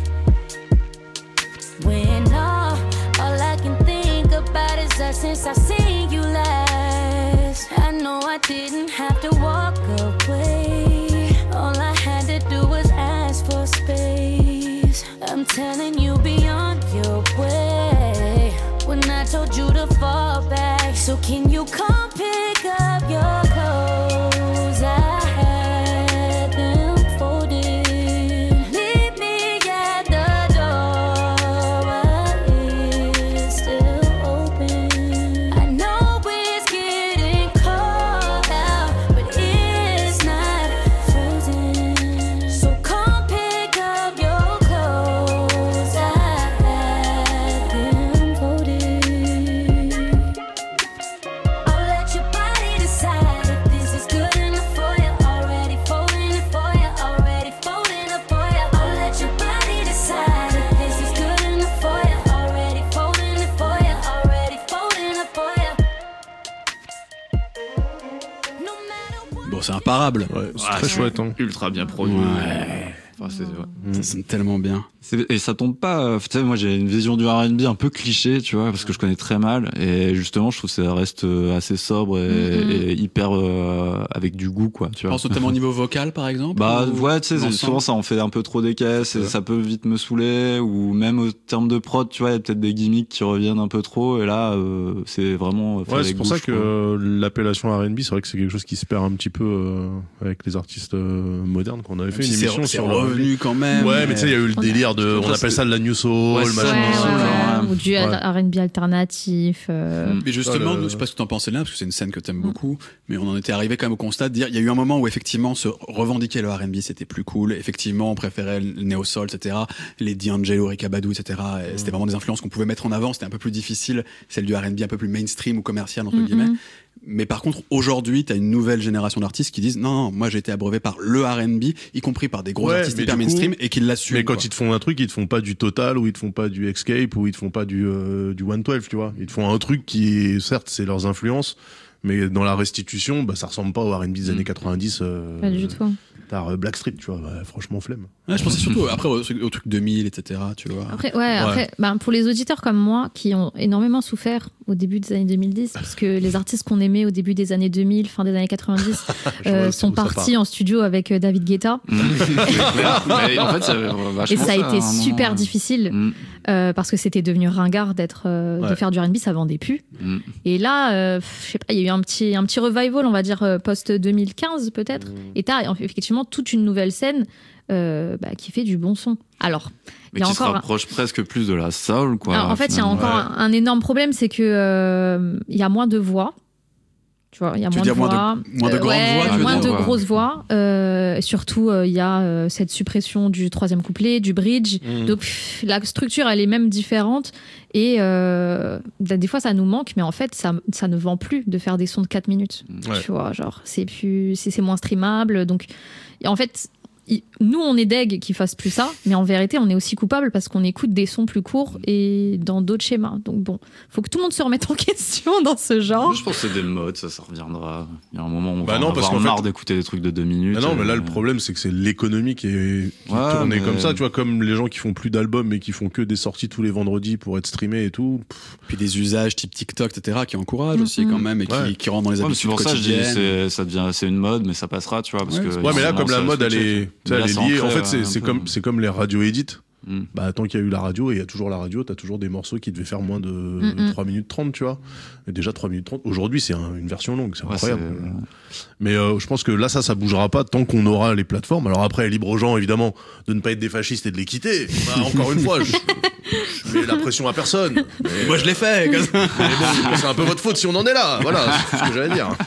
O: When all I can think about is that since I seen you last. I know I didn't have to walk away. All I had to do was ask for space. I'm telling you, be on your way. When I told you to fall back, so can you come pick up your clothes? I had them folded. Leave me at the door while it's still open. I know it's getting cold out, but it's not frozen. So come pick up your clothes. I had them folded. I'll let your body decide if this is good enough for you. Already folding it for you. Already folding it for you. I'll let your body decide if this is good enough for you. Already folding it for you. Already folding it for you.
B: Bon, c'est imparable.
A: c'est très chouette, hein.
D: Ultra bien produit.
B: Ouais.
D: Enfin,
B: Ça sonne tellement bien.
D: Et ça tombe pas. Tu sais, moi j'ai une vision du R&B un peu cliché, tu vois, parce que je connais très mal. Et justement, je trouve que ça reste assez sobre et hyper avec du goût, quoi. Tu
B: Tu
D: vois.
B: penses notamment au niveau vocal, par exemple
D: Bah
B: ou
D: ouais, tu sais,
B: l'ensemble
D: souvent ça en fait un peu trop des caisses et ça peut vite me saouler. Ou même au terme de prod, tu vois, il y a peut-être des gimmicks qui reviennent un peu trop. Et là, c'est vraiment. fait
A: Ouais,
D: avec
A: c'est pour
D: goût,
A: ça
D: je trouve.
A: que l'appellation R&B, c'est vrai que c'est quelque chose qui se perd un petit peu avec les artistes modernes. Qu'on avait fait
B: Même
A: une
B: si
A: émission
B: c'est
A: sur
B: revenu
A: le...
B: quand même.
A: Ouais, mais tu sais, il y a eu le délire de, on appelle ça de la new soul,
D: Ouais,
A: machin.
C: Ou du R&B alternatif.
B: Mais justement, je sais pas ce que t'en pensais là, parce que c'est une scène que t'aimes beaucoup, mais on en était arrivé quand même au constat de dire, il y a eu un moment où effectivement se revendiquer le R&B c'était plus cool, effectivement on préférait le néo-soul, etc., les D'Angelo, Erykah Badu, etc., et c'était vraiment des influences qu'on pouvait mettre en avant, c'était un peu plus difficile, celle du R&B un peu plus mainstream ou commercial entre guillemets. Mais par contre, aujourd'hui, t'as une nouvelle génération d'artistes qui disent non, moi j'ai été abreuvé par le R&B, y compris par des gros
A: Ouais,
B: artistes
A: mais
B: hyper
A: du coup-
B: mainstream, et qui l'assument.
A: Mais quand
B: quoi.
A: ils te font un truc, ils te font pas du Total, ou ils te font pas du Escape, ou ils te font pas du 112, tu vois. Ils te font un truc qui, certes, c'est leurs influences, mais dans la restitution, bah, ça ressemble pas au R&B des années 90.
C: Pas du tout.
A: T'as Blackstreet, tu vois. Ouais, franchement, flemme.
B: Ouais, je pensais surtout après au truc 2000, etc., tu vois.
C: Après, pour les auditeurs comme moi qui ont énormément souffert au début des années 2010, parce que les artistes qu'on aimait au début des années 2000, fin des années 90, sont partis en studio avec David Guetta.
D: Mais en fait, c'est vachement
C: Et ça a été
D: à un
C: super
D: moment.
C: difficile parce que c'était devenu ringard de faire du R&B, ça vendait plus. Et là, je sais pas, il y a eu un petit revival, on va dire post 2015 peut-être. Et t'as effectivement toute une nouvelle scène qui fait du bon son. Alors,
D: Mais
C: il y a
D: qui se
C: encore
D: rapproche presque plus de la soul, quoi.
C: alors, en fait, il y a
D: finalement.
C: encore un énorme problème, c'est que il y a moins de voix. Tu vois, il y a
B: Tu
C: moins
B: veux
C: de
B: dire moins de-
C: voix,
B: moins de grandes voix, tu veux
C: moins
B: dire
C: de grosses voix. Surtout, il y a cette suppression du troisième couplet, du bridge. Donc, la structure, elle est même différente. Et des fois, ça nous manque, mais en fait, ça ne vend plus de faire des sons de 4 minutes.
A: Ouais.
C: Tu vois, genre, c'est moins streamable. Donc, en fait, nous on est deg qu'ils fassent plus ça, mais en vérité on est aussi coupable parce qu'on écoute des sons plus courts et dans d'autres schémas. Donc bon, faut que tout le monde se remette en question dans ce genre.
D: Je pense que c'est des modes, ça reviendra. Il y a un moment où on
A: Bah
D: va
A: non,
D: en
A: parce
D: avoir
A: qu'en
D: marre
A: fait-
D: d'écouter des trucs de 2 minutes.
A: Ah non, mais là, le problème, c'est que c'est l'économie qui est tournée comme ça, tu vois, comme les gens qui font plus d'albums mais qui font que des sorties tous les vendredis pour être streamés et tout.
B: Puis des usages type TikTok, etc., qui encouragent aussi quand même et qui rentrent dans les
D: Ouais, mais
B: habitudes
D: c'est pour ça, je dis,
B: quotidiennes.
D: c'est une mode, mais ça passera, tu vois, parce que.
A: Ouais, mais là, comme la
D: ça va
A: mode, elle
D: switcher,
A: est,
D: tu
A: tu sais,
D: vois.
A: elle
D: Là,
A: est liée. En
D: ancré,
A: fait, c'est
D: un peu.
A: c'est comme les radio edits.
D: Mm.
A: Bah, tant qu'il y a eu la radio, et il y a toujours la radio, t'as toujours des morceaux qui devaient faire moins de 3 minutes 30, tu vois. Et déjà 3 minutes 30. Aujourd'hui, c'est une version longue, c'est
D: Ouais,
A: incroyable. Mais je pense que là, ça bougera pas tant qu'on aura les plateformes. Alors après, libre aux gens, évidemment, de ne pas être des fascistes et de les quitter. Bah, encore une fois, je mets la pression à personne. Mais,
B: Moi, je l'ai fait.
A: mais bon, c'est un peu votre faute si on en est là. Voilà, c'est ce que j'allais dire.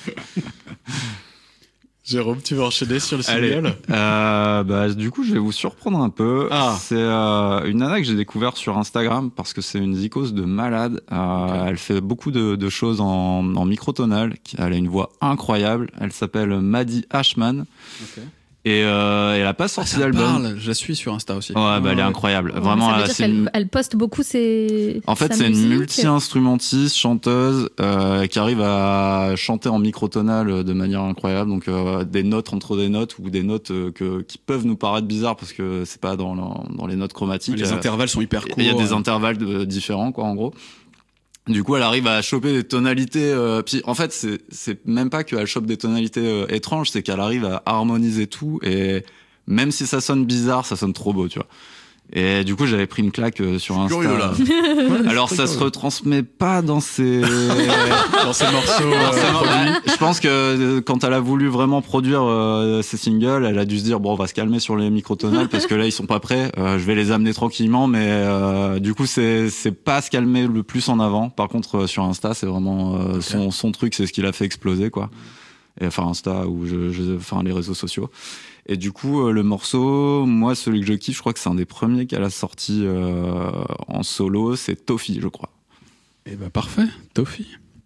B: Jérôme, tu veux enchaîner sur le
D: Allez,
B: single
D: bah, du coup, je vais vous surprendre un peu.
B: Ah.
D: C'est une nana que j'ai découvert sur Instagram parce que c'est une zikose de malade. Elle fait beaucoup de choses en microtonal. Elle a une voix incroyable. Elle s'appelle Maddie Ashman. Et elle a pas sorti d'album.
B: Je la suis sur Insta aussi.
D: Ouais, bah, elle est incroyable. Vraiment,
C: ça veut
D: là,
C: dire
D: c'est
C: qu'elle elle poste beaucoup ses.
D: En fait,
C: sa
D: c'est une
C: musique.
D: multi-instrumentiste, chanteuse, qui arrive à chanter en microtonal de manière incroyable. Donc, des notes entre des notes ou des notes qui peuvent nous paraître bizarres parce que c'est pas dans les notes chromatiques.
B: Les intervalles sont hyper courts.
D: Il y a des intervalles différents, quoi, en gros. Du coup, elle arrive à choper des tonalités. Puis, en fait, c'est même pas qu'elle chope des tonalités étranges, c'est qu'elle arrive à harmoniser tout. Et même si ça sonne bizarre, ça sonne trop beau, tu vois. Et du coup, j'avais pris une claque sur Insta.
A: Curieux, là.
D: Alors, ça se retransmet pas dans ces
B: morceaux.
D: Je pense que quand elle a voulu vraiment produire ses singles, elle a dû se dire bon, on va se calmer sur les microtonales parce que là, ils sont pas prêts. Je vais les amener tranquillement, mais du coup, c'est pas se calmer le plus en avant. Par contre, sur Insta, c'est vraiment son truc, c'est ce qui l'a fait exploser, quoi. Et, enfin, Insta ou enfin les réseaux sociaux. Et du coup, le morceau, moi, celui que je kiffe, je crois que c'est un des premiers qu'elle a sorti en solo, c'est Toffee, je crois.
B: Et bah parfait, Toffee.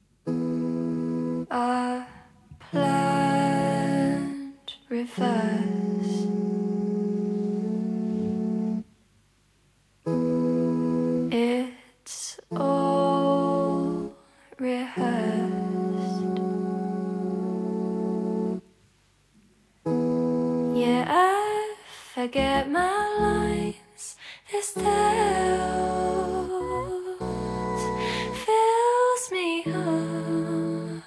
O: I planned reverse. It's all rehearsed. Yeah, I forget my lines. This doubt fills me up,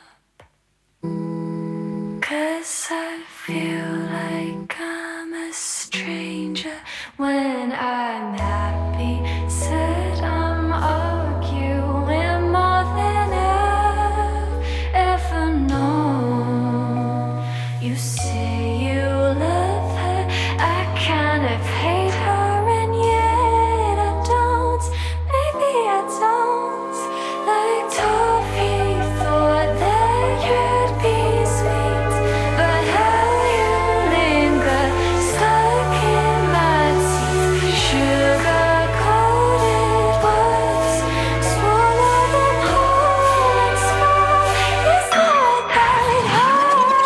O: 'cause I feel like I'm a stranger when I'm happy. Said I'm arguing more than I've ever known. You say you love her, I kind of hate her, and yet I don't. Maybe I don't. Like toffee, thought that you'd be sweet, but how you linger, stuck in my teeth. Sugar-coated words, swallow them whole and small. Is not that hard?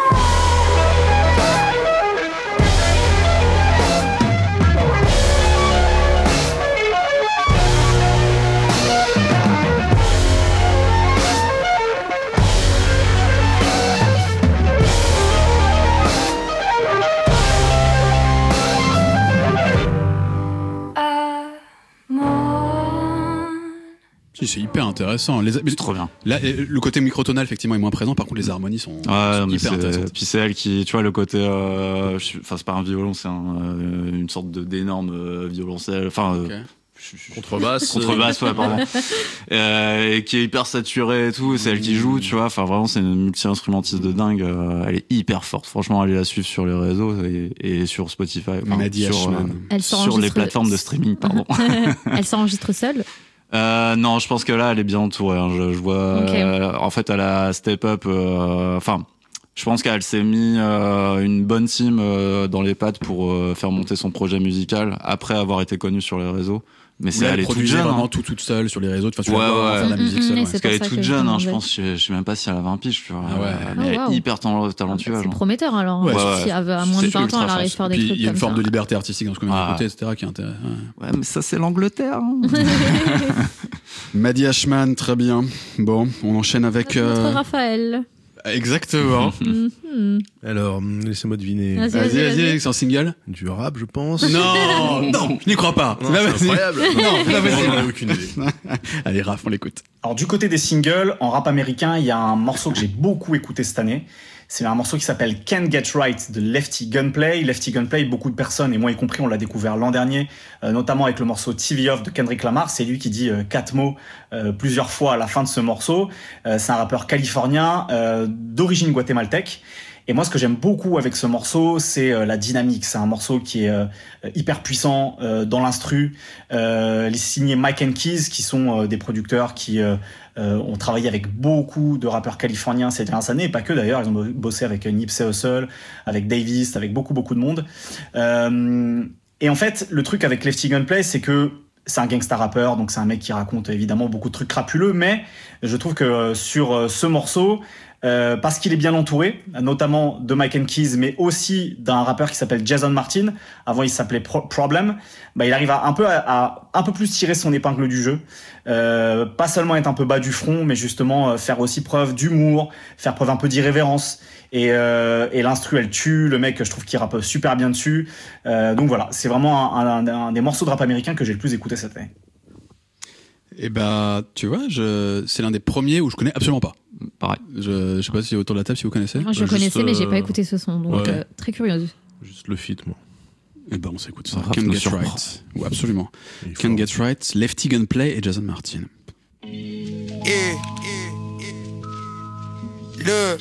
B: Si, c'est hyper intéressant. C'est
D: trop bien.
B: Là, le côté microtonal, effectivement, est moins présent. Par contre, les harmonies sont
D: Ouais, mais
B: hyper intéressantes.
D: puis c'est elle qui, tu vois, le côté, enfin, c'est pas un violon, c'est une sorte d'énorme violoncelle, enfin,
A: Contrebasse.
D: Ouais, pardon. Et qui est hyper saturée et tout, c'est elle qui joue, tu vois, enfin, vraiment, c'est une multi-instrumentiste de dingue, elle est hyper forte, franchement, allez la suivre sur les réseaux et sur Spotify, enfin,
B: Maddie Ashman.
C: Elle
D: sur
C: s'enregistre-
D: les plateformes de streaming, pardon.
C: Elle s'enregistre seule.
D: Non, je pense que là, elle est bien entourée. Hein. Je vois.
C: Ok.
D: En fait, elle a step up. Enfin, je pense qu'elle s'est mis une bonne team dans les pattes pour faire monter son projet musical après avoir été connue sur les réseaux. Mais c'est elle est toute jeune,
B: vraiment
D: hein.
B: toute seule sur les réseaux. Enfin, tu
D: Ouais,
B: la vois
D: ouais.
B: faire de la musique seule.
D: Parce qu'elle est toute jeune, hein, je pense. Je sais même pas si elle a 20 piges, tu vois.
B: Ah ouais.
D: Mais elle
C: wow.
D: est hyper talentueuse.
C: C'est prometteur alors.
B: Ouais,
C: Si à moins de 20 ans, elle arrive à faire des
B: Puis
C: trucs
B: il y a une
C: comme
B: forme
C: ça.
B: de liberté artistique dans ce qu'on vient d'écouter, etc. qui est intéressant.
D: Ouais, mais ça, c'est l'Angleterre. Hein.
B: Madi Ashman, très bien. Bon, on enchaîne avec.
C: Notre Raphaël.
B: Exactement.
A: Alors, laissez-moi deviner.
B: Vas-y, c'est un single.
A: Du rap, je pense.
B: Non, non, je n'y crois pas.
A: Non, c'est incroyable.
B: Non,
A: on n'a aucune idée.
B: Allez, Raph, on l'écoute.
G: Alors du côté des singles, en rap américain, il y a un morceau que j'ai beaucoup écouté cette année. C'est un morceau qui s'appelle Can't Get Right de Lefty Gunplay. Lefty Gunplay, beaucoup de personnes, et moi y compris, on l'a découvert l'an dernier, notamment avec le morceau TV Off de Kendrick Lamar. C'est lui qui dit 4 mots plusieurs fois à la fin de ce morceau. C'est un rappeur californien d'origine guatémaltèque. Et moi, ce que j'aime beaucoup avec ce morceau, c'est la dynamique. C'est un morceau qui est hyper puissant dans l'instru. Il est signé Mike and Keys, qui sont des producteurs qui ont travaillé avec beaucoup de rappeurs californiens ces dernières années, et pas que d'ailleurs. Ils ont bossé avec Nipsey Hussle, avec Davis, avec beaucoup de monde. Et en fait, le truc avec Lefty Gunplay, c'est que c'est un gangsta rappeur, donc c'est un mec qui raconte évidemment beaucoup de trucs crapuleux, mais je trouve que sur ce morceau, parce qu'il est bien entouré, notamment de Mike and Keys, mais aussi d'un rappeur qui s'appelle Jason Martin. Avant, il s'appelait Problem. Bah, il arrive à un peu plus tirer son épingle du jeu. Pas seulement être un peu bas du front, mais justement faire aussi preuve d'humour, faire preuve un peu d'irrévérence. Et l'instru, elle tue. Le mec, je trouve qu'il rappe super bien dessus. Donc voilà, c'est vraiment un des morceaux de rap américain que j'ai le plus écouté cette année.
B: Et bah, tu vois, c'est l'un des premiers où je connais absolument pas.
D: Pareil.
B: Je sais pas si autour de la table, si vous connaissez.
C: Moi, je connaissais, mais j'ai pas écouté ce son, donc très curieuse.
A: Juste le feat, moi.
B: Et ben, on s'écoute ça.
D: Raph
B: Can't
D: nous
B: Get
D: surprend.
B: Right. Ouais, absolument. Can't Get Right, Lefty Gunplay et Jason Martin.
J: Yeah. Look.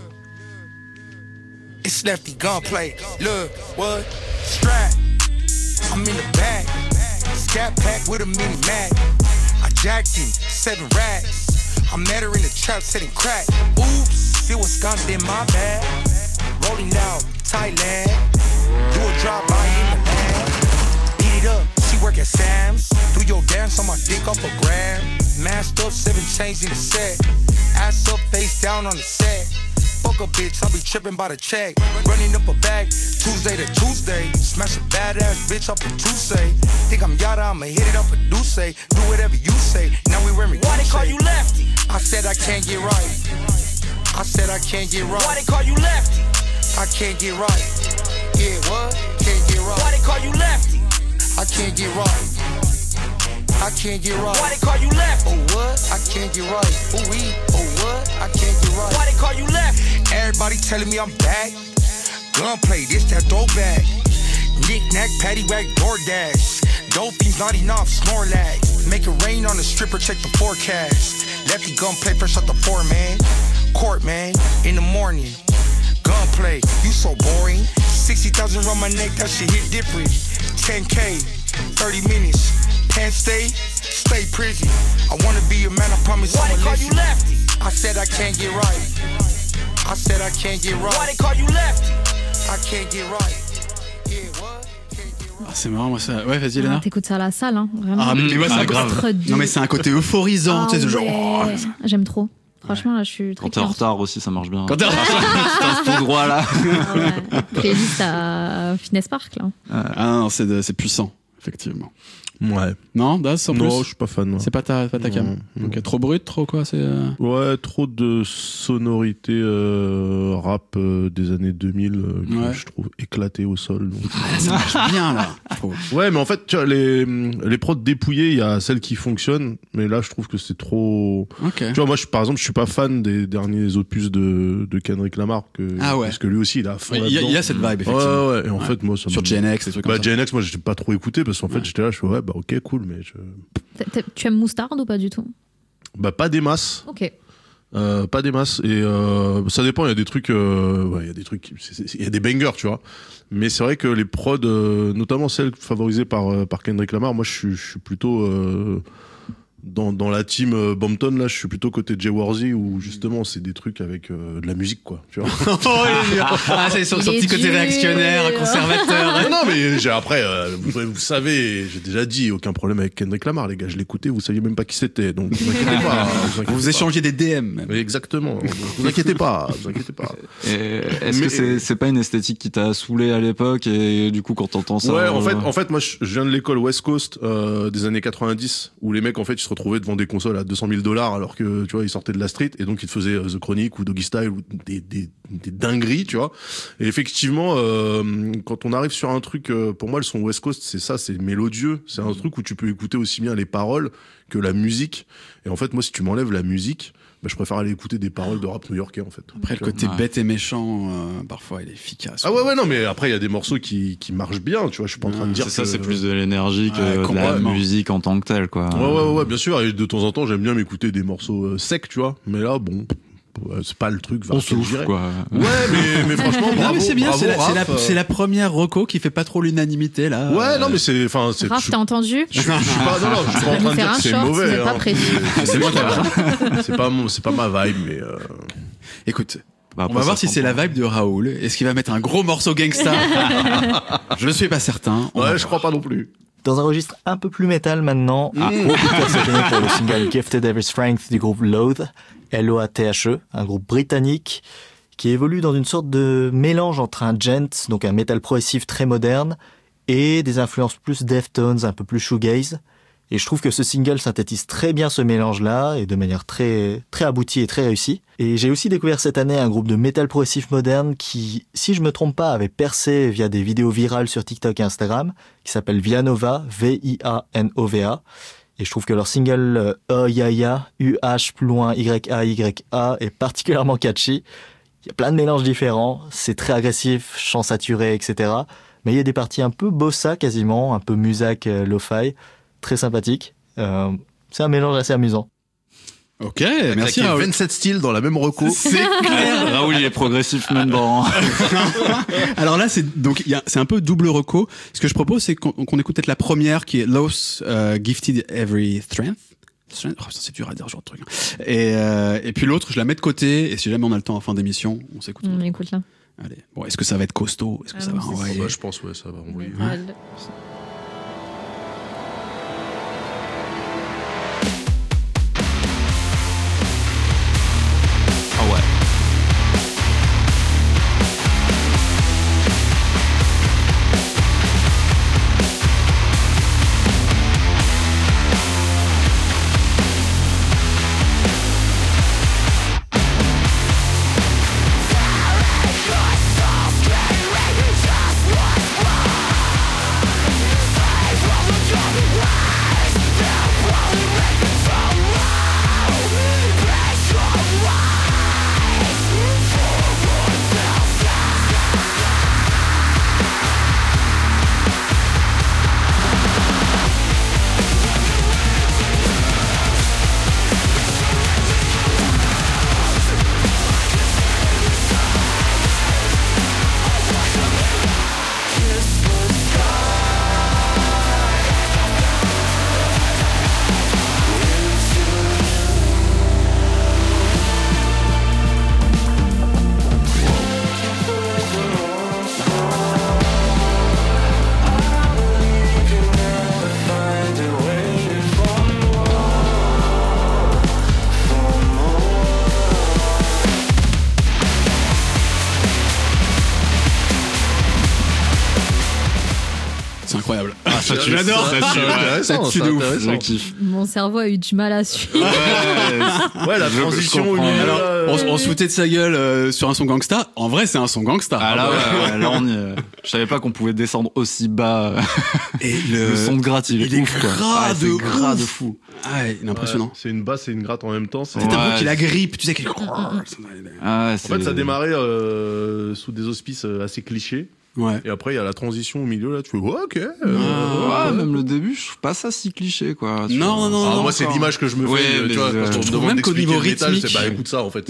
J: It's Lefty Gunplay. Look, what? Strap. I'm in the back. Scat pack with a mini Mac. I jacked him, 7 racks. I met her in the trap setting crack. Oops, it was skunked in my bag. Rolling out, Thailand. Do a drop-by in the lab. Beat it up, she work at Sam's. Do your dance on my dick off a gram. Masked up, 7 chains in the set. Ass up, face down on the set. Fuck a bitch, I be trippin' by the check. Running up a bag, Tuesday to Tuesday. Smash a badass bitch up a Tuesday. Think I'm Yada, I'ma hit it up a Duce. Do whatever you say, now we wearing Why they call you Lefty? I said I can't get right. I said I can't get right. Why they call you Lefty? I can't get right. Yeah, what? Can't get right. Why they call you Lefty? I can't get right. I can't get right. Why they call you left? Oh what? I can't get right. Oh we? Oh what? I can't get right. Why they call you left? Everybody telling me I'm back. Gunplay, this that throwback. Knick-knack, paddywhack, DoorDash. Dope fiends, not enough, Snorlax. Make it rain on the stripper, check the forecast. Lefty Gunplay, fresh out the 4, man. Court, man, in the morning. Gunplay, you so boring. 60,000 on my neck, that shit hit different. 10K, 30 minutes. Can't stay prison. I wanna be a man, I promise I'ma listen. Why they call you Lefty? I said I can't get right. I said I can't get right. Why they call you Lefty? I can't get right. Yeah, what?
B: Ah, c'est marrant, moi ça. Ouais, vas-y, Léna.
C: T'écoutes ça à la salle, hein, vraiment.
B: Ah, mais ouais, c'est grave. Non, mais c'est un côté euphorisant, tu sais, ce genre.
C: Ouais. J'aime trop. Franchement, là, je suis très
D: Quand t'es en
C: contente.
D: retard aussi, ça marche bien.
B: Quand t'es en retard,
D: t'es tout droit là.
C: Ah ouais. Playlist à Finesse Park, là.
B: Ah non, c'est puissant, effectivement.
A: Ouais.
B: Non, Das, en plus.
A: Non, je suis pas fan. Moi.
B: C'est pas ta cam. Donc trop brut, trop quoi, c'est.
A: Ouais, trop de sonorités rap des années 2000 que je trouve éclatées au sol. Donc...
B: ça marche bien là.
A: Ouais, mais en fait, tu vois, les prods dépouillées, il y a celles qui fonctionnent, mais là, je trouve que c'est trop.
B: Okay.
A: Tu vois, moi, par exemple, je suis pas fan des derniers opus de Kendrick Lamar, parce que lui aussi, il a.
B: Il y a cette vibe, effectivement.
A: Ouais. Et en fait, moi, ça
B: sur GNX, des trucs comme ça.
A: GNX, moi, j'ai pas trop écouté parce qu'en fait, j'étais là, je fais ouais, bah ok, cool, mais je.
C: Tu aimes Moustard ou pas du tout?
A: Bah pas des masses.
C: Ok.
A: Pas des masses et ça dépend. Il y a des trucs, il y a des trucs, il y a des bangers, tu vois. Mais c'est vrai que les prods, notamment celles favorisées par Kendrick Lamar, moi je suis plutôt dans la team Bompton, là, je suis plutôt côté Jay-Worthy, où justement, c'est des trucs avec de la musique, quoi. Tu vois.
B: C'est son petit côté réactionnaire, conservateur.
A: Non, mais après, vous savez, j'ai déjà dit, aucun problème avec Kendrick Lamar, les gars. Je l'écoutais, vous saviez même pas qui c'était, donc vous inquiétez pas.
B: Vous échangez des DM. Même.
A: Exactement. Vous inquiétez pas.
D: Est-ce que c'est pas une esthétique qui t'a saoulé à l'époque et du coup quand t'entends ça?
A: Ouais, en fait, moi, je viens de l'école West Coast des années 90, où les mecs, en fait, ils se retrouvaient devant des consoles à $200,000 alors que, tu vois, ils sortaient de la street, et donc ils faisaient The Chronic ou Doggy Style ou des dingueries, tu vois. Et effectivement, quand on arrive sur un truc, pour moi, le son West Coast, c'est ça, c'est mélodieux. C'est un truc où tu peux écouter aussi bien les paroles que la musique. Et en fait, moi, si tu m'enlèves la musique, bah, je préfère aller écouter des paroles de rap new-yorkais, en fait.
B: Après, le côté bête et méchant, parfois, il est efficace.
A: Ah ouais, non, mais après, il y a des morceaux qui marchent bien, tu vois. Je suis pas en train de dire
D: c'est ça, c'est plus de l'énergie que de la musique en tant que telle, quoi.
A: Ouais, bien sûr. Et de temps en temps, j'aime bien m'écouter des morceaux secs, tu vois. Mais là, bon, c'est pas le truc.
D: On souffle, quoi.
A: Ouais, mais franchement, bravo.
B: Non, mais c'est bien,
A: bravo,
B: c'est la première reco qui fait pas trop l'unanimité, là.
A: Ouais, non, mais c'est,
C: Raph, t'as entendu?
A: Je suis pas en train de dire que c'est mauvais.
C: Pas précis.
A: C'est moi c'est pas ma vibe, mais
B: Écoute. On va voir si c'est la vibe de Raoul. Est-ce qu'il va mettre un gros morceau gangsta? Je ne suis pas certain.
A: Ouais, je crois pas non plus.
I: Dans un registre un peu plus métal maintenant, gros coup de cœur cette année pour le single Gifted Every Strength du groupe Loathe, L-O-A-T-H-E, un groupe britannique qui évolue dans une sorte de mélange entre un djent, donc un métal progressif très moderne, et des influences plus Deftones, un peu plus shoegaze. Et je trouve que ce single synthétise très bien ce mélange-là, et de manière très, très aboutie et très réussie. Et j'ai aussi découvert cette année un groupe de métal progressif moderne qui, si je me trompe pas, avait percé via des vidéos virales sur TikTok et Instagram, qui s'appelle Vianova, V-I-A-N-O-V-A. Et je trouve que leur single Ya, U-H plus loin Y-A-Y-A est particulièrement catchy. Il y a plein de mélanges différents, c'est très agressif, chant saturé, etc. Mais il y a des parties un peu bossa quasiment, un peu musak lo-fi, très sympathique. C'est un mélange assez amusant.
B: Ok, merci Raoul.
A: 27 styles dans la même reco.
B: C'est clair.
D: Raoul, il est progressif même dans.
B: Alors là, c'est un peu double reco. Ce que je propose, c'est qu'on écoute peut-être la première qui est Lost Gifted Every Strength. Oh, c'est dur à dire, genre de truc. Et puis l'autre, je la mets de côté. Et si jamais on a le temps en fin d'émission, on s'écoute.
C: On écoute là.
B: Allez. Bon, est-ce que ça va être costaud? Est-ce que ça va envoyer?
A: Bah, je pense, ouais, ça va envoyer.
C: Ouais.
B: C'est incroyable.
A: Ça, tu l'adores.
B: Ça tue de ouf.
A: Je kiffe.
C: Mon cerveau a eu du mal à suivre.
A: Ouais, la transition au milieu.
B: Alors, on se foutait de sa gueule sur un son gangsta. En vrai, c'est un son gangsta.
D: Ah là, ouais, là on y est. Je savais pas qu'on pouvait descendre aussi bas.
B: Et
D: le son de gratte, il est ouf, quoi.
B: Gras de
D: gras de fou.
B: Ah, il est impressionnant.
A: Ouais, c'est une basse et une gratte en même temps.
B: C'est un peu qu'il agrippe, tu sais qu'il.
A: En fait, ça démarrait sous des auspices assez clichés.
B: Ouais.
A: Et après, il y a la transition au milieu, là, tu fais, ouais, ok.
D: Ouais, même le début, je trouve pas ça si cliché, quoi.
B: Non.
A: Moi, c'est l'image que je me fais, tu vois, quand on me demande
B: même qu'au niveau
A: d'expliquer le métal,
B: rythmique.
A: c'est, bah, écoute ça, en fait.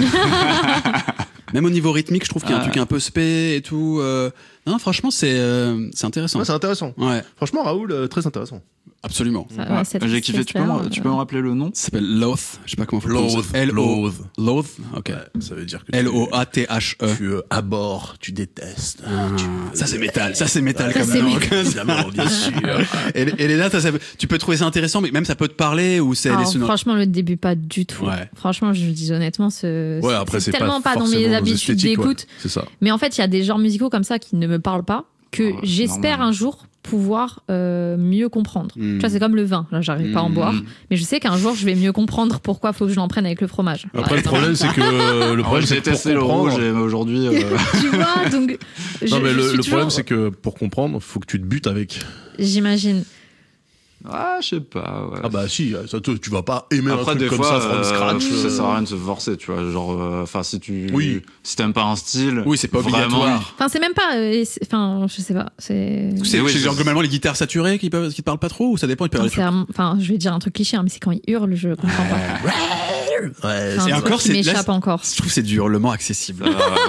B: Même au niveau rythmique, je trouve qu'il y a un truc un peu spé et tout. Non, franchement, c'est intéressant.
A: Ouais, c'est intéressant.
B: Ouais.
A: Franchement, Raoul, très intéressant.
B: Absolument.
D: J'ai kiffé. Tu peux me rappeler le nom?
B: Ça s'appelle Loath. Je sais pas comment faut prononcer. Loath. Ok.
A: Ouais, ça veut dire que
B: L-O-A-T-H-E.
A: tu abhorres, tu détestes.
B: Ça c'est métal. Ça c'est métal comme
A: nom.
B: nom.
A: Évidemment, bien sûr.
B: Et Léna, tu peux trouver ça intéressant, mais même ça peut te parler ou c'est les sonores.
C: Franchement, le début pas du tout.
B: Ouais.
C: Franchement, je dis honnêtement,
A: après,
C: c'est
A: c'est
C: tellement pas dans
A: forcément
C: mes
A: nos
C: habitudes
A: esthétiques,
C: d'écoute.
A: ouais, c'est ça.
C: Mais en fait, il y a des genres musicaux comme ça qui ne me parlent pas, que j'espère
D: normal.
C: un jour pouvoir mieux comprendre. Tu vois, c'est comme le vin. Là, j'arrive pas à en boire, mais je sais qu'un jour, je vais mieux comprendre pourquoi faut que je l'en prenne avec le fromage.
A: Après, le problème, c'est que
D: J'ai testé le rouge et aujourd'hui.
C: Tu vois, donc.
A: Non, mais le
C: toujours...
A: problème, c'est que pour comprendre, faut que tu te butes avec.
C: J'imagine.
D: Ah, je sais pas. Ouais.
A: Ah bah si, ça, tu vas pas aimer
D: Après,
A: un truc
D: des
A: comme
D: fois,
A: ça from scratch.
D: ça sert à rien de se forcer, tu vois. Genre, enfin, si t'aimes pas un style,
B: oui, c'est pas obligatoire.
C: Enfin, c'est même pas. Enfin, je sais pas. C'est
B: genre globalement les guitares saturées qui te parlent pas trop ou ça dépend.
C: Enfin, je vais dire un truc cliché, mais c'est quand ils hurlent, je comprends pas.
A: Ouais,
C: et encore, c'est m'échappe encore.
B: Je trouve que c'est du hurlement accessible.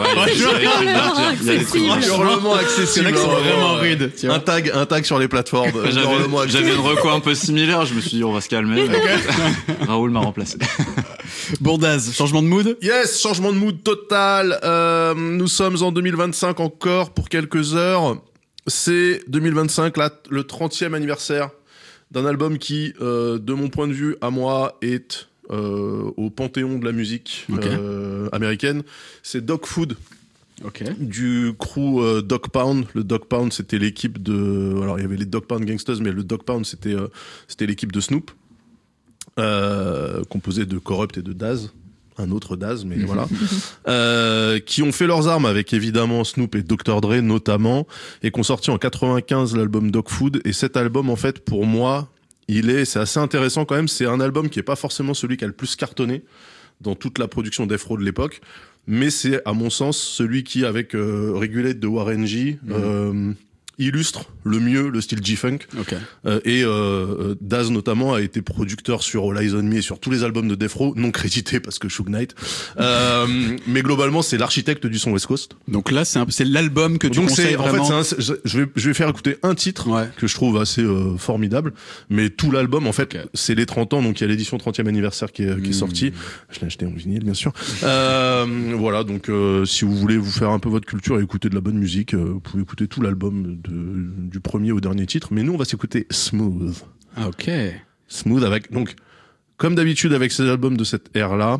A: Hurlement accessible.
B: C'est vraiment rude.
A: Un tag sur les plateformes.
D: J'avais une reco un peu similaire. Je me suis dit, on va se calmer. Raoul m'a remplacé.
B: Bourdaz, changement de mood?
A: Yes, changement de mood total. Nous sommes en 2025 encore pour quelques heures. C'est 2025, là, le 30e anniversaire d'un album qui, de mon point de vue, à moi, est au panthéon de la musique américaine. C'est Dog Food. Du crew Dog Pound. Le Dog Pound, c'était l'équipe de... Alors, il y avait les Dog Pound Gangsters, mais le Dog Pound, c'était l'équipe de Snoop, composée de Corrupt et de Daz. Un autre Daz, mais voilà. Qui ont fait leurs armes avec, évidemment, Snoop et Dr. Dre, notamment, et qui ont sorti en 95 l'album Dog Food. Et cet album, en fait, pour moi, c'est assez intéressant quand même. C'est un album qui est pas forcément celui qui a le plus cartonné dans toute la production d'Afro de l'époque. Mais c'est, à mon sens, celui qui, avec Regulate de Warren G, illustre le mieux le style G-Funk. Et Daz, notamment, a été producteur sur All Eyes on Me et sur tous les albums de Death Row, non crédité parce que Suge Knight. Mais globalement, c'est l'architecte du son West Coast.
B: Donc là, c'est l'album que tu conseilles vraiment.
A: En fait, je vais faire écouter un titre que je trouve assez formidable, mais tout l'album, en fait, c'est les 30 ans, donc il y a l'édition 30e anniversaire qui est sortie. Je l'ai acheté en vinyle, bien sûr. Voilà, donc si vous voulez vous faire un peu votre culture et écouter de la bonne musique, vous pouvez écouter tout l'album du premier au dernier titre, mais nous on va s'écouter Smooth. Smooth avec, donc, comme d'habitude avec ces albums de cette ère-là,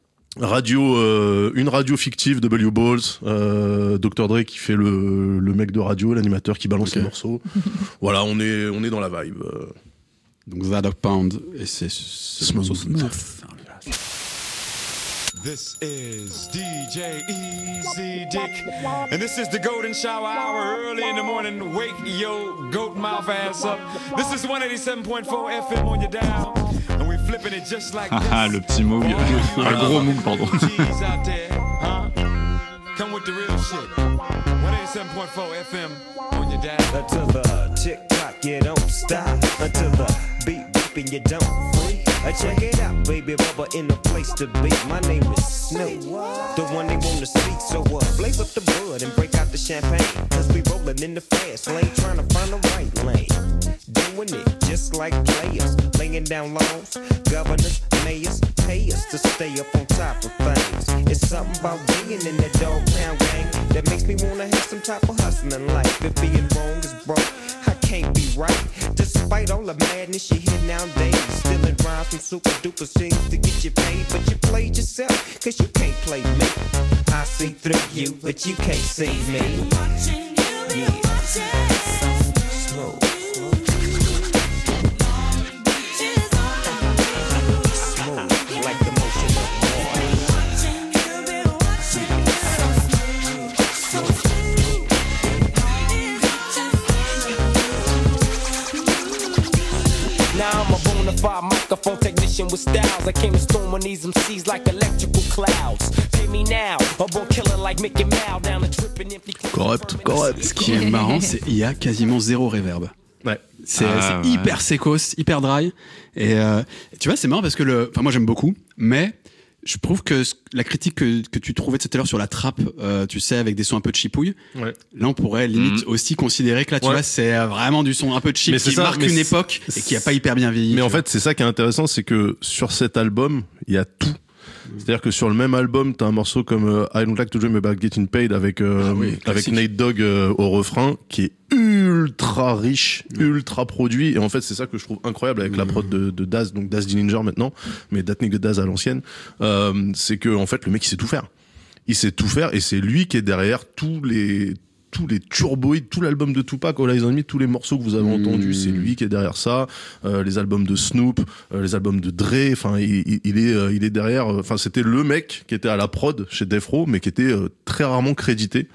A: une radio fictive, W Balls, Dr. Dre qui fait le mec de radio, l'animateur qui balance les morceaux. Voilà, on est dans la vibe.
B: Donc The Dog Pound, et c'est Smooth.
P: This is DJ Easy Dick, and this is the golden shower hour early in the morning. Wake your goat mouth ass up. This is 187.4 FM on your dial, and we flipping it just like this.
D: Le petit Moog. Un gros Moog, pardon.
P: Out there, huh? Come with the real shit. 187.4 FM on your dial.
N: Until the tick tock, you don't stop. Until the beat beeping, you don't freak. Check it out, baby, Bubba in the place to be. My name is Snoop, the one they wanna speak. So blaze up the bud and break out the champagne. Cause we rollin' in the fast lane, trying to find the right lane. Doing it just like players, laying down laws. Governors, mayors, pay us to stay up on top of things. It's something about being in that dog pound gang that makes me wanna have some type of hustling life. If being wrong is broke, I can't be right. Despite all the madness you hear nowadays, stealing rhymes from super duper scenes to get you paid. But you played yourself, cause you can't play me. I see through you, but you can't see me. Yeah. Slow. Like the motion of water.
Q: Now I'm a bona fide microphone technician with styles. I came to storm on these MCs like electrical clouds. Pay me now, a born killer like Mickey Mouse down the tripping empty.
A: Corrupt.
B: Ce qui est marrant, c'est qu'il y a quasiment zéro reverb.
A: Ouais.
B: C'est hyper sécos, hyper dry. Et tu vois, c'est marrant parce que moi j'aime beaucoup, mais Je trouve que la critique que tu trouvais tout à l'heure sur la trappe, tu sais, avec des sons un peu cheapouilles, là on pourrait limite aussi considérer que là, tu vois, c'est vraiment du son un peu cheap qui marque une époque et qui a pas hyper bien vieilli.
A: Mais en fait, c'est ça qui est intéressant, c'est que sur cet album, il y a tout. C'est-à-dire que sur le même album, t'as un morceau comme I Don't Like to Dream About Getting Paid avec Nate Dogg au refrain, qui est ultra riche, ultra produit. Et en fait, c'est ça que je trouve incroyable avec la prod de Daz, donc Daz Dillinger maintenant, mais Dat Nigga Daz à l'ancienne. C'est que en fait, le mec, il sait tout faire. Il sait tout faire et c'est lui qui est derrière tous les turbo hits, tout l'album de Tupac, All Eyes on Me, tous les morceaux que vous avez entendus, c'est lui qui est derrière ça. Les albums de Snoop, les albums de Dre, enfin il est derrière. Enfin c'était le mec qui était à la prod chez Death Row, mais qui était très rarement crédité.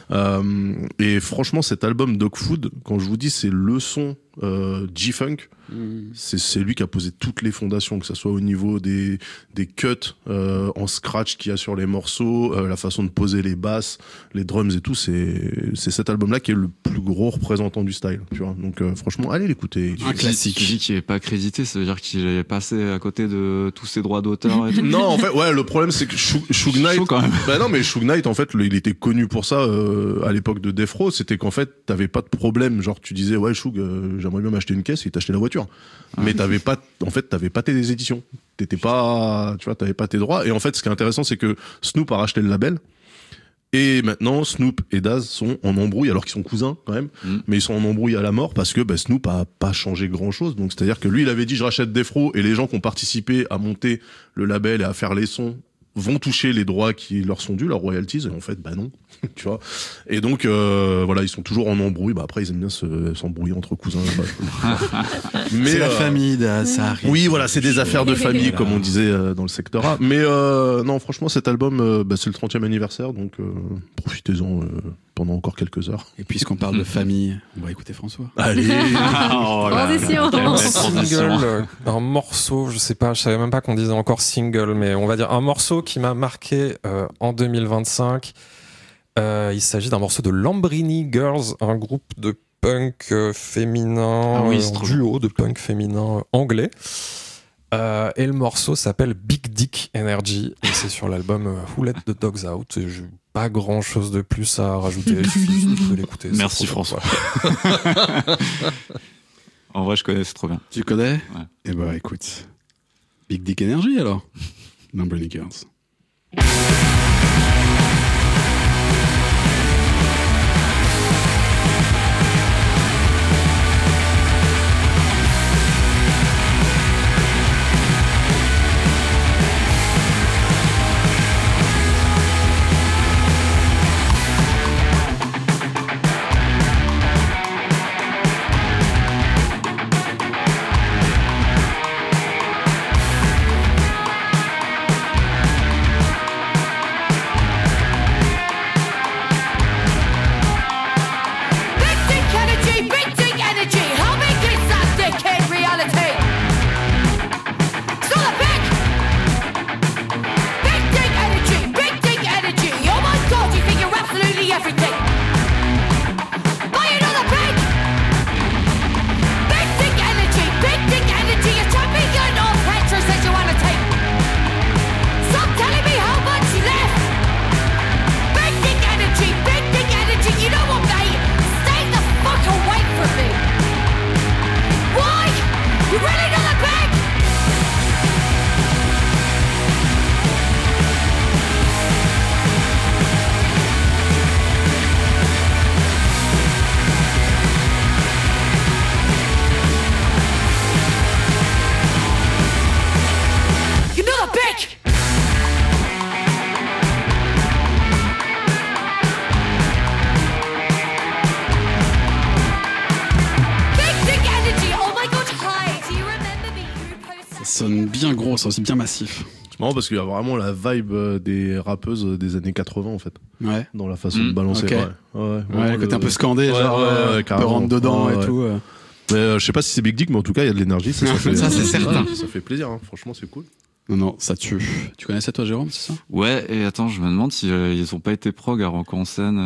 A: Et franchement cet album Dog Food, quand je vous dis c'est le son G-Funk, c'est lui qui a posé toutes les fondations, que ça soit au niveau des cuts en scratch qu'il y a sur les morceaux, la façon de poser les basses, les drums et tout, c'est cet album-là qui est le plus gros représentant du style, tu vois. Donc franchement, allez l'écouter.
D: Un classique. Tu dis qu'il est pas crédité, ça veut dire qu'il est passé à côté de tous ses droits d'auteur et tout.
A: Non, en fait, ouais, le problème c'est que Suge Knight, quand même. Bah non, mais Suge Knight, en fait, il était connu pour ça à l'époque de Death Row, c'était qu'en fait, t'avais pas de problème, genre tu disais ouais, Suge, j'aimerais bien m'acheter une caisse, et t'achetais la voiture. Mais t'avais pas tes éditions. T'étais pas, tu vois, t'avais pas tes droits. Et en fait, ce qui est intéressant, c'est que Snoop a racheté le label. Et maintenant, Snoop et Daz sont en embrouille, alors qu'ils sont cousins quand même, mais ils sont en embrouille à la mort parce que Snoop a pas changé grand chose. Donc c'est-à-dire que lui, il avait dit je rachète Death Row, et les gens qui ont participé à monter le label et à faire les sons vont toucher les droits qui leur sont dus, leurs royalties, et en fait, non, tu vois. Et donc, voilà, ils sont toujours en embrouille. Après, ils aiment bien s'embrouiller entre cousins.
B: Mais c'est la famille, ça arrive.
A: Oui, voilà, c'est des affaires de famille, comme on disait dans le secteur A. Mais non, franchement, cet album, c'est le 30e anniversaire, donc profitez-en pendant encore quelques heures.
B: Et puisqu'on parle de famille, on va écouter François.
A: Allez.
L: Single, un morceau, je savais même pas qu'on disait encore single, mais on va dire un morceau qui m'a marqué en 2025. Il s'agit d'un morceau de Lambrini Girls, un groupe de punk féminin, duo de punk féminin anglais. Et le morceau s'appelle Big Dick Energy, et c'est sur l'album Who Let the Dogs Out. Et j'ai pas grand chose de plus à rajouter, il suffit juste de l'écouter.
D: Merci François. En vrai, je connais, c'est trop bien.
B: Tu connais? Ouais. Eh ben, écoute. Big Dick Energy alors. Lambrini Girls. Bien gros, ça aussi bien massif.
A: C'est marrant parce qu'il y a vraiment la vibe des rappeuses des années 80 en fait.
B: Ouais.
A: Dans la façon de balancer.
B: Okay.
A: Ouais,
B: côté un peu scandé, genre un peu rentre dedans et tout.
A: Mais je sais pas si c'est Big Dick, mais en tout cas il y a de l'énergie. Ça
B: c'est certain.
A: Ça fait plaisir, hein. Franchement c'est cool.
B: Non, ça tue. Tu connaissais toi, Jérôme, c'est ça?
D: Ouais, et attends, je me demande si ils ont pas été prog à Rock en scène.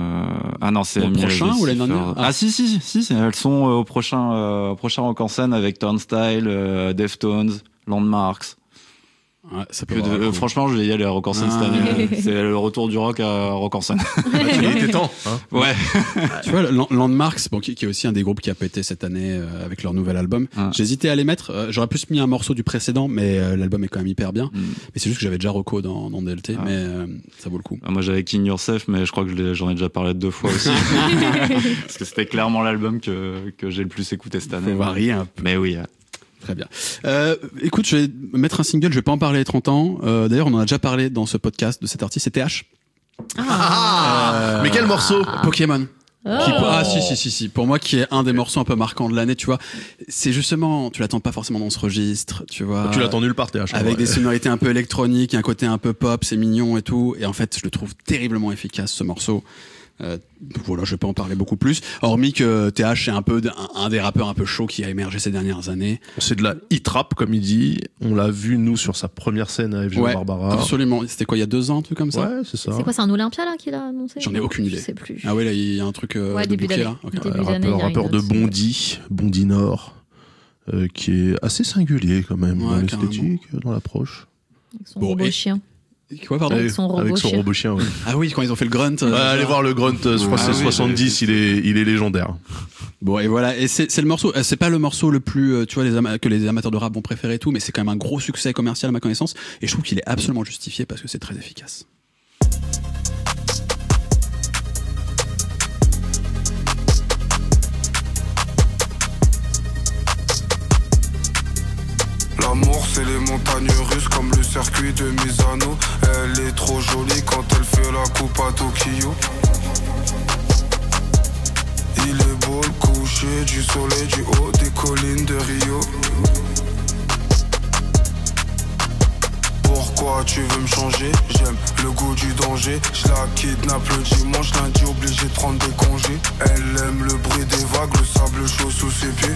D: Ah non, c'est
B: le prochain ou l'année dernière?
D: Ah si, elles sont au prochain Rock en scène avec Turnstile, Deftones, Landmarks.
B: Ouais, ça peut cool.
D: Franchement, je vais y aller à Rock en scène cette année. C'est le retour du rock à Rock en scène.
A: Il était temps. Hein.
D: Ouais.
B: Tu vois, Landmarks, qui est aussi un des groupes qui a pété cette année avec leur nouvel album. J'hésitais à les mettre. J'aurais plus mis un morceau du précédent, mais l'album est quand même hyper bien. Mais c'est juste que j'avais déjà Reco dans DLT, mais ça vaut le coup.
D: Moi, j'avais King Yourself, mais je crois que j'en ai déjà parlé 2 fois aussi. Parce que c'était clairement l'album que j'ai le plus écouté cette année.
B: Faut varier un peu.
D: Mais oui.
B: Très bien. Écoute, je vais mettre un single, je vais pas en parler 30 ans. D'ailleurs, on en a déjà parlé dans ce podcast de cet artiste, c'est TH.
A: Mais quel morceau?
B: Pokémon. Si. Pour moi, qui est un des morceaux un peu marquants de l'année, tu vois. C'est justement, tu l'attends pas forcément dans ce registre, tu vois.
A: Tu l'attends nulle part, TH.
B: Avec des sonorités un peu électroniques, un côté un peu pop, c'est mignon et tout. Et en fait, je le trouve terriblement efficace, ce morceau. Voilà, je vais pas en parler beaucoup plus. Hormis que TH est un peu un des rappeurs un peu chauds qui a émergé ces dernières années.
A: C'est de la hit rap, comme il dit. On l'a vu, nous, sur sa première scène à FG Barbara.
B: Absolument. C'était quoi, il y a 2 ans, un truc comme ça?
A: Ouais, c'est ça.
C: C'est quoi, c'est un Olympia, là, qu'il a annoncé?
B: J'en ai aucune idée.
C: Je sais plus.
B: Ah ouais, là, il y a un truc
C: début
B: bouquet,
C: d'année.
B: là.
C: Okay.
A: Rappeur de Bondy Nord, qui est assez singulier, quand même, dans l'esthétique, dans l'approche.
C: Avec son robot chien.
B: Quoi, pardon?
C: Avec son
A: robot chien, ouais.
B: Ah oui, quand ils ont fait le grunt.
A: Allez voir le grunt, je crois que c'est 70, il est légendaire.
B: Bon, et voilà, et c'est le morceau, c'est pas le morceau le plus, tu vois, que les amateurs de rap vont préférer et tout, mais c'est quand même un gros succès commercial à ma connaissance, et je trouve qu'il est absolument justifié parce que c'est très efficace.
M: L'amour c'est les montagnes russes comme le circuit de Misano. Elle est trop jolie quand elle fait la coupe à Tokyo. Il est beau le coucher du soleil du haut des collines de Rio. Pourquoi tu veux me changer? J'aime le goût du danger. Je la kidnappe le dimanche, lundi obligé de prendre des congés. Elle aime le bruit des vagues, le sable chaud sous ses pieds.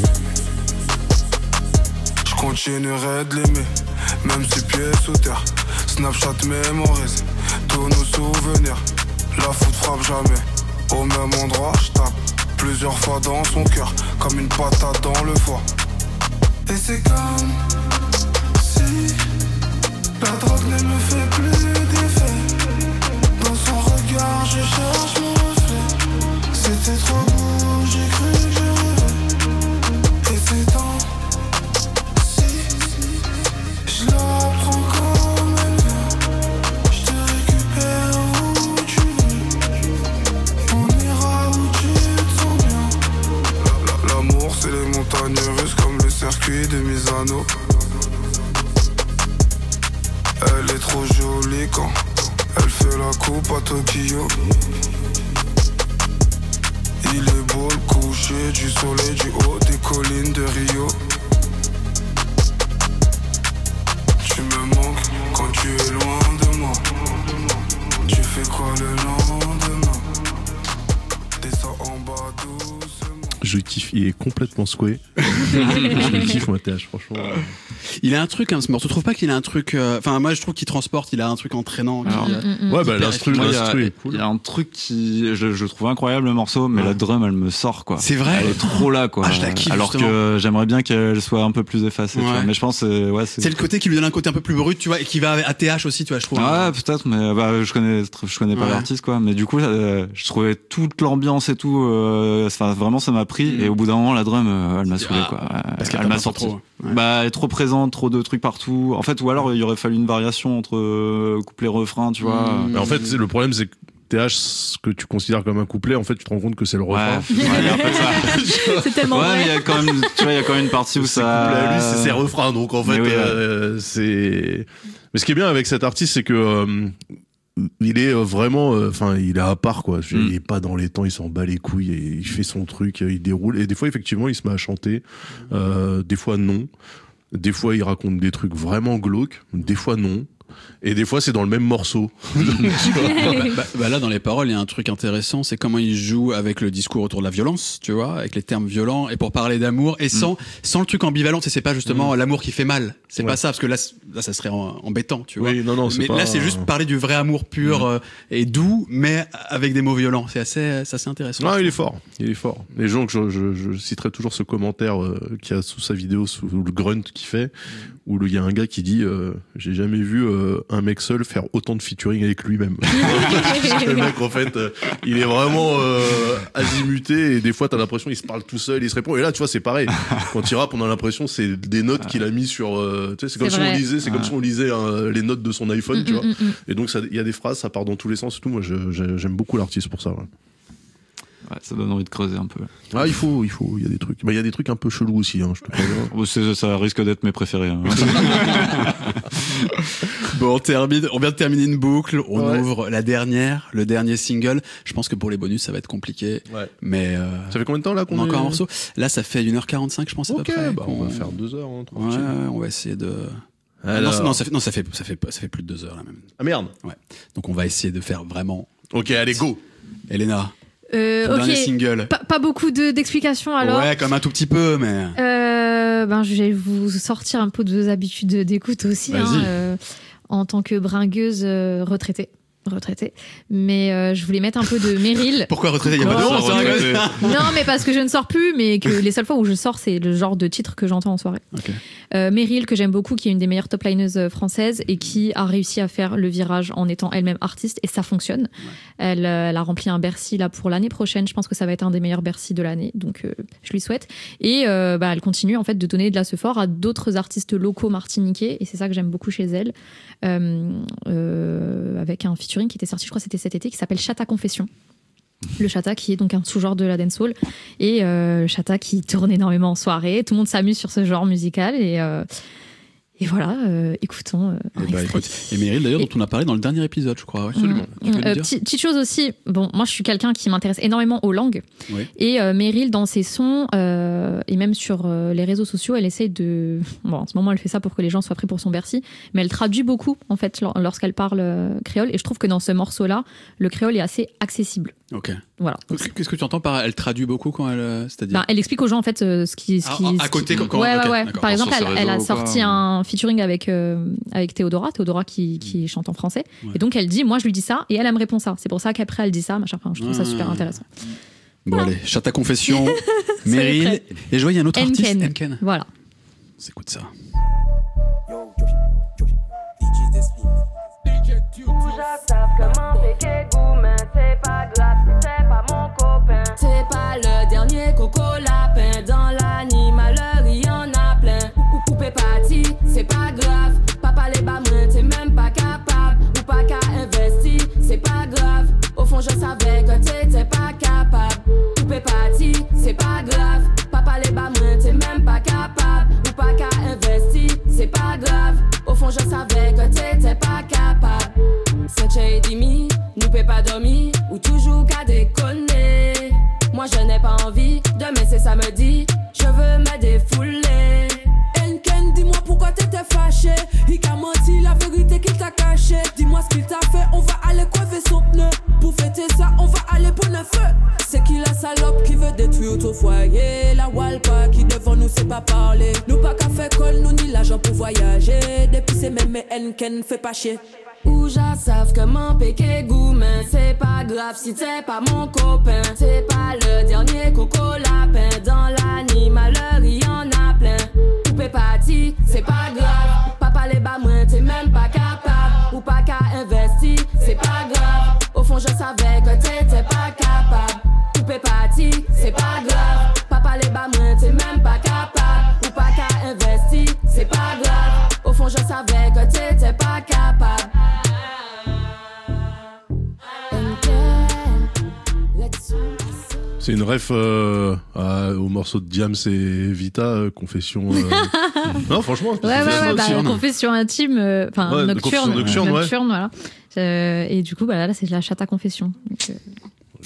M: Continuerai de l'aimer, même si pieds sous terre. Snapchat mémorise tous nos souvenirs. La foot frappe jamais au même endroit. Je tape plusieurs fois dans son cœur, comme une patate dans le foie. Et c'est comme si la drogue ne me fait plus d'effet. Dans son regard je cherche mon reflet. C'était trop beau, j'ai cru que je rêvais. Et c'est dans je la prends comme elle vient. Je te récupère où tu veux. On ira où tu te sens bien. L'amour c'est les montagnes russes comme le circuit de Misano. Elle est trop jolie quand elle fait la coupe à Tokyo. Il est beau le coucher du soleil du haut des collines de Rio. Tu me manques quand tu es loin de moi. Tu fais quoi le lendemain? Descends en bas doucement.
A: Je kiffe, il est complètement secoué. Je kiffe, moi, TH, franchement.
B: Il a un truc, hein, ce morceau. Tu trouves pas qu'il a un truc, enfin, moi, je trouve qu'il transporte, il a un truc entraînant.
A: Ouais, bah, l'instru est cool.
D: Il y a un truc qui, je trouve incroyable le morceau, mais la drum, elle me sort, quoi.
B: C'est vrai.
D: Elle est trop là, quoi.
B: Ah, je la kiffe,
D: alors
B: justement.
D: que j'aimerais bien qu'elle soit un peu plus effacée, tu vois. Mais je pense,
B: c'est le côté qui lui donne un côté un peu plus brut, tu vois, et qui va à TH aussi, tu vois, je trouve.
D: Ouais, peut-être, mais bah, je connais pas l'artiste, quoi. Mais du coup, je trouvais toute l'ambiance et tout, enfin, vraiment, ça m'a pris. Et au bout d'un moment, la drum, elle m'a saoulé, quoi.
B: Parce
D: elle m'a sorti.
B: Trop. Ouais.
D: Bah, elle est trop présente, trop de trucs partout. En fait, ou alors, il aurait fallu une variation entre couplet-refrain, tu vois.
A: Mais en fait, le problème, c'est que TH, ce que tu considères comme un couplet, en fait, tu te rends compte que c'est le refrain.
C: C'est tellement
D: ouais,
C: vrai.
D: mais il y a quand même, tu vois, il y a quand même une partie où ça.
A: Couplet à lui, c'est ses refrains. Donc, en fait, c'est. Mais ce qui est bien avec cet artiste, c'est que il est vraiment, enfin, il est à part, quoi. Il est pas dans les temps, il s'en bat les couilles et il fait son truc, il déroule. Et des fois, effectivement, il se met à chanter. Des fois, non. Des fois, il raconte des trucs vraiment glauques. Des fois, non. Et des fois, c'est dans le même morceau.
B: Là, dans les paroles, il y a un truc intéressant, c'est comment il joue avec le discours autour de la violence, tu vois, avec les termes violents, et pour parler d'amour, et sans le truc ambivalent, c'est pas justement l'amour qui fait mal. C'est pas ça, parce que là ça serait embêtant, tu vois.
A: Oui, non,
B: mais
A: pas...
B: là, c'est juste parler du vrai amour pur et doux, mais avec des mots violents. C'est assez intéressant.
A: Non, il est fort. Les gens que je citerai toujours ce commentaire qu'il y a sous sa vidéo, sous le grunt qu'il fait, où il y a un gars qui dit j'ai jamais vu un mec seul faire autant de featuring avec lui-même. Le mec, en fait, il est vraiment azimuté, et des fois t'as l'impression il se parle tout seul, il se répond. Et là, tu vois, c'est pareil. Quand il rappe, on a l'impression c'est des notes qu'il a mis sur. Tu sais, c'est comme si on lisait les notes de son iPhone, tu vois. Et donc il y a des phrases, ça part dans tous les sens et tout. Moi, j'aime beaucoup l'artiste pour ça.
D: Ouais, ça donne envie de creuser un peu.
A: Ah, il faut, il y a des trucs. Il y a des trucs un peu chelous aussi, je te préviens.
D: Ça risque d'être mes préférés.
B: Bon, on vient de terminer une boucle, on ouvre le dernier single. Je pense que pour les bonus, ça va être compliqué. Ouais. Mais
A: ça fait combien de temps là qu'on
B: a encore un morceau? Là, ça fait 1h45, je pense, à peu près.
A: Bah, on va faire 2 heures,
B: tranquille. Ouais, on va essayer de... ça fait plus de 2 heures là même.
A: Ah merde.
B: Ouais. Donc on va essayer de faire vraiment.
A: Ok, allez, go.
B: Elena. Dernier single.
C: Pas beaucoup d'explications alors.
B: Ouais, comme un tout petit peu, mais.
C: Je vais vous sortir un peu de vos habitudes d'écoute aussi. En tant que bringueuse retraitée. Mais je voulais mettre un peu de Meryl.
B: Pourquoi retraité? Il y a pas de honte.
C: Non, mais parce que je ne sors plus, mais que les seules fois où je sors, c'est le genre de titre que j'entends en soirée.
B: Okay.
C: Meryl, que j'aime beaucoup, qui est une des meilleures top-lineuses françaises et qui a réussi à faire le virage en étant elle-même artiste, et ça fonctionne. Ouais. Elle a rempli un Bercy là pour l'année prochaine. Je pense que ça va être un des meilleurs Bercy de l'année, donc je lui souhaite. Et elle continue en fait de donner de la sephore à d'autres artistes locaux martiniquais, et c'est ça que j'aime beaucoup chez elle. Avec un featuring qui était sorti, je crois que c'était cet été, qui s'appelle Chata Confession. Le chata qui est donc un sous-genre de la dancehall, et le chata qui tourne énormément en soirée. Tout le monde s'amuse sur ce genre musical, et voilà, écoutons.
B: Et Meryl d'ailleurs, dont on a parlé dans le dernier épisode, je crois. Ouais.
A: Absolument.
C: Petite chose aussi, moi je suis quelqu'un qui m'intéresse énormément aux langues, et Meryl dans ses sons et même sur les réseaux sociaux, elle essaye de... Bon, en ce moment elle fait ça pour que les gens soient pris pour son Bercy, mais elle traduit beaucoup en fait lorsqu'elle parle créole, et je trouve que dans ce morceau-là, le créole est assez accessible.
B: Ok.
C: Voilà.
B: Qu'est-ce que tu entends par elle traduit beaucoup quand elle, c'est-à-dire?
C: Elle explique aux gens en fait ce qui
B: à côté quand
C: ouais. Par exemple, elle a sorti un featuring avec Théodora qui chante en français, et donc elle dit, moi je lui dis ça et elle me répond ça. C'est pour ça qu'après elle dit ça, machin. Enfin, je trouve ça super intéressant.
B: Bon allez, Chata Confession, Meryl, et je vois il y a un autre artiste, Enken.
C: Voilà.
B: On s'écoute ça.
O: C'est pas grave si c'est pas mon copain. C'est pas le dernier coco lapin. Dans l'animaleur, il y en a plein. Poupée parti, c'est pas grave. Papa les bas moins, t'es même pas capable. Ou pas qu'à investir, c'est pas grave. Au fond, je savais que t'étais pas capable. Poupée parti, c'est pas grave. Papa les bas moins, t'es même pas capable. Ou pas qu'à investir, c'est pas grave. Au fond, je savais que t'étais pas capable. C'est Dimi, nous peut pas dormir, ou toujours qu'à déconner. Moi je n'ai pas envie de me laisser samedi, je veux me défouler. Enken, dis-moi pourquoi t'étais fâché. Il t'a menti la vérité qu'il t'a caché. Dis-moi ce qu'il t'a fait, on va aller coiffer son pneu. Pour fêter ça, on va aller pour le feu. C'est qui la salope qui veut détruire ton foyer? La Walpa qui devant nous sait pas parler. Nous pas qu'à faire colle, nous ni l'argent pour voyager. Depuis c'est même Enken fait pas chier. Ou j'en savent que mon péché gourmand. C'est pas grave si t'es pas mon copain. C'est pas le dernier coco lapin. Dans l'animaleur, il y en a plein. Poupée parti, c'est pas grave. Papa les bas moins, t'es même pas capable. Ou pas qu'à investir, c'est pas grave. Au fond, je savais que t'étais pas capable. Poupée parti, c'est pas grave. Papa les bas moins, t'es même pas capable. Ou pas qu'à investir, c'est pas grave. Au fond, je savais que t'étais pas capable.
A: C'est une ref au morceau de Diams et Vita, Confession. Non, franchement.
C: Confession intime, nocturne,
A: nocturne,
C: voilà. Et du coup, là, c'est la Chata Confession. Donc,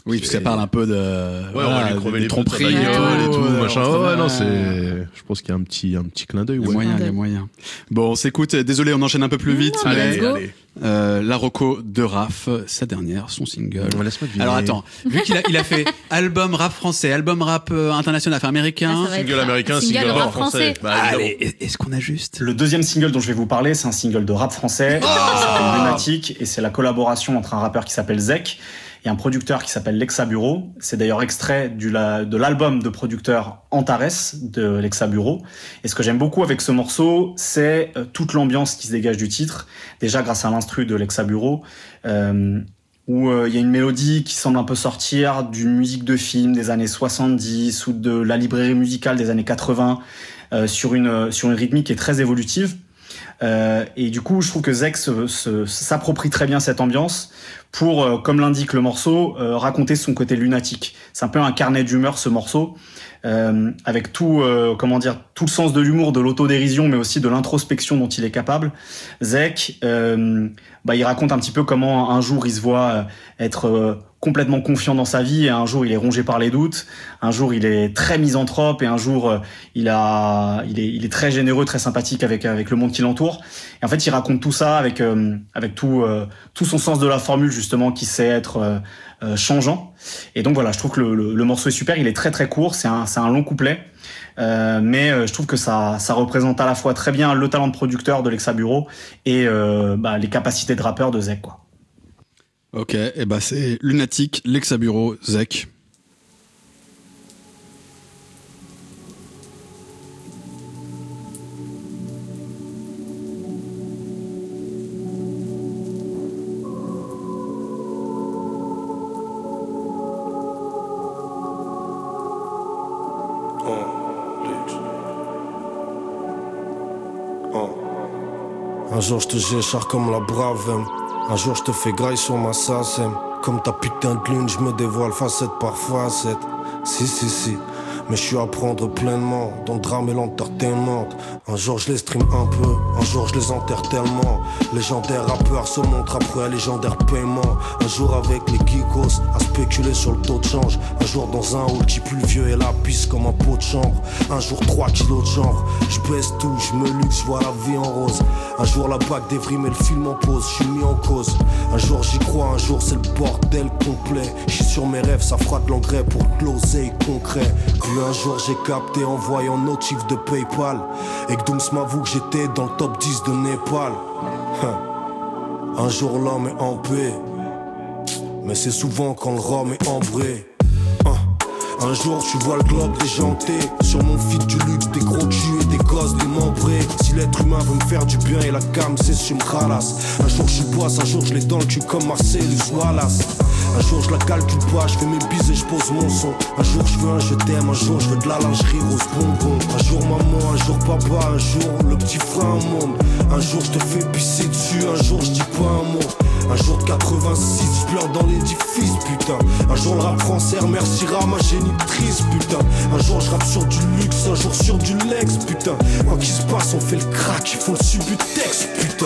B: Oui, parce que ça parle un peu de.
A: Ouais, on va lui crever les tromperies et tout, machin. Ouais, non, c'est. Je pense qu'il y a un petit clin d'œil.
B: Il y a moyen. Bon, on s'écoute. Désolé, on enchaîne un peu plus vite.
A: Allez.
B: La reco de Raph, sa dernière, son single. Alors attends, vu qu'il a fait album rap français, album rap international, enfin américain,
A: single américain, single rap français.
B: Allez, est-ce qu'on a juste
G: le deuxième single dont je vais vous parler, c'est un single de rap français qui s'appelle Lunatic, et c'est la collaboration entre un rappeur qui s'appelle Zek et un producteur qui s'appelle Lexa Bureau. C'est d'ailleurs extrait de l'album de producteur Antares de Lexa Bureau. Et ce que j'aime beaucoup avec ce morceau, c'est toute l'ambiance qui se dégage du titre. Déjà grâce à l'instru de Lexa Bureau, où il y a une mélodie qui semble un peu sortir d'une musique de film des années 70 ou de la librairie musicale des années 80, sur une rythmique qui est très évolutive. Et du coup, je trouve que Zek s'approprie très bien cette ambiance pour, comme l'indique le morceau, raconter son côté lunatique. C'est un peu un carnet d'humeur, ce morceau, avec tout le sens de l'humour, de l'autodérision, mais aussi de l'introspection dont il est capable. Zek, il raconte un petit peu comment un jour il se voit être complètement confiant dans sa vie, et un jour il est rongé par les doutes, un jour il est très misanthrope, et un jour il est très généreux, très sympathique avec le monde qui l'entoure. Et en fait, il raconte tout ça avec tout son sens de la formule, justement, qui sait être changeant. Et donc voilà, je trouve que le morceau est super. Il est très très court, c'est un long couplet, mais je trouve que ça représente à la fois très bien le talent de producteur de Lexa Bureau et les capacités de rappeur de Zek, quoi.
B: Ok, et c'est Lunatic, Lexa Bureau, Zek.
R: Un jour je te géchard comme la brave. Un jour je te fais graille sur ma sacème. Comme ta putain de lune, je me dévoile facette par facette. Si, mais je suis à prendre pleinement dans le drame et l'entertainment. Un jour je les stream un peu, un jour je les enterre tellement. Légendaire rappeur se montre après un légendaire paiement. Un jour avec les geekos à spéculer sur le taux de change. Un jour dans un hall qui pluvieux et la pisse comme un pot de chambre. Un jour 3 kilos de genre, je baisse tout, je me luxe, je vois la vie en rose. Un jour la bague dévrime et le film en pause, je suis mis en cause. Un jour j'y crois, un jour c'est le bordel complet. Je suis sur mes rêves, ça fera de l'engrais pour de l'oseille concret. Puis un jour j'ai capté en voyant notif de Paypal et que Dooms m'avoue que j'étais dans le top 10 de Népal. Un jour l'homme est en paix, mais c'est souvent quand le rhum est ambré. Un jour tu vois le globe déjanté, sur mon feed du luxe, des gros culs et des gosses démembrés. Si l'être humain veut me faire du bien et la cam c'est sur me ralasse. Un jour je boisse, un jour je l'ai dans le cul comme Marcellus Wallace. Un jour je la calcule pas, je fais mes bises et je pose mon son. Un jour je veux un je t'aime, un jour je veux de la lingerie rose bonbon. Un jour maman, un jour papa, un jour le petit frère un monde. Un jour je te fais pisser dessus, un jour je dis pas un mot. Un jour de 86, je pleure dans l'édifice, putain. Un jour le rap français remerciera ma génitrice, putain. Un jour je rappe sur du luxe, un jour sur du Lex, putain. Quoi qu'il se passe, on fait le crack, ils font le subutex, putain.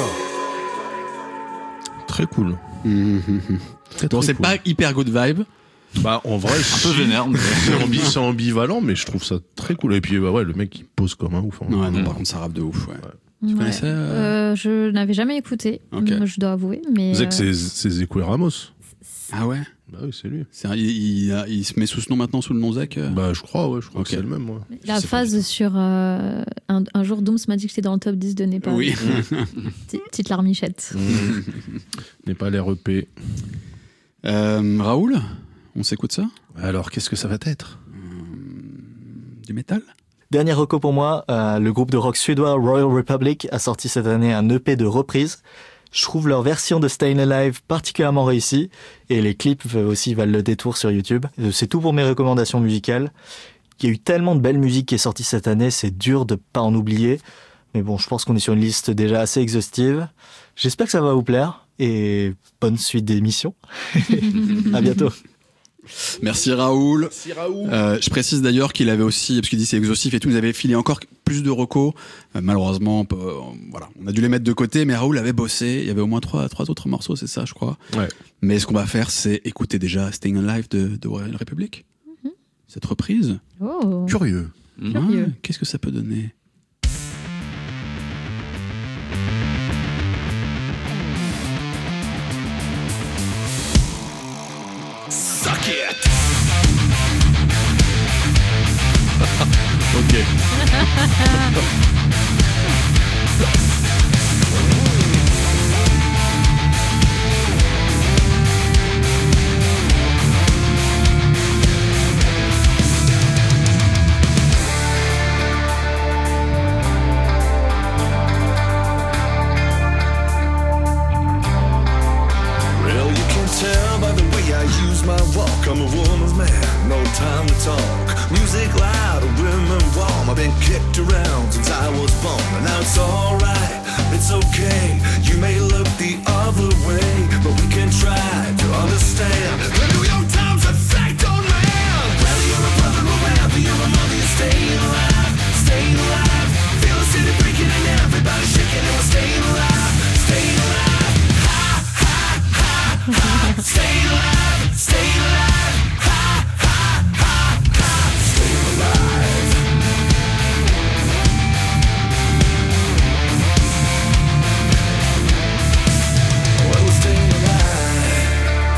A: Très cool.
B: Bon, c'est pas hyper good vibe.
A: Bah, en vrai,
D: un peu vénère, mais
A: c'est ambivalent, mais je trouve ça très cool. Et puis, le mec, il pose comme un ouf.
B: Ouais, non, par contre, ça rappe de ouf, ouais. Tu connaissais
C: Je n'avais jamais écouté, je dois avouer. Mais
A: Zek, c'est Zeko Ramos.
B: Ah ouais?
A: Bah oui, c'est lui.
B: Il se met sous ce nom maintenant, sous le nom Zek?
A: Bah je crois que c'est le même. Ouais.
C: La phase sur un jour Dooms m'a dit que j'étais dans le top 10 de Népal.
B: Oui.
C: Petite larmichette.
A: Népal REP.
B: Raoul, on s'écoute ça?
A: Alors qu'est-ce que ça va être?
B: Du métal?
I: Dernière reco pour moi, le groupe de rock suédois Royal Republic a sorti cette année un EP de reprises. Je trouve leur version de Stayin' Alive particulièrement réussie et les clips aussi valent le détour sur YouTube. C'est tout pour mes recommandations musicales. Il y a eu tellement de belle musique qui est sortie cette année, c'est dur de pas en oublier. Mais bon, je pense qu'on est sur une liste déjà assez exhaustive. J'espère que ça va vous plaire et bonne suite d'émission. À bientôt.
B: Merci Raoul.
A: Merci Raoul.
B: Je précise d'ailleurs qu'il avait aussi, parce qu'il dit c'est exhaustif et tout, il nous avait filé encore plus de recos. Malheureusement, voilà, on a dû les mettre de côté, mais Raoul avait bossé. Il y avait au moins trois autres morceaux, c'est ça, je crois.
A: Ouais.
B: Mais ce qu'on va faire, c'est écouter déjà Staying Alive de Royal Republic. Cette reprise.
C: Oh.
A: Curieux.
B: Ouais, qu'est-ce que ça peut donner?
H: Suck it.
A: Ok.
H: Well, you can tell by the way I use my walk. I'm a woman's man, no time to talk. Music loud, women warm. I've been kicked around since I was born. And now it's alright, it's okay. You may look the other way, but we can try to understand. The New York Times effect on man. Whether you're a brother or whether you're a mother, you're staying alive, staying alive. Feel the city breaking and everybody shaking and we're staying alive, staying alive. Ha, ha, ha, ha. Staying alive, staying alive. Ha, ha, ha, ha. Staying alive. Well, we're staying alive.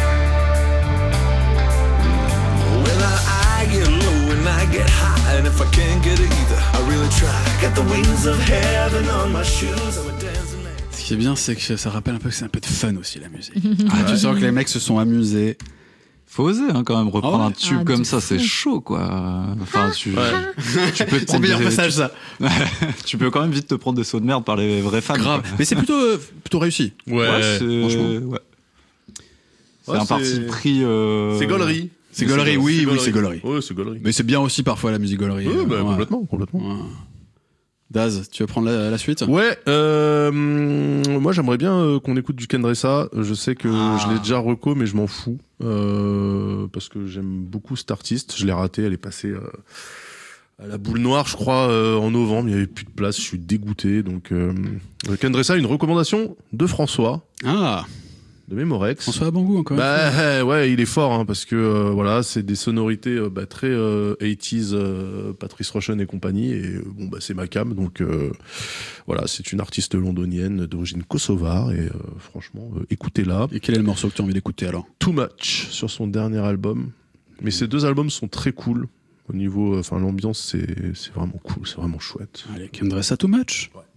H: When I get low and I get high, and if I can't get it either, I really try. Got the wings of heaven on my shoes. I'm a dancing man.
B: Ce qui est bien, c'est que ça rappelle un peu que c'est un peu de fun aussi, la musique. Tu sens que les mecs se sont amusés.
D: Faut oser quand même reprendre un tube comme ça, c'est
C: fou.
D: chaud quoi. Enfin, tu peux te
B: C'est
D: prendre
B: bien passage ça.
D: tu peux quand même vite te prendre des sauts de merde par les vrais fans.
B: Grave.
D: Quoi.
B: Mais c'est plutôt réussi.
A: Ouais.
B: franchement.
D: C'est un parti pris.
A: C'est gaulerie.
B: C'est gaulerie, oui, c'est gaulerie.
A: Ouais, c'est gaulerie.
B: Mais c'est bien aussi parfois la musique gaulerie.
A: Ouais, bah,
B: Ouais.
A: complètement.
B: Ouais. Daz, tu veux prendre la suite?
A: Ouais, moi j'aimerais bien qu'on écoute du Kendressa. Je sais que je l'ai déjà reco, mais je m'en fous parce que j'aime beaucoup cet artiste. Je l'ai raté, elle est passée à la Boule Noire, je crois, en novembre. Il y avait plus de place, je suis dégoûté. Donc Kendressa, une recommandation de François. De Mémorex.
B: François Abangou encore.
A: Bah ouais, il est fort hein, parce que voilà, c'est des sonorités très 80s, Patrice Rushen et compagnie, et bon bah c'est ma cam, donc voilà, c'est une artiste londonienne d'origine kosovare et franchement écoutez-la.
B: Et quel est le morceau que tu as envie d'écouter alors?
A: Too Much sur son dernier album. Mais ces deux albums sont très cool au niveau, enfin l'ambiance c'est vraiment cool, c'est vraiment chouette.
B: Allez, Kendressa Too Much.
A: Ouais.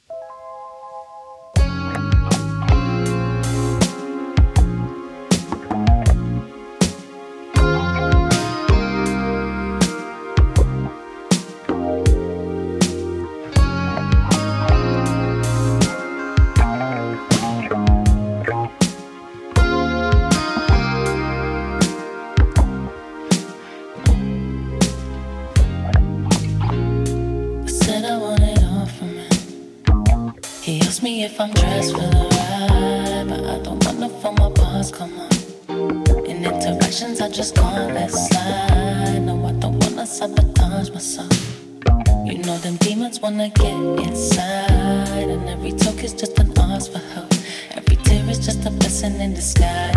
S: If I'm dressed for the ride, but I don't wanna feel my bars come on. In interactions, I just can't let slide. No, I don't wanna sabotage myself. You know them demons wanna get inside, and every talk is just an ask for help. Every tear is just a blessing in disguise.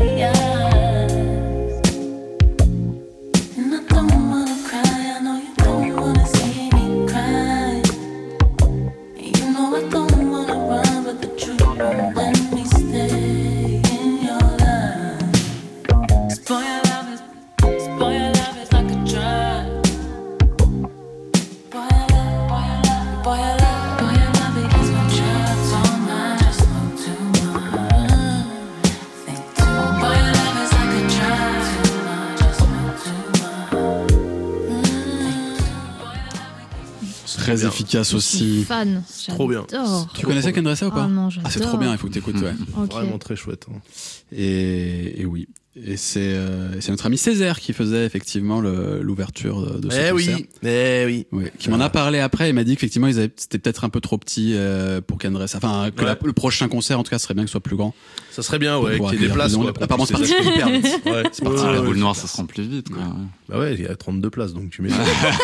S: And I don't wanna cry, I know you don't wanna see me cry. You know I don't wanna run, but the truth won't let me stay in your life. Spoil your love is like a drug. Boy, your love it is my drugs all night. Just know too much. Think too much. Boy, your love is like
B: très
A: bien.
B: efficace
C: Je suis
B: aussi.
C: fan.
A: Trop bien.
C: J'adore.
B: Tu connaissais Kendressa ou pas?
C: Ah non, j'adore.
B: Ah, c'est trop bien, il faut que t'écoutes, ouais.
C: Ok.
A: Vraiment très chouette. Hein.
B: Et oui. Et c'est notre ami Césaire qui faisait effectivement l'ouverture de ce concert.
A: Oui.
B: Qui m'en a parlé après. Il m'a dit qu'effectivement c'était peut-être un peu trop petit pour Kendressa. Enfin, que le prochain concert, en tout cas, serait bien que ce soit plus grand.
A: Ça serait bien, ouais, qu'il y ait des places. Quoi,
B: apparemment, c'est parti hyper vite.
A: Ouais, c'est parti.
D: La boule noire, ça se remplit vite. Quoi.
A: Bah ouais, il y a 32 places, donc tu mets.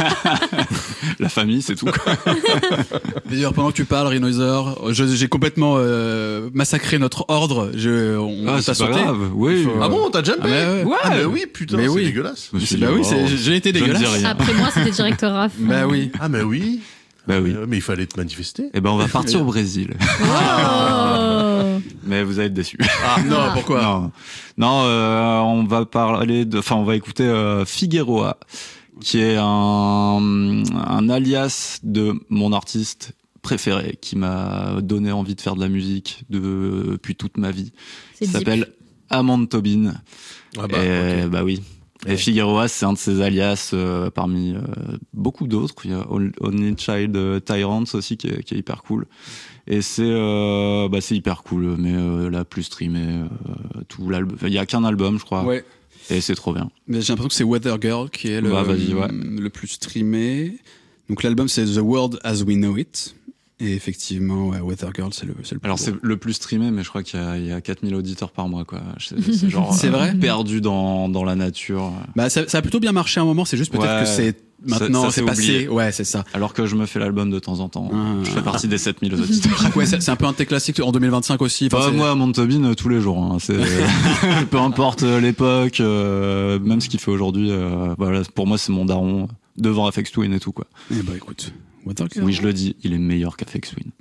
D: La famille, c'est tout. Quoi.
B: D'ailleurs, pendant que tu parles, Renoiser, j'ai complètement massacré notre ordre. On t'a
D: c'est
B: sauté.
D: pas grave. Oui.
A: Ah bon, t'as jumpé?
B: Ouais.
A: Ah mais oui, putain,
B: Mais
A: c'est
B: oui.
A: dégueulasse.
B: Bah oui, j'ai été dégueulasse.
C: Après moi, c'était direct Raph.
B: Bah oui.
A: Ah mais oui.
D: Bah oui.
A: Mais il fallait te manifester.
D: Eh ben, on va partir au Brésil.
C: Oh.
D: Mais vous allez être déçus.
B: Ah non, pourquoi?
D: Non, on va on va écouter Figueroa, qui est un alias de mon artiste préféré, qui m'a donné envie de faire de la musique depuis toute ma vie.
C: C'est
D: Il
C: deep.
D: s'appelle Amand Tobin.
A: Ah bah,
D: Et
A: ok.
D: bah oui. Et Figueroa, c'est un de ses alias parmi beaucoup d'autres. Il y a Only Child Tyrants aussi qui est hyper cool. Et c'est hyper cool, mais la plus streamée, tout l'album. Il y a qu'un album, je crois.
B: Ouais.
D: Et c'est trop bien.
B: Mais j'ai l'impression que c'est Weather Girl qui est le plus streamé. Donc l'album c'est The World as We Know It. Et effectivement, ouais, Weather Girl c'est le plus
D: Alors
B: gros.
D: c'est le plus streamé, mais je crois qu'il y a 4000 auditeurs par mois, quoi. C'est genre
B: C'est vrai
D: perdu dans la nature.
B: Bah ça a plutôt bien marché à un moment, c'est juste peut-être que c'est maintenant
D: ça
B: c'est
D: s'est
B: passé.
D: oublié.
B: Ouais, c'est ça.
D: Alors que je me fais l'album de temps en temps. Je fais partie des 7000 auditeurs.
B: Ouais, c'est un peu un de tes classiques en 2025 aussi. Enfin,
D: Moi, Amand Tobin, tous les jours. Hein. Peu importe l'époque, même ce qu'il fait aujourd'hui. Voilà, pour moi, c'est mon daron devant Aphex Twin et tout, quoi.
B: Eh bah écoute, Weather Girl.
D: Oui, je le dis, il est meilleur qu'Aphex Twin.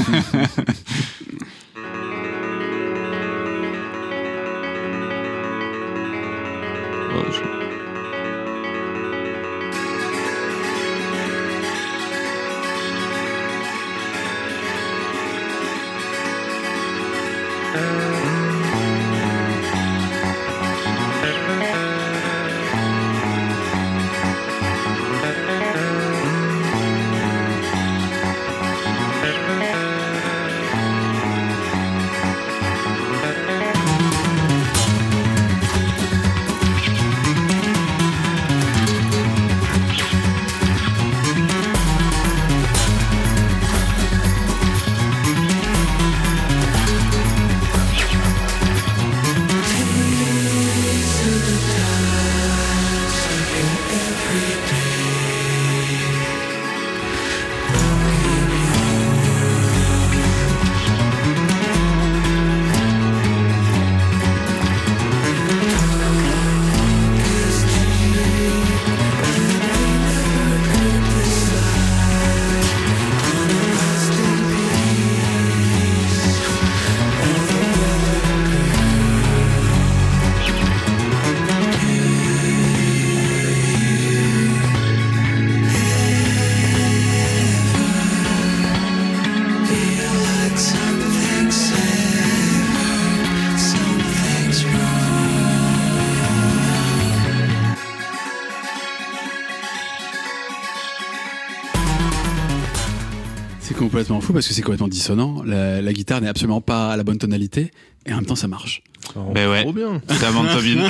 B: C'est complètement fou parce que c'est complètement dissonant. La guitare n'est absolument pas à la bonne tonalité et en même temps ça marche.
D: Ben ouais,
A: trop bien.
D: c'est Amand Tobin.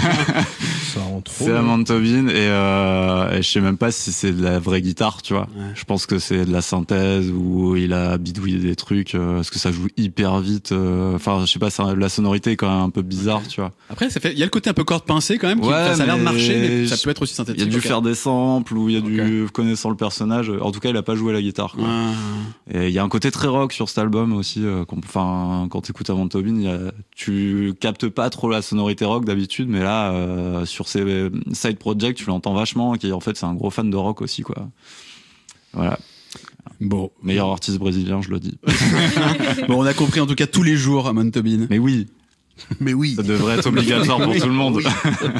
A: Ça rend trop
D: C'est
A: bien.
D: Amand Tobin et je sais même pas si c'est de la vraie guitare, tu vois.
B: Ouais.
D: Je pense que c'est de la synthèse où il a bidouillé des trucs parce que ça joue hyper vite. Enfin, je sais pas, la sonorité est quand même un peu bizarre, tu vois.
B: Après il y a le côté un peu corde pincée quand même qui ça a l'air de marcher mais ça peut être aussi synthétique.
D: Il y a dû
B: Ok.
D: faire des samples ou il y a dû connaissant le personnage. En tout cas, il a pas joué à la guitare, quoi. Et il y a un côté très rock sur cet album aussi. Quand t'écoutes Amand Tobin, tu captes pas trop la sonorité rock d'habitude, mais là, sur ses side projects, tu l'entends vachement. En fait, c'est un gros fan de rock aussi, quoi. Voilà.
B: Bon,
D: meilleur artiste brésilien, je le dis.
B: Bon, on a compris en tout cas tous les jours Amand Tobin.
D: Mais oui.
A: Mais oui.
D: Ça devrait être obligatoire pour tout le monde.
A: Oui.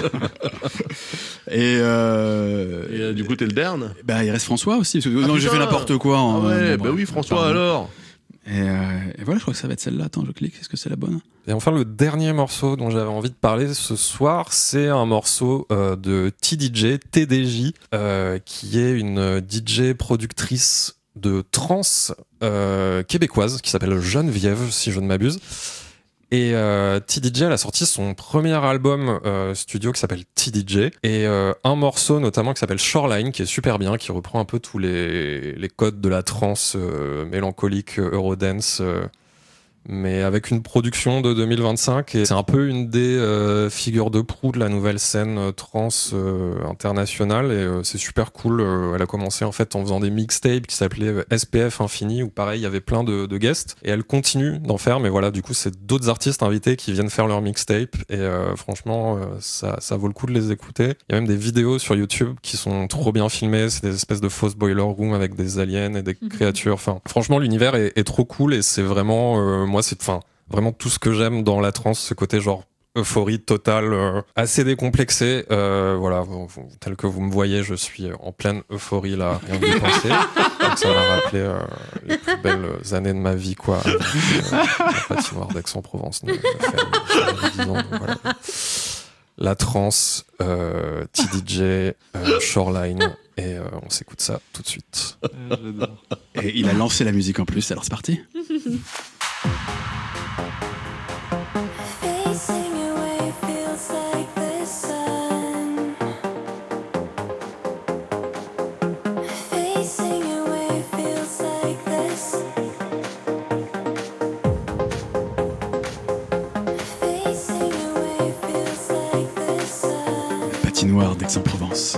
B: Et
A: du coup, t'es le dernier.
B: Bah, il reste François aussi. Parce que non, j'ai fait n'importe quoi.
A: Ah ouais, bah oui, François,
B: pardon.
A: alors.
B: Et voilà, je crois que ça va être celle-là. Attends, je clique. Est-ce que c'est la bonne?
L: Et enfin, le dernier morceau dont j'avais envie de parler ce soir, c'est un morceau de TDJ, qui est une DJ productrice de trance québécoise qui s'appelle Geneviève, si je ne m'abuse. Et TDJ, elle a sorti son premier album studio qui s'appelle TDJ et un morceau notamment qui s'appelle Shoreline, qui est super bien, qui reprend un peu tous les codes de la trance mélancolique, Eurodance, mais avec une production de 2025, et c'est un peu une des figures de proue de la nouvelle scène trance internationale, et c'est super cool. Elle a commencé en fait en faisant des mixtapes qui s'appelaient SPF Infini, où pareil il y avait plein de guests, et elle continue d'en faire, mais voilà, du coup c'est d'autres artistes invités qui viennent faire leur mixtape, et franchement ça vaut le coup de les écouter. Il y a même des vidéos sur YouTube qui sont trop bien filmées, c'est des espèces de fausses boiler room avec des aliens et des créatures, enfin franchement l'univers est trop cool, et c'est vraiment moi c'est vraiment tout ce que j'aime dans la trance, ce côté genre euphorie totale, assez décomplexé. Voilà, tel que vous me voyez, je suis en pleine euphorie là, rien que d'y penser. Donc ça m'a rappelé les plus belles années de ma vie, quoi. Avec, la patinoire d'Aix-en-Provence. Voilà. La trance, TDJ, Shoreline, et on s'écoute ça tout de suite.
B: Et il a lancé la musique en plus, alors c'est parti. Patinoire d'Aix-en-Provence.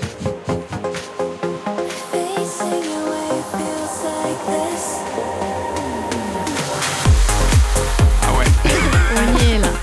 B: Ah ouais.
C: On y est là.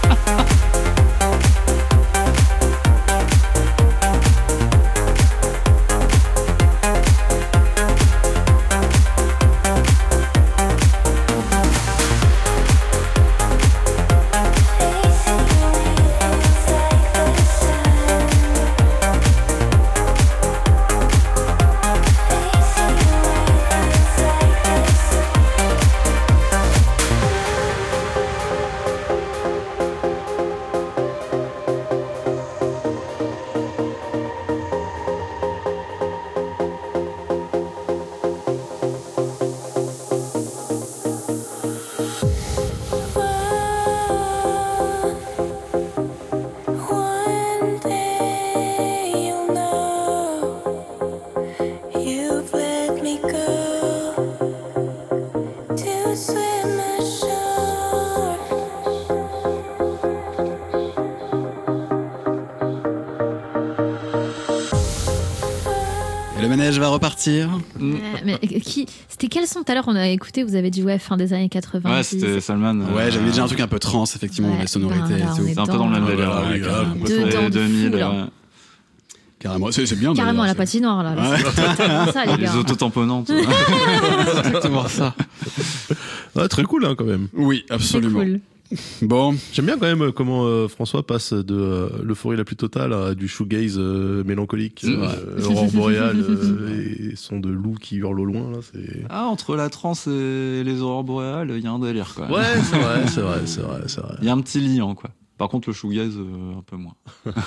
B: Le manège va repartir.
C: Mais c'était quel son tout à l'heure on a écouté? Vous avez dit ouais, fin des années 80.
D: Ouais, c'était Salman.
B: Ouais, j'avais déjà un truc un peu trans, effectivement,
C: Ouais,
B: dans les sonorités
C: ben là,
B: et tout.
C: on est
D: C'est un peu dans le même délire.
C: Dedans de
D: 2000.
C: fou, là.
B: Carrément, c'est bien.
C: Carrément à la
B: d'ailleurs,
C: patinoire là.
B: Ouais.
C: C'est ça les
D: Les
C: gars.
D: autotamponnantes.
B: c'est exactement ça.
A: Ouais, très cool hein, quand même.
B: Oui,
C: C'est
B: absolument.
C: cool.
B: Bon,
A: J'aime bien quand même comment François passe de l'euphorie la plus totale à du shoegaze mélancolique, aurore boréale et son de loup qui hurle au loin là. C'est...
D: Ah, entre la trance et les aurores boréales, il y a un délire quoi.
A: Ouais, c'est vrai.
D: Il y a un petit liant quoi. Par contre, le shoegaze, un peu moins.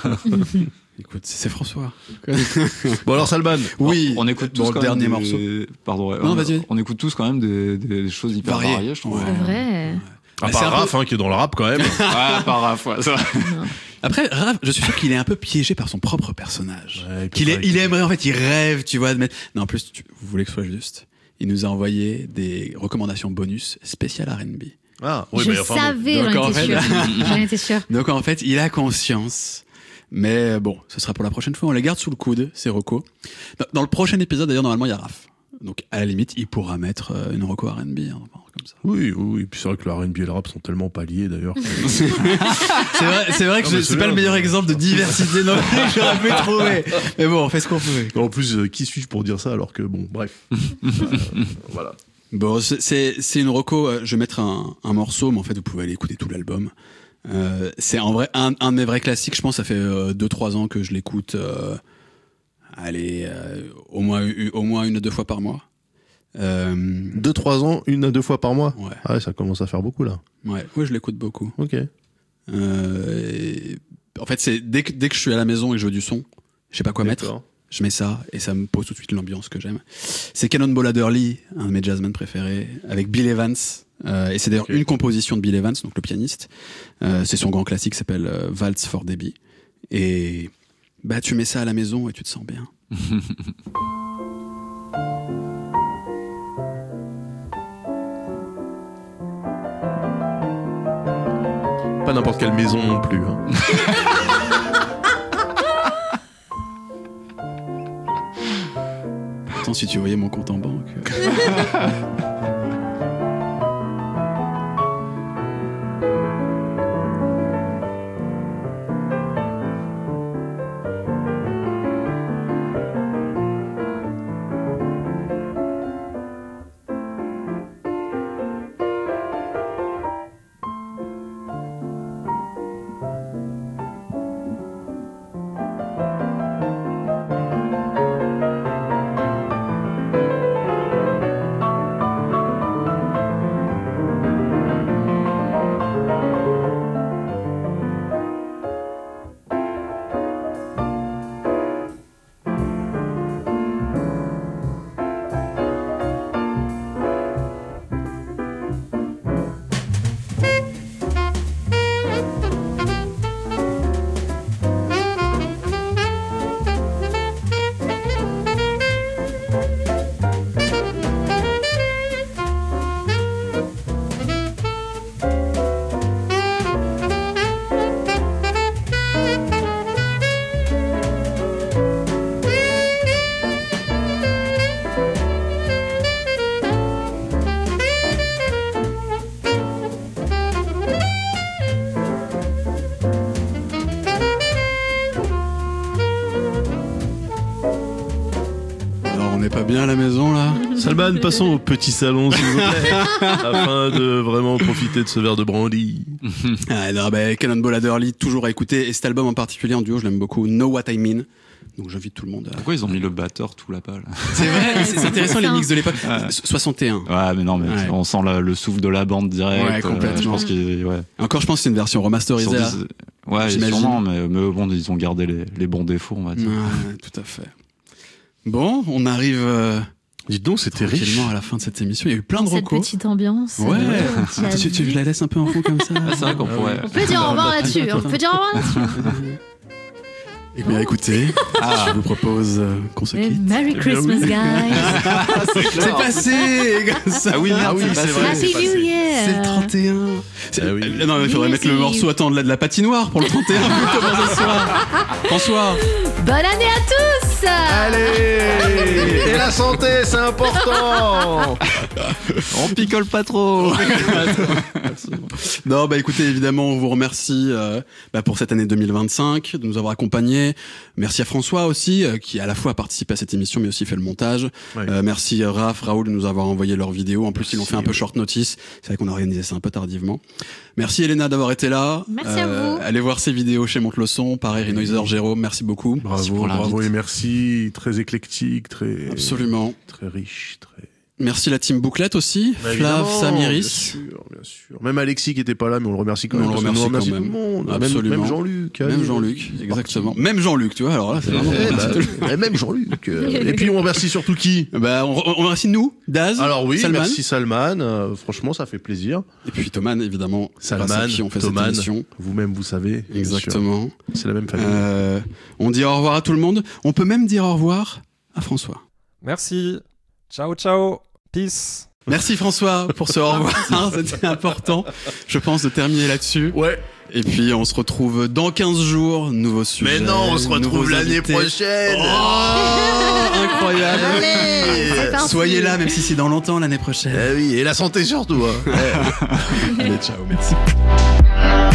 B: écoute, c'est François.
A: Bon alors Salman.
B: Oui,
D: on écoute tous
B: bon,
D: quand
B: le dernier
D: même
B: morceau.
D: Pardon, ouais,
B: Non, vas-y.
D: on écoute tous quand même des choses hyper variées, je trouve.
C: C'est vrai.
A: À part Raph qui est dans le rap quand même.
D: Ah, par Raph, ouais, ça.
B: Après, Raph, je suis sûr qu'il est un peu piégé par son propre personnage.
A: Ouais,
B: Il aimerait, en fait, il rêve, tu vois, de mettre... Non, en plus, vous voulez que ce soit juste. Il nous a envoyé des recommandations bonus spéciales R&B.
A: Ah, oui,
C: Je
A: mais enfin,
C: savais, j'en étais sûre.
B: Donc en fait, il a conscience. Mais bon, ce sera pour la prochaine fois. On les garde sous le coude, ces recos. Dans le prochain épisode, d'ailleurs, normalement, il y a Raph. Donc à la limite, il pourra mettre une reco R&B, hein, comme ça.
A: Oui. Puis c'est vrai que le R&B et le rap sont tellement pas liés d'ailleurs.
B: c'est vrai que
A: Non, mais
B: c'est pas le meilleur exemple de diversité non plus que j'aurais pu trouver. Mais bon, on fait ce qu'on peut.
A: En plus, qui suis-je pour dire ça alors que bon, bref. Voilà.
B: Bon, c'est une reco. Je vais mettre un morceau, mais en fait, vous pouvez aller écouter tout l'album. C'est en vrai un de mes vrais classiques. Je pense que ça fait 2-3 ans que je l'écoute. Au moins 1 ou 2 fois par mois.
A: 2-3 ans, 1 à 2 fois par mois.
B: Ouais.
A: Ah ouais, ça commence à faire beaucoup là.
B: Ouais, je l'écoute beaucoup.
A: Ok.
B: En fait, c'est dès que je suis à la maison et que je veux du son, je sais pas quoi mettre. Je mets ça et ça me pose tout de suite l'ambiance que j'aime. C'est Cannonball Adderley, un de mes jazzmen préférés, avec Bill Evans. Et c'est d'ailleurs une composition de Bill Evans, donc le pianiste. C'est son grand classique qui s'appelle Waltz for Debbie. Et bah tu mets ça à la maison et tu te sens bien.
A: Pas n'importe quelle maison non plus. Hein.
B: Attends, si tu voyais mon compte en banque. Bien à la maison là.
A: Salman, passons au petit salon s'il vous plaît, afin de vraiment profiter de ce verre de brandy.
B: Cannonball Adderley, toujours à écouter, et cet album en particulier en duo, je l'aime beaucoup, Know What I Mean. Donc j'invite tout le monde à...
D: Pourquoi ils ont mis le batteur tout là-bas là?
B: C'est vrai, c'est intéressant les mix de l'époque. 61.
D: Ouais, mais non, mais on sent le souffle de la bande direct.
B: Ouais, complètement.
D: Je pense ouais.
B: Encore, je pense que c'est une version remasterisée.
D: Ouais, sûrement, mais bon, ils ont gardé les bons défauts, on va dire.
B: Ouais, tout à fait. Bon, on arrive.
A: Dis donc, c'était riche.
B: À la fin de cette émission, il y a eu plein de recos.
C: Cette petite ambiance.
B: Ouais. Je la laisse un peu en fond comme ça.
D: C'est vrai qu'on pourrait.
C: On peut dire au revoir là-dessus.
B: Eh bien, écoutez, je vous propose qu'on se quitte.
C: Merry Christmas, guys.
B: C'est passé.
D: Ah oui,
A: c'est vrai.
C: Happy New Year.
B: C'est le 31. Non, mais il faudrait mettre le morceau de la patinoire pour le 31. Comment ce soir François.
C: Bonne année à tous.
A: Allez. Et la santé, c'est important.
D: On picole pas trop.
B: Non, écoutez, évidemment, on vous remercie pour cette année 2025 de nous avoir accompagnés. Merci à François aussi, qui à la fois a participé à cette émission, mais aussi fait le montage.
A: Ouais.
B: Merci Raoul de nous avoir envoyé leurs vidéos. En plus, ils l'ont fait un peu short notice. C'est vrai qu'on a organisé ça un peu tardivement. Merci Elena d'avoir été là.
C: Merci à vous.
B: Allez voir ses vidéos chez Monte le Son. Pareil, Renoiser Jérôme, merci beaucoup.
A: Bravo et merci. Très éclectique, très...
B: Absolument.
A: Très riche, très...
B: Merci la team Bouclette aussi, Flav, Sam, Iris.
A: Bien sûr. Même Alexis qui était pas là, mais on le remercie quand même.
B: On le remercie
A: tout le monde.
B: Absolument.
A: Même Jean-Luc.
B: Même Jean-Luc, exactement. Même Jean-Luc, tu vois, alors là, c'est vraiment...
A: même Jean-Luc. Et puis on remercie surtout qui?
B: On remercie nous, Daz,
A: alors oui,
B: Salman.
A: Merci Salman, franchement ça fait plaisir.
B: Et puis Thoman, évidemment,
A: Salman,
B: qui on fait
A: Thoman,
B: cette émission.
A: Vous-même vous savez.
B: Exactement.
A: C'est la même famille.
B: On dit au revoir à tout le monde. On peut même dire au revoir à François.
L: Merci. Ciao, ciao. Peace.
B: Merci François pour ce au revoir. C'était important, je pense, de terminer là-dessus.
A: Ouais.
B: Et puis on se retrouve dans 15 jours, nouveau sujet.
A: Mais non, on se retrouve l'année prochaine.
B: Oh, incroyable.
A: Allez,
B: soyez là, même si c'est dans longtemps l'année prochaine.
A: Eh oui, et la santé surtout. Hein.
B: Allez, ciao, merci.